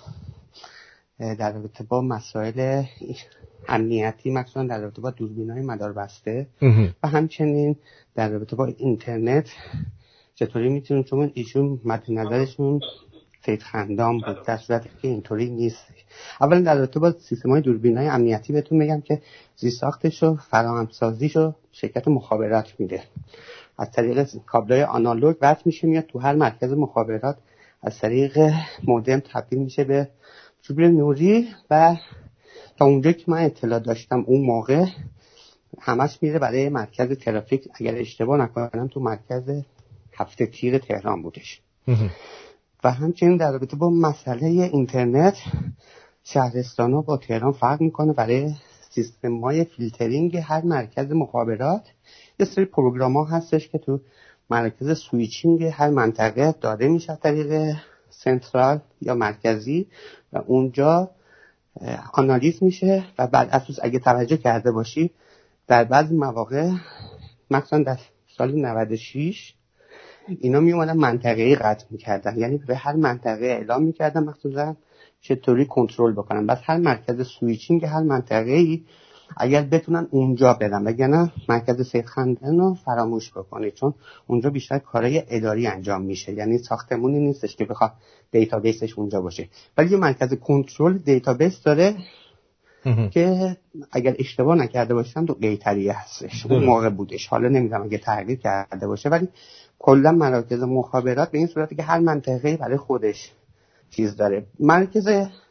در رابطه با مسائل امنیتی، مخصوصا در رابطه با دوربین‌های مداربسته و همچنین در رابطه با اینترنت چطوری میتونیم، چون ایشون مد نظرشون سید خندام بود، در صورتی که اینطوری نیست. اولا در رابطه با سیستم‌های دوربین‌های امنیتی بهتون میگم که زیرساختش و فراهم‌سازیش رو شرکت مخابرات میده، از طریق کابل‌های آنالوگ وصل میشه، میاد تو هر مرکز مخابرات، از طریق مودم تبدیل میشه به چوب نوری و تا اونجا که من اطلاع داشتم اون موقع همش میره برای مرکز ترافیک، اگر اشتباه نکنم تو مرکز هفته تیر تهران بودش. و همچنین در رابطه با مسئله اینترنت، شهرستان‌ها با تهران فرق میکنه. برای سیستم‌های فیلترینگ هر مرکز مخابرات یه سری پروگرام‌ها هستش که تو مرکز سویچینگ هر منطقه داده میشه طریق سنترال یا مرکزی و اونجا آنالیز میشه و بعد اساس اگه توجه کرده باشی در بعضی مواقع، مثلا در سال نود و شش اینا می اومدن منطقه‌ای قطع میکردن، یعنی به هر منطقه اعلام میکردن مخصوصا چطوری کنترل بکنن، بس هر مرکز سویچینگ هر منطقه‌ای اگر بتونن اونجا بدن، وگرنه مرکز سید خندان رو فراموش بکنید، چون اونجا بیشتر کارهای اداری انجام میشه، یعنی ساختمونی نیستش که بخواد دیتابیسش اونجا باشه، ولی یه مرکز کنترل دیتابیس داره که اگر اشتباه نکرده باشم تو قیطریه هستش، اون موقع بودش، حالا نمیدونم اگه تغییر کرده باشه، ولی کلا مراکز مخابرات به این صورتی که هر منطقه‌ای برای خودش چیز داره. مرکز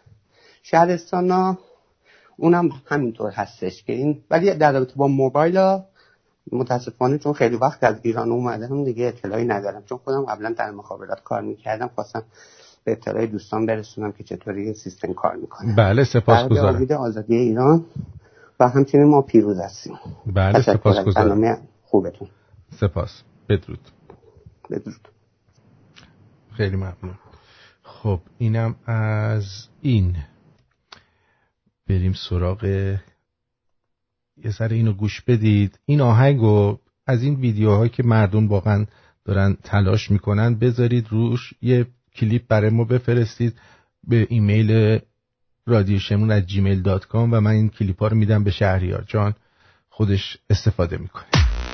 شهرستانا اونم همینطور هستش که این، ولی در رابطه با موبایل متاسفانه چون خیلی وقت از ایران اومدم دیگه اطلاعی ندارم، چون خودم قبلا در مخابرات کار میکردم، خواستم به اطلاع دوستان برسونم که چطوری این سیستم کار میکنه. بله سپاسگزارم. امید آزادی ایران و همچنین ما پیروز هستیم. بله سپاسگزارم. برنامه خوبتون. سپاس. بدرود. بدرود. خیلی ممنون. خب اینم از این. بریم سراغ یه سر اینو گوش بدید. این آهنگو از این ویدیوهایی که مردم واقعا دارن تلاش میکنن بذارید روش یه کلیپ برای ما بفرستید به ایمیل رادیو شمرون ات جیمیل دات کام و من این کلیپا رو میدم به شهریار جان، خودش استفاده میکنه.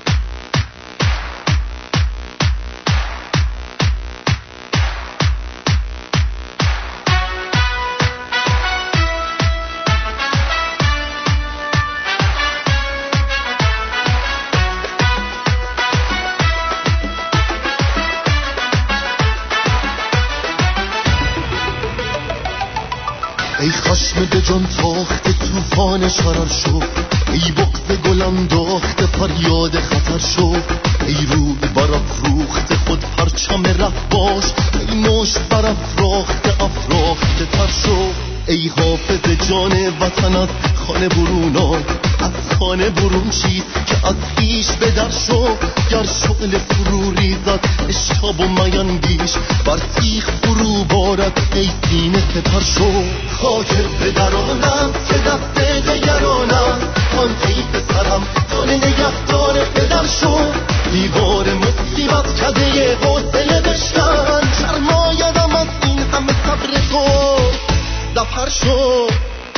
ای خشم به جان تاخته توفان شرر شو، ای بغض گلان داخته فریاد خطر شو، ای روی برافروخته خود پرچم ره باش، ای مشت برافراخته افراخته تر شو، ای حافظ جان وطن از خانه برون آی، از خانه برون چیز که از خویش به در شو، گر شعله فرو ریزد اشتاب و میندیش، بر تیغ فرو بارد ای سینه سپر شو، خاک پدرانم که دست دگرانم، آن تیغ سرم جان نگهدار پدر شو، دیوار مصیبت کده حوصله بشکن، شرمایدم از این همه صبر تو زفر شو.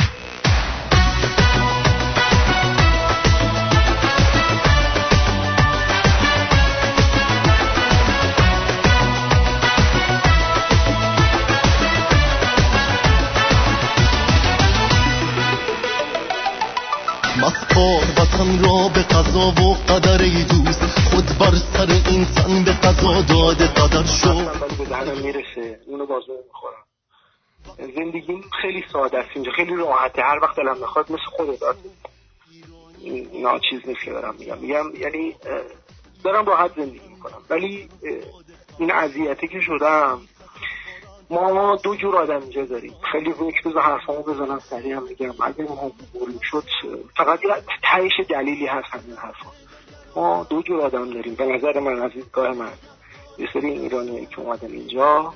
مسپار وطن را به قضا و قدر ای دوست، خود بر سر این تن به قضا داده قدر شو. من به دهنم میرسه اونو بازو میخورم. زندگیم خیلی ساده است اینجا، خیلی راحته، هر وقت دلم بخواد مثل خودت اینا چیز نیست که دارم میگم میگم یعنی دارم راحت زندگی میکنم، ولی این اذیتی که شدم. ما دو جور آدم اینجا داریم، خیلی وقت بذار حرفامو بزنم سریع هم میگم، اگه ما بولیم شد فقط یه تهش دلیلی هست همین حرفا. ما دو جور آدم داریم به نظر من، از دیدگاه من. یه سری ایرانیایی که اومدن اینجا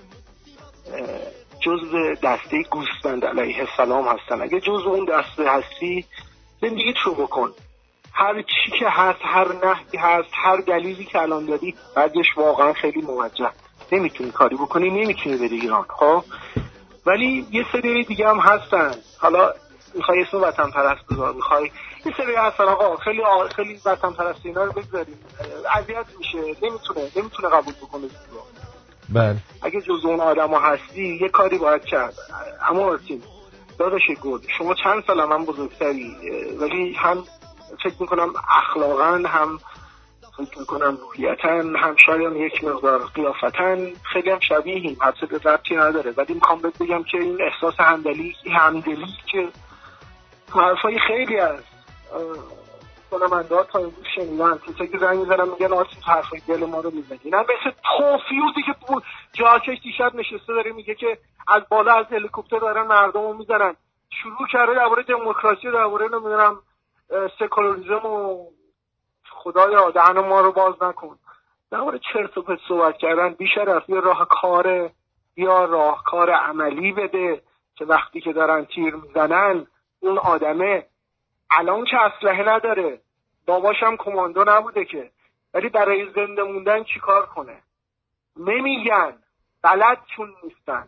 جزء دسته گوسفند علیه السلام هستن. اگه جزء اون دسته هستی زندگیت رو بکن، هر چی که هست، هر نحوی هست، هر دلیلی که الان داری بعدش واقعا خیلی موجه، نمیتونی کاری بکنی، نمیتونی بری ایران. خب ولی یه سری دیگه هم هستن، حالا میخوای اسم وطن پرست بذار، میخوای یه سری هستن آقا خیلی آ... خیلی وطن پرست اینا رو بذاریم، اذیت میشه، نمیتونه نمیتونه قبول بکنه. بله اگه جز اون آدم‌ها هستی یه کاری باید کرد. اما آرتین داداش گل، شما چند سال من بزرگتری، ولی هم فکر میکنم اخلاقاً، هم فکر میکنم روحیتاً، هم شاید یک مقدار قیافتاً خیلی هم شبیهیم، حتی به ربطی نداره، ولی میخوام بهت بگم که این احساس همدلی همدلی که حرفای خیلی از کنمنده ها تا امروز شنیدن، کسایی که زنگ میزنن میگن آرتین حرفای دل ما رو میزنی، نه مثل توفیوزی که جاکش دیشب نشسته داره میگه که از بالا از هلیکوپتر دارن مردم رو میزنن، شروع کرده درباره دموکراسی و درباره نمیدونم سکولاریسم و خدایا دهن ما رو باز نکن، درباره چرت و پرت صحبت کردن. بیشرف یا راهکار یا راهکار عملی بده که وقتی که دارن تیر میزنن اون آدمه الان که اسلحه نداره، باباش هم کماندو نبوده که، ولی برای زنده موندن چی کار کنه؟ نمیگن، بلد چون نیستن.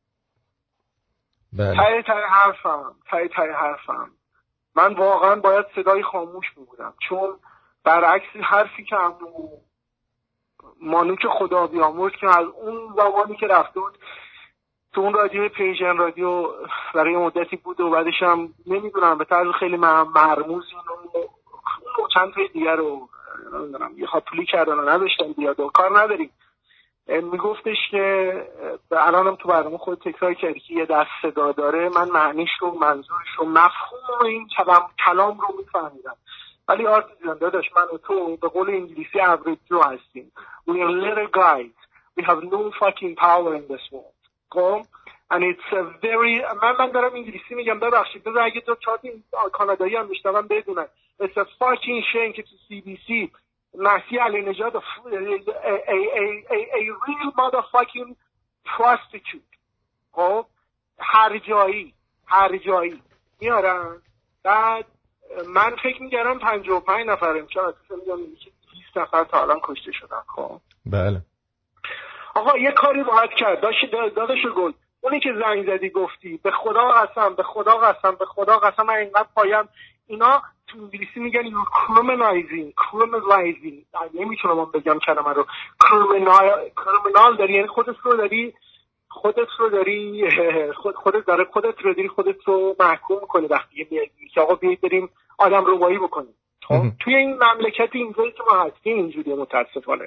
تای تای حرفم تای تای حرفم من واقعا باید صدای خاموش میبودم، چون برعکس حرفی که امو مانوک خدا بیامرز که از اون زمانی که رفته بود تو اون رادیو پیجن رادیو برای مدتی بود و بعدش هم نمیدونم به طرز خیلی مرموز و چند تای دیگر رو نمیدونم یه خاطولی کردن و نداشتن بیاد و کار نداریم. میگفتش که الانم تو برنامه خود تکرار کردی که یه دست صدا داره، من معنیش رو، منظورش رو، مفهوم این کلام کلام رو میفهمیدم. ولی آرتین جان داداش، من و تو به قول انگلیسی average جو هستیم. We are little guys. We have no fucking power in this world. خب and it's a very من من دارم انگلیسی میگم، ببخشید بذار اگه تو چهار کانادایی هم میشنون بدونن it's a fucking shame که تو سی بی سی مسیح علی نژاد a, a, a, a real motherfucking prostitute. خب هر جایی هر جایی میارن. بعد من فکر میگرم پنجاه و پنج نفر امشب میگم بیست نفر تا الان کشته شدن. خب بله آقا یه کاری باید کرد. داشت داداش گل اونی که زنگ زدی گفتی به خدا قسم به خدا قسم به خدا قسم من اینقدر پایم اینا تو انگلیسی میگن you criminalizing criminalizing نمیتونم بگم کلمه رو criminal criminal داری یعنی خودت رو داری خودت رو داری خود خودت داره خودت رو داری خودت رو محکوم کنی وقتی میگی که آقا بیایید بریم آدم ربایی بکنیم. خب توی این مملکت اینجایی که ما هستیم اینجوریه متاسفانه.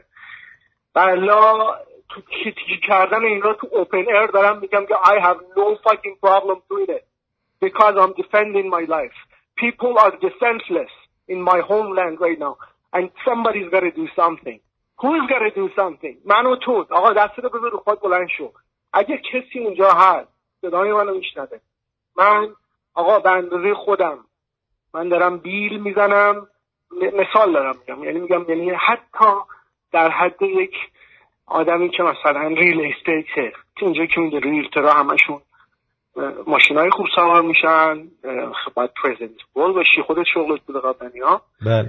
بلا تو کیتی کردن این رو تو اوپن ایر دارم میگم که I have no fucking problem doing it because I'm defending my life. People are defenseless in my homeland right now and somebody's got to do something. Who's got to do something? من و تو. آقا دست رو بذار رو خود بلند شو. اگه کسی اونجا هست صدای منو میشنوه من آقا به اندازه خودم من دارم بیل میزنم مثال دارم میگم یعنی میگم یعنی حتی در حد یک آدمی که مثلا ریل استیته که اینجا که میگه ریلترها همشون ماشینای خوب سوار میشن باید پرزنتبل باشی خودت شغلت بوده قبلنی ها. بله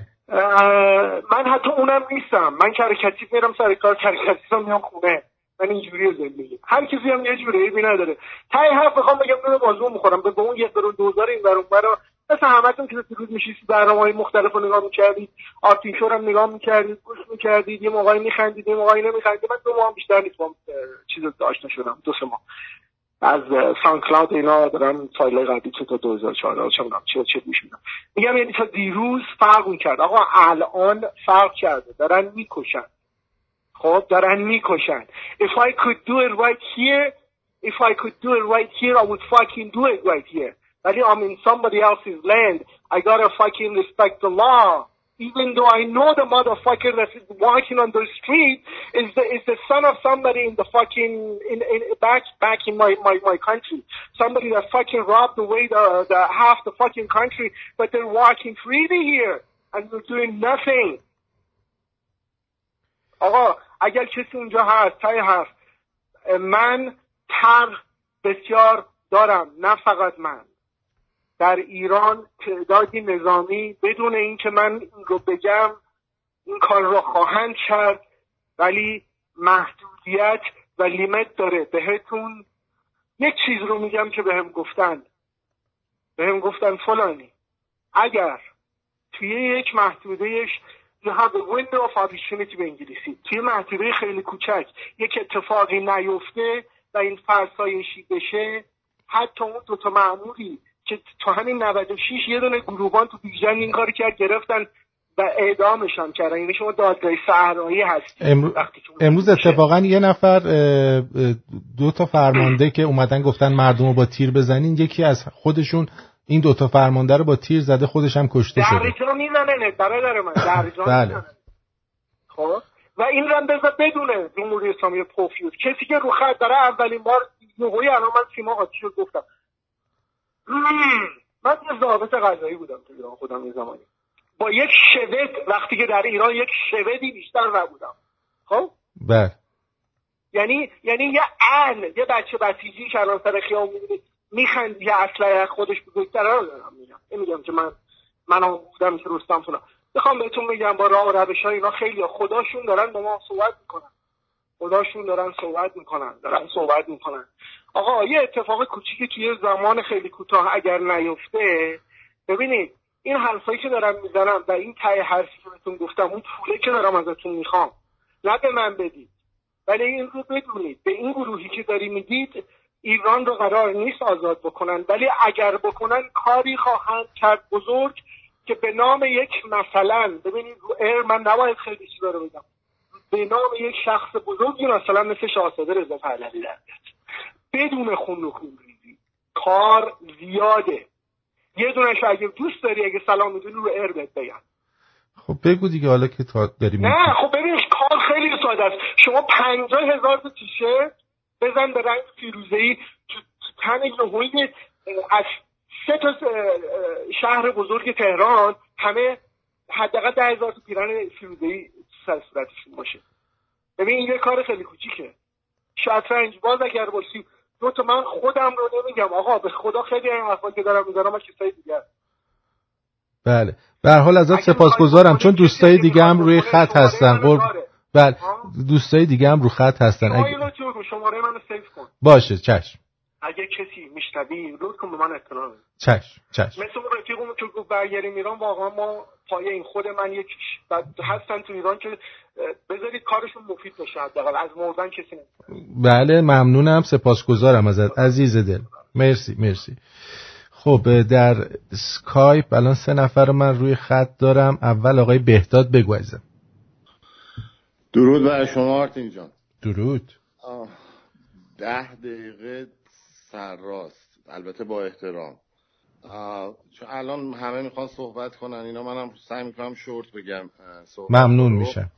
من حتی اونم نیستم. من کرکتیف میرم سر کار کرکتیف هم میام خونه. من اینجوری زندگی هر کسی هم یه جوری ایبی نداره. تای حرف بخوام بگم نون بازو میخورم به اون یک درون دوزار این برون برا مثلا همتون که تو روز میشید برنامه‌های مختلف رو نگاه می‌کردید آرتیشور هم نگاه می‌کردید گوش می‌کردید یه موقعی می‌خندید یه موقعی نمی‌خندید. من دو ماه بیشتر نیست با چیزا آشنا شدم دو سه ماه از ساوند کلاود اینا دارم فایل‌های قدیمی که تا دو هزار و چهارده چه می‌دونم چه چه گوش میدم. میگم یعنی تا دیروز فرق می‌کرد. آقا الان فرق کرده دارن می‌کشن. خب دارن می‌کشن. If I could do it right here if I could do it right here I would fucking do it right here. But I'm in somebody else's land. I gotta fucking respect the law. Even though I know the motherfucker that is walking on the street is the is the son of somebody in the fucking in, in back back in my, my, my country. Somebody that fucking robbed away the the half the fucking country, but they're walking freely here and they're doing nothing. آقا اگر کسی اونجا هست تای هست من تر بسیار دارم نه فقط من در ایران تعدادی نظامی بدون اینکه من این رو بگم این کار رو خواهند کرد ولی محدودیت و لیمیت داره. بهتون یک چیز رو میگم که بهم گفتن بهم گفتن فلانی اگر توی یک محدودهش you have a window of opportunity به انگلیسی توی محدوده خیلی کوچک یک اتفاقی نیفته و این فرسایشی بشه حتی اون دوتا مأموری که تو همین نود و شش یه دونه گروبان تو بیژن این کار کرد گرفتن و اعدامش هم کردن. یعنی شما دادگاه صحرایی هستی. امرو... امروز اتفاقا یه نفر دو تا فرمانده که اومدن گفتن مردم رو با تیر بزنین یکی از خودشون این دو تا فرمانده رو با تیر زده خودش هم کشته شده. در جا میزنه برادر من در جا میزنه. خب و این رو بذار بدونه جمهوری اسلامی پوفیوز کسی که رو خط داره اولین بار نهایی الان من سیما قاطی شد گفتم من یه ضابط قضایی بودم تو ایران خودم یه زمانی با یک شوید وقتی که در ایران یک شویدی بیشتر نبودم. خب بله یعنی یعنی یه ان یه بچه بسیجی که الان سر خیام میبینید میخند یه اسلحه خودش بزرگتره رو دارم میگم نمیگم که من من هم بودم که رستم فلان بخوام بهتون میگم با راه و روش های اینا خیلی خداشون دارن با ما صحبت میکنن خداشون دارن صحبت میکنن دارن صحبت میکنن. آقا یه اتفاق کوچیکی توی زمان خیلی کوتاه اگر نیفته ببینید این حرفایی که دارم میزنم و این ته حرفی که بهتون گفتم اون پوله که دارم ازتون میخوام نه به من بدید ولی این رو بدونید به این گروهی که داری میدید ایران رو قرار نیست آزاد بکنن ولی اگر بکنن کاری خواهند کرد بزرگ که به نام یک مثلا ببینید رو ایر من نباید خیلی چیزا رو بگم به نام یک شخص بزرگی مثلا مثل شاهزاده رضا پهلوی در بدون خون و خون ریزی کار زیاده. یه دونش اگه دوست داری اگه سلام میدونی رو ایر بهت بگم. خب بگو دیگه حالا که تا داریم نه خب ببینش کار خیلی ساده است. شما پنجاه هزار تا تیشرت بزن به رنگ فیروزه‌ای تو تن یهویی از سه تا شهر بزرگ تهران همه حداقل ده هزار تا پیرن فیروزه‌ای سر صورتشون باشه. ببین این یه کار خیلی کوچیکه. شطرنج باز اگر باشی دو تا، من خودم رو نمیگم آقا، به خدا خیلی این حرفا که دارم میذارم از کسای دیگه. بله به هر حال ازت سپاسگزارم، چون دوستای دیگه هم روی خط هستن. قرب بله دوستای دیگه هم رو خط هستن. اگه شماره منو سیو کن. باشه چشم. اگه کسی میشنوی لطف کن به من اطلاع بده. چشم چشم. مثل اون رفیقمون که گفت برگردیم ایران، واقعا ما پایه این خود من یکیش بعد هستن تو ایران که بذارید کارشون مفید بشه، حداقل از مردن کسی نمیشه. بله ممنونم، سپاسگزارم ازت عزیز دل. مرسی مرسی. خب در اسکایپ الان سه نفر من روی خط دارم. اول آقای بهداد بگو عزیزم. درود بر شما آرتین جان. درود. آه. ده دقیقه سرراست، البته با احترام، چون الان همه میخوان صحبت کنن اینا، منم سعی میکنم شورت بگم. ممنون میشم.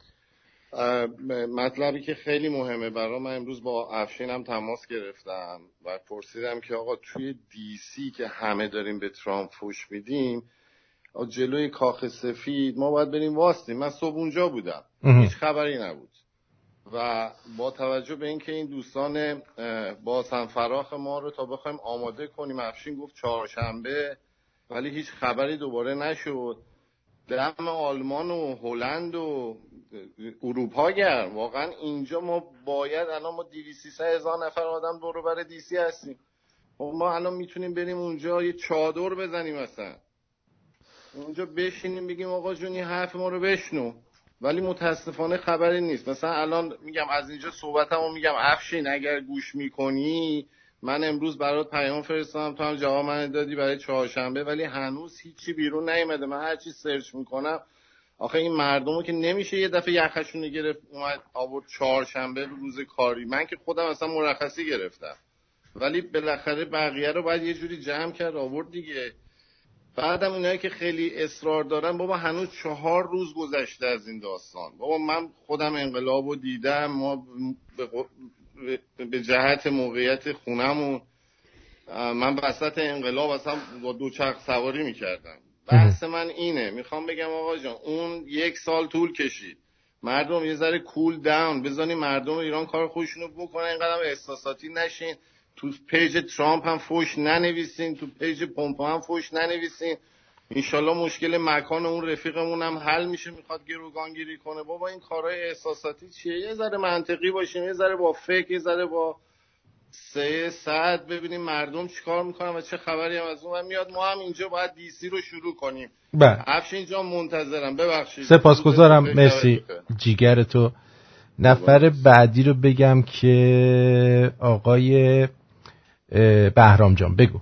مطلبی که خیلی مهمه برای من، امروز با افشینم تماس گرفتم و پرسیدم که آقا توی دی سی که همه داریم به ترامپ فوش میدیم، جلوی کاخ سفید ما باید بریم واستیم. من صبح اونجا بودم، هیچ خبری نبود و با توجه به اینکه این دوستان بازهم فراخ ما رو تا بخوایم آماده کنیم، افشین گفت چهارشنبه ولی هیچ خبری دوباره نشد. دم آلمان و هلند و اروپا گرم. واقعا اینجا ما باید الان ما دویست سیصد هزار نفر آدم دور و بر دی سی هستیم، ما الان میتونیم بریم اونجا یه چادر بزنیم مثلا اونجا بشینیم بگیم آقا جونی حرف ما رو بشنو، ولی متاسفانه خبری نیست. مثلا الان میگم از اینجا صحبتمو میگم افشین اگر گوش میکنی، من امروز برات پیام فرستادم، تو هم جواب من دادی برای چهارشنبه، ولی هنوز هیچی بیرون نیومده. من هر چی سرچ میکنم، آخه این مردمو که نمیشه یه دفعه یخشون گرفت اومد آورد چهارشنبه روز کاری. من که خودم اصلا مرخصی گرفتم، ولی بالاخره بقیه رو باید یه جوری جمع کرد آورد دیگه. بعدم اونایی که خیلی اصرار دارن، بابا هنوز چهار روز گذشته از این داستان. بابا من خودم انقلابو دیدم، ما به جهت موقعیت خونمون من وسط انقلاب اصلا با دوچرخ سواری میکردم. بحث من اینه، میخوام بگم آقا جان اون یک سال طول کشید، مردم یه ذره کول داون بزنین، مردم ایران کار خودشونو بکنن، اینقدر احساساتی نشین، تو پیج ترامپ هم فوش ننویسین، تو پیج پومپو هم فوش ننویسین. انشالله مشکل مکان اون رفیقمون هم حل میشه، میخواد گروگانگیری کنه. بابا این کارهای احساساتی چیه؟ یه ذره منطقی باشیم، یه ذره با فکر، یه ذره با سه ساعت ببینیم مردم چیکار میکنن و چه خبری هم از اون میاد. ما هم اینجا باید دی سی رو شروع کنیم. افشین جان منتظرم، ببخشید. سپاسگزارم، مرسی جیگر تو. نفر بعدی رو بگم که آقای بهرام جان بگو.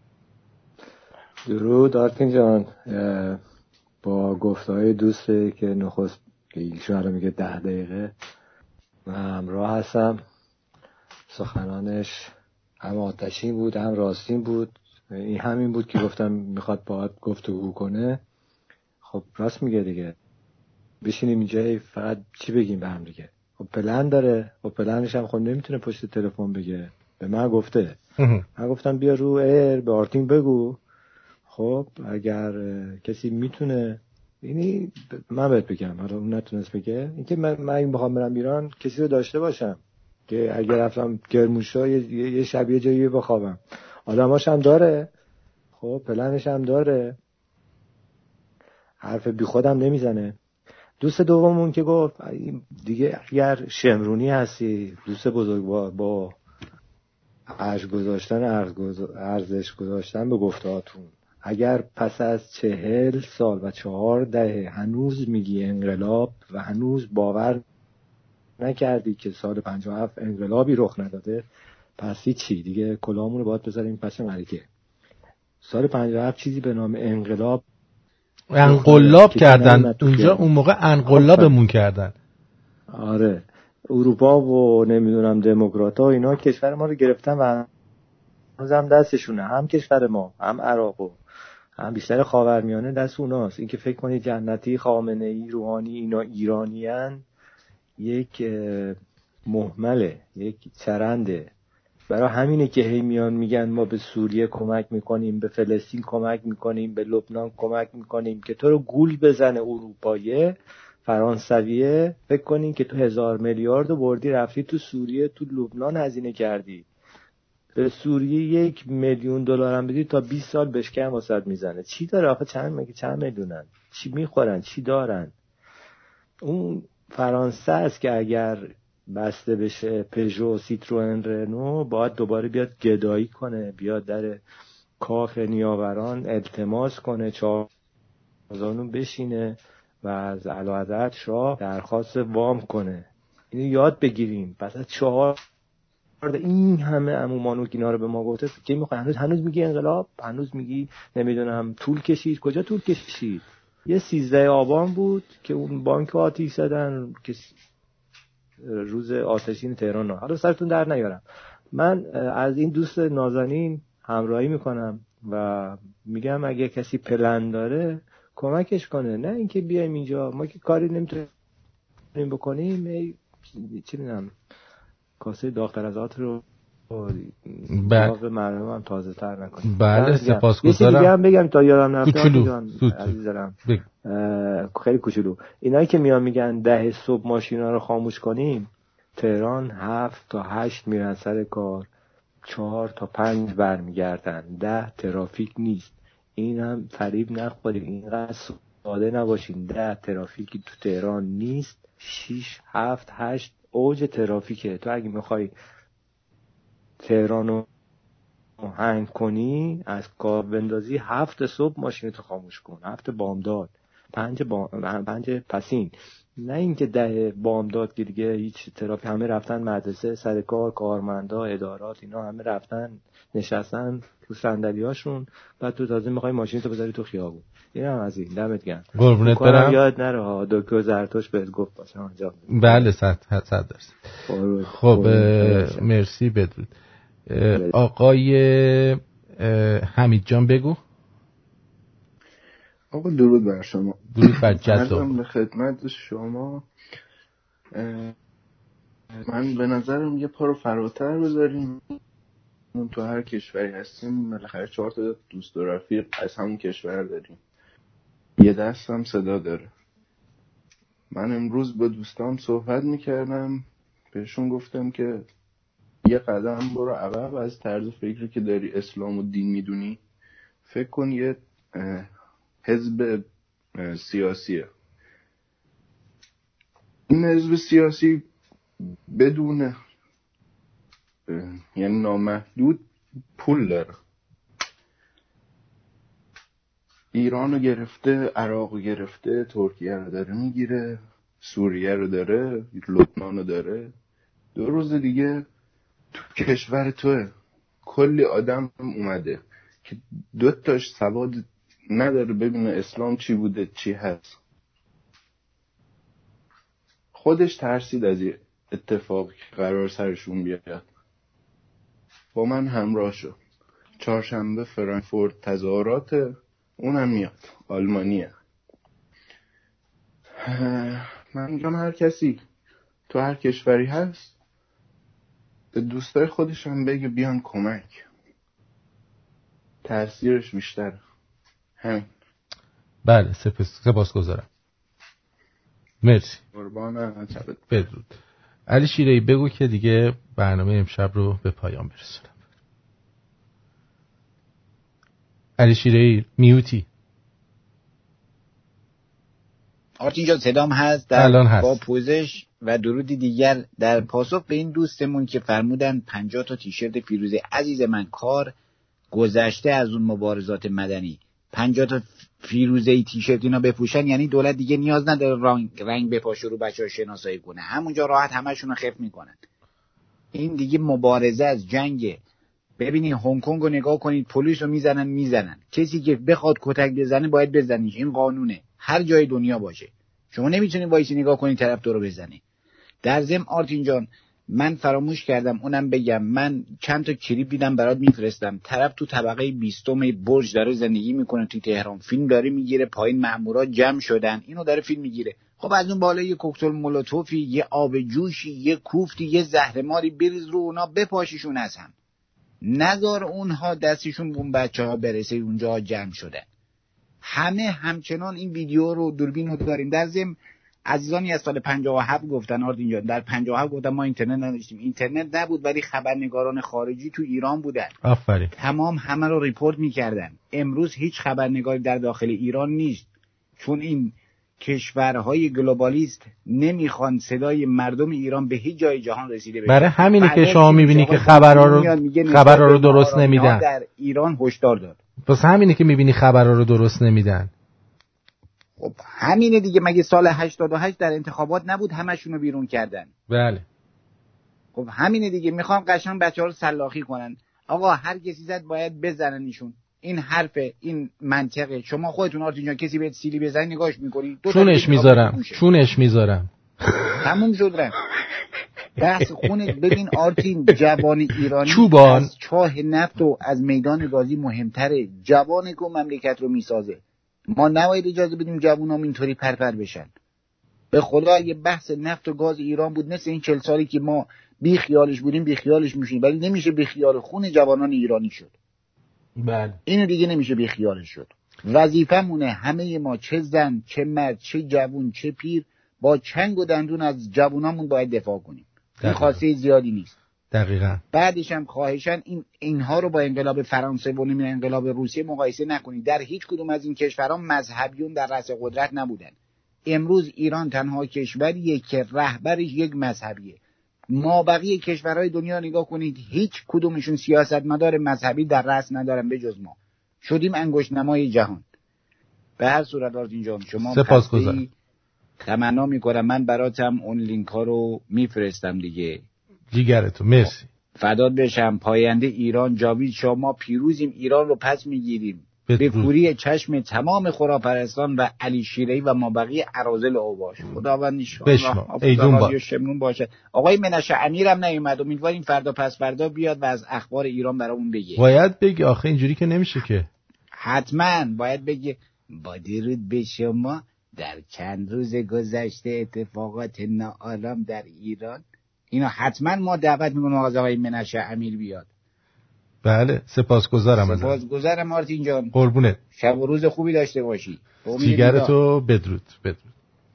درود آرتین جان. با گفتهای دوسته که نخست که ایشون رو میگه ده دقیقه من همراه هستم. سخنانش هم آتشین بود هم راستین بود. این همین بود که گفتم میخواد باهات گفتگو کنه. خب راست میگه دیگه، بشینیم اینجا فقط چی بگیم به هم دیگه. خب پلن داره، خب پلنش هم خب نمیتونه پشت تلفن بگه. به من گفته، من گفتم بیا رو ایر به آرتین بگو. خب اگر کسی میتونه، یعنی من بهت بگم، حالا اون نتونست بگه، اینکه من من بخوام برم ایران کسی رو داشته باشم که اگر رفتم کرمانشاه یه, یه شب یه جایی بخوابم. آدماش هم داره، خب پلنش هم داره، حرف بی خودم نمیزنه. دوست دومون که گفت دیگه اگر شمرونی هستی، دوست بزرگوار، با ارزش گذاشتن ارزش گذاشتن به گفتهاتون، اگر پس از چهل سال و چهار دهه هنوز میگی انقلاب و هنوز باور نکردی که سال پنجاه و هفت انقلابی رخ نداده، پس چی دیگه؟ کلاهمون رو باید بذاریم پس ملکه. سال پنجاه و هفت چیزی به نام انقلاب انقلاب کردن اونجا، اون موقع انقلابمون کردن. آره، اروپا و نمیدونم دموکرات ها اینا کشور ما رو گرفتن و هنوزم دستشونه، هم کشور ما هم عراق و هم بیشتر خاورمیانه دست اوناست. این که فکر کنید جنتی، خامنه ای، روحانی اینا ایرانیان، یک مهمله، یک چرنده. برای همینه که هی میان میگن ما به سوریه کمک میکنیم، به فلسطین کمک میکنیم، به لبنان کمک میکنیم، که تو رو گول بزنه اروپاییه فرانسویه فکر کنین که تو هزار میلیارد بردی رفتی تو سوریه تو لبنان هزینه کردی. به سوریه یک میلیون دلار هم بدی تا بیست سال بشکن واسط میزنه. چی داره آخه؟ چند مگه چند میلیونن؟ چی میخورن؟ چی دارن؟ اون فرانسه است که اگر بسته بشه پژو، سیتروئن، رنو، باید دوباره بیاد گدایی کنه، بیاد در کاخ نیاوران التماس کنه، چهارزانو بشینه و از اعلیحضرت شاه درخواست وام کنه. اینو یاد بگیریم. پس از چهار این همه عمومانو اینا رو به ما گفته که میخوای هنوز هنوز میگی انقلاب، هنوز میگی نمیدونم طول کشید. کجا طول کشید؟ یه سیزده آبان بود که اون بانک آتیش زدن که روز آتشین تهران. حالا سرتون در نیارم. من از این دوست نازنین همراهی میکنم و میگم اگه کسی پلن داره کمکش کنه، نه اینکه بیایم اینجا ما که کاری نمیتونیم بکنیم. ای چی میدونم کاسه داغ‌تر از آت رو باغ مردم هم تازه تر نکنیم. بله سپاسگزارم. یه دیگه هم بگم تا یادم نرفته کوچولو عزیزم، خیلی کوچولو. اینایی که میان میگن ده صبح ماشینا رو خاموش کنیم، تهران هفت تا هشت میرن سر کار، چهار تا پنج برمیگردن، ده ترافیک نیست. این هم فریب نخورید، اینقدر ساده نباشین. ده ترافیکی تو تهران نیست، شیش هفت هشت اوج ترافیکه. تو اگه میخوای تهران رو هنگ کنی از کار بندازی، هفت صبح ماشینتو خاموش کن، هفت بامداد، پنج بام... پنج پسین، نه اینکه ده بامداد که دیگه هیچ ترافیک، همه رفتن مدرسه، سر کار، کارمندا، ادارات، اینا همه رفتن نشستن رو صندلیاشون، بعد تو تازه میخوای ماشینتو بذاری تو خیابون. اینم از این. دمت گرم. قربونت برم. یاد نره ها دکتر زرتوش بهت گفت باشه اونجا. بله صد صد درصد. خب مرسی. بدرود. آقای حمید جان بگو. آقا درود بر شما. درود بر جدو. به خدمت شما. من به نظرم یه پا رو فراتر بذاریم. اون تو هر کشوری هستیم بالاخره چهار تا دوست و رفیق از همون کشور داریم. یه دست هم صدا داره. من امروز با دوستام صحبت میکردم، بهشون گفتم که یه قدم برو عقب از طرز فکری که داری اسلام و دین میدونی. فکر کن یه حزب سیاسیه. این حزب سیاسی بدون یعنی نامحدود پول داره. ایران رو گرفته، عراق رو گرفته، ترکیه رو داره میگیره، سوریه رو داره، لبنان رو داره. دو روز دیگه تو کشور توه کلی آدم اومده که دو تاش سواد نداره ببینه اسلام چی بوده چی هست. خودش ترسید از یه اتفاقی که قرار سرشون بیاد. با من همراه شد. چهارشنبه فرانکفورت تظاهرات، اونم میاد، آلمانیه. من میگم هر کسی تو هر کشوری هست به دوستای خودش هم بگه بیان کمک، تأثیرش بیشتره. همین. بله سپاس سپاسگزارم. مرسی. قربان بدرود. علی شیره‌ای بگو که دیگه برنامه امشب رو به پایان برسونم. علی شیره‌ای میوتی. آرتین جان صدام هست؟ در الان هست. با پوزش و درودی دیگر در پاسخ به این دوستمون که فرمودن پنجاه تا تیشرت فیروزه. عزیز من کار گذشته از اون مبارزات مدنی. پنجاه تا فیروزه ای تیشرت اینا بپوشن یعنی دولت دیگه نیاز نداره رنگ رنگ بپاشه رو بچه‌ها شناسایی کنه، همونجا راحت همشون رو خف میکنن. این دیگه مبارزه از جنگ. ببینید هنگ کنگ رو نگاه کنید، پلیس رو میزنن میزنن، کسی که بخواد کتک بزنه باید بزنیش، این قانونه هر جای دنیا باشه. شما نمیتونید وایسی نگاه کنید طرف تو رو بزنه. در ضمن آرتین جان من فراموش کردم اونم بگم، من چند تا کلیپ دیدم برات میفرستم. طرف تو طبقه بیستم برج داره زندگی میکنه توی تهران، فیلم داره میگیره، پایین مامورا جمع شدن، اینو داره فیلم میگیره. خب از اون بالا یه کوکتل مولوتوفی، یه آب جوشی، یه کوفتی، یه زهرماری بریز رو اونا، بپاشیشون از هم، نذار اونها دستشون به اون بچه ها برسه اونجا جمع شدن. همه همچنان این ویدیو رو دوربین رو داریم. در ضمن عزیزانی از سال پنجاه و هفت گفتن آردین جان، در پنجاه و هفت گفتن ما اینترنت نداشتیم. اینترنت نبود ولی خبرنگاران خارجی تو ایران بودن. آفرین. تمام همه رو ریپورت میکردن. امروز هیچ خبرنگاری در داخل ایران نیست، چون این کشورهای گلوبالیست نمیخوان صدای مردم ایران به هیچ جای جهان رسیده بشه. برای همینه که شما میبینی که خبرها رو خبرها رو درست نمیدن. در ایران هشدار داد. پس همینه که میبینی خبرها رو درست نمیدن. خب همینه دیگه. مگه سال هشتاد و هشت در انتخابات نبود همشون رو بیرون کردن؟ بله. خب همینه دیگه. میخوام قشنگ بچه‌ها رو سلاخی کنن. آقا هر کسی زد باید بزننشون. این حرفه، این منطقه. شما خودتون آرتین جان کسی بهت سیلی بزنی نگاش میکنی؟ چونش میذارم چونش میذارم تموم شد رفت. بحث خونه. ببین آرتین، جوان ایرانی چوبان. از چاه نفت و از میدان بازی مهمتره. جوانی که مملکت رو میسازه. ما نباید اجازه بدیم جوانام اینطوری پرپر بشن. به خدا یه بحث نفت و گاز ایران بود مثل این چهل سالی که ما بی خیالش بودیم بی خیالش میشیم، ولی نمیشه بی خیال خون جوانان ایرانی شد. بله. اینو دیگه نمیشه بی خیالش شد. وظیفمونه همه ما، چه زن چه مرد چه جوون چه پیر، با چنگ و دندون از جوانامون باید دفاع کنیم. این خواسته زیادی نیست. دقیقاً. بعدش هم خواهشاً این اینها رو با انقلاب فرانسه و نمیدونم انقلاب روسیه مقایسه نکنید. در هیچ کدوم از این کشورها مذهبیون در رأس قدرت نبودن. امروز ایران تنها کشوریه که رهبرش یک مذهبیه. ما بقیه کشورهای دنیا نگاه کنید، هیچ کدومشون سیاستمدار مذهبی در رأس ندارن به جز ما. شدیم انگشت نمای جهان. به هر صورت آرتین جان شما سپاسگزارم. تمنا میکنم. من براتم اون لینک ها رو میفرستم دیگه. جیگرتو مرسی. فدات بشم. پاینده ایران جاوید شما پیروزیم. ایران رو پس میگیریم به کوری چشم تمام خرافرستان و علی شیره‌ای و ما بقیه اراذل اوباش. خداوند انشاءالله ایدون با شمنون باشه. آقای منشه امیرم نیومد، امیدواریم فردا پس فردا بیاد و از اخبار ایران برامون بگه. باید بگی آخه اینجوری که نمیشه که. حتما باید بگه. با درود به شما، در چند روز گذشته اتفاقات ناآرام در ایران. اینا حتما ما دعوت میکنیم از آقای منشه امیر بیاد. بله سپاسگزارم ازت. سپاسگزارم آرتین جان. قربونت. شب و روز خوبی داشته باشی. جیگرتو بدرود بدرود.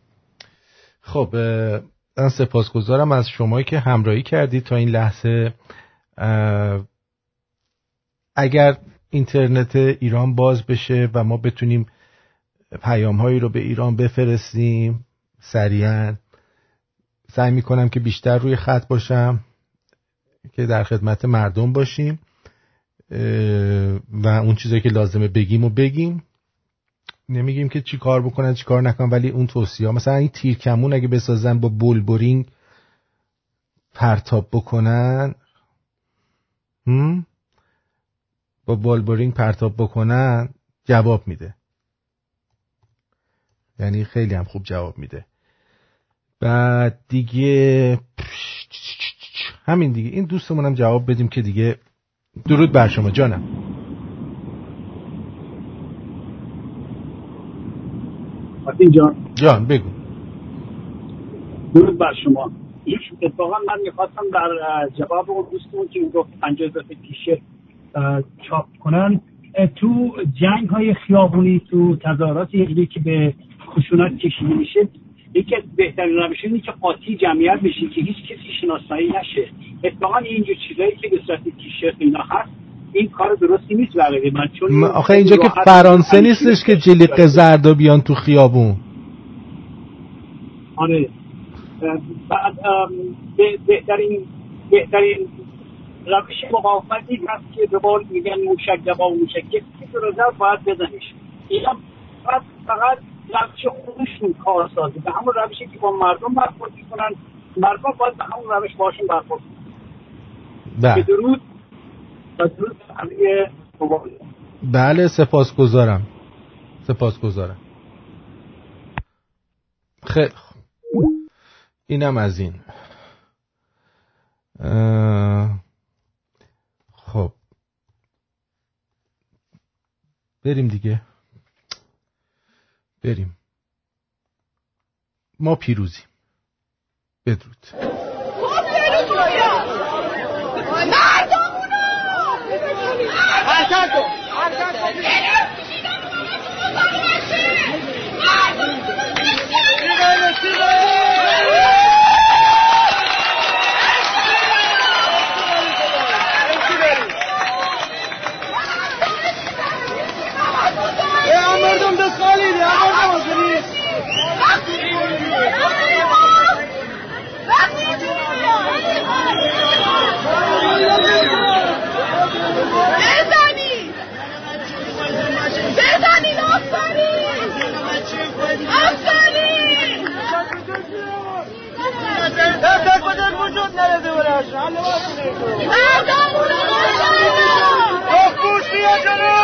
خب من سپاسگزارم از شمایی که همراهی کردید تا این لحظه. اگر اینترنت ایران باز بشه و ما بتونیم پیام‌هایی رو به ایران بفرستیم سریعا، سعی میکنم که بیشتر روی خط باشم که در خدمت مردم باشیم و اون چیزایی که لازمه بگیم و بگیم. نمیگیم که چی کار بکنن چی کار نکنن، ولی اون توصیه ها، مثلا این تیرکمون اگه بسازن با بولبرینگ پرتاب بکنن هم؟ با بولبرینگ پرتاب بکنن جواب میده، یعنی خیلی هم خوب جواب میده. بعد دیگه همین دیگه، این دوستمون هم جواب بدیم که دیگه. درود بر شما جانم. آرتین جان جان بگو. درود بر شما. اتفاقا من میخواستم در جواب اون دوستمون که گفت پنجاه هزار تیشرت چاپ کنن، تو جنگ های خیابونی، تو تظاهرات یکی که به خشونت کشیده میشه، یکی از بهترین روش‌ها اینه که قاطی جمعیت بشه که هیچ کسی شناسایی نشه. اتفاقا اینجور چیزایی که به صورت تیشرت اینا هست، این کار درستی نیست برای من. چون آخه اینجا که فرانسه نیستش که جلیقه زردا بیان تو خیابون. آره. بعد بهترین بهترین روش مقاومت این هست که به قول میگن موشک دبا و موشک که رو زد باید بزنیش. اینا فقط فقط روش خودشون کار سازه، به همون روشی که با مردم برخورد میکنن، مردم باید به همون روش باشون برخورد کنن. به درود به درود همه مبارک. بله سپاسگزارم سپاسگزارم. خیلی خوب، اینم از این. خب بریم دیگه، بریم ما پیروزیم. بدرود. حرکت کن حرکت کن مردم دست خالی ده مردم حاضری بزنی بزنی آفرین آفرین دست بدن وجود نرده براش حل باشه مردم رو گوش بیا جلو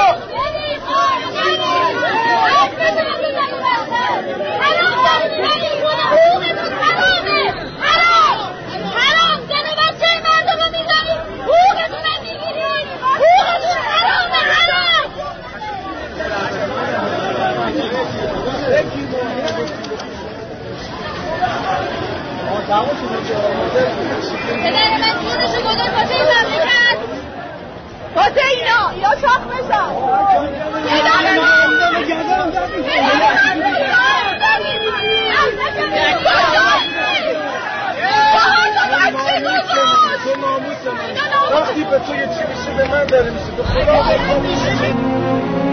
پدر من خودشو گذار واسه این مملکت واسه اینا اینا شاخ بشن پدر وقتی به تو یه چی میشه به من داره میشه به خدا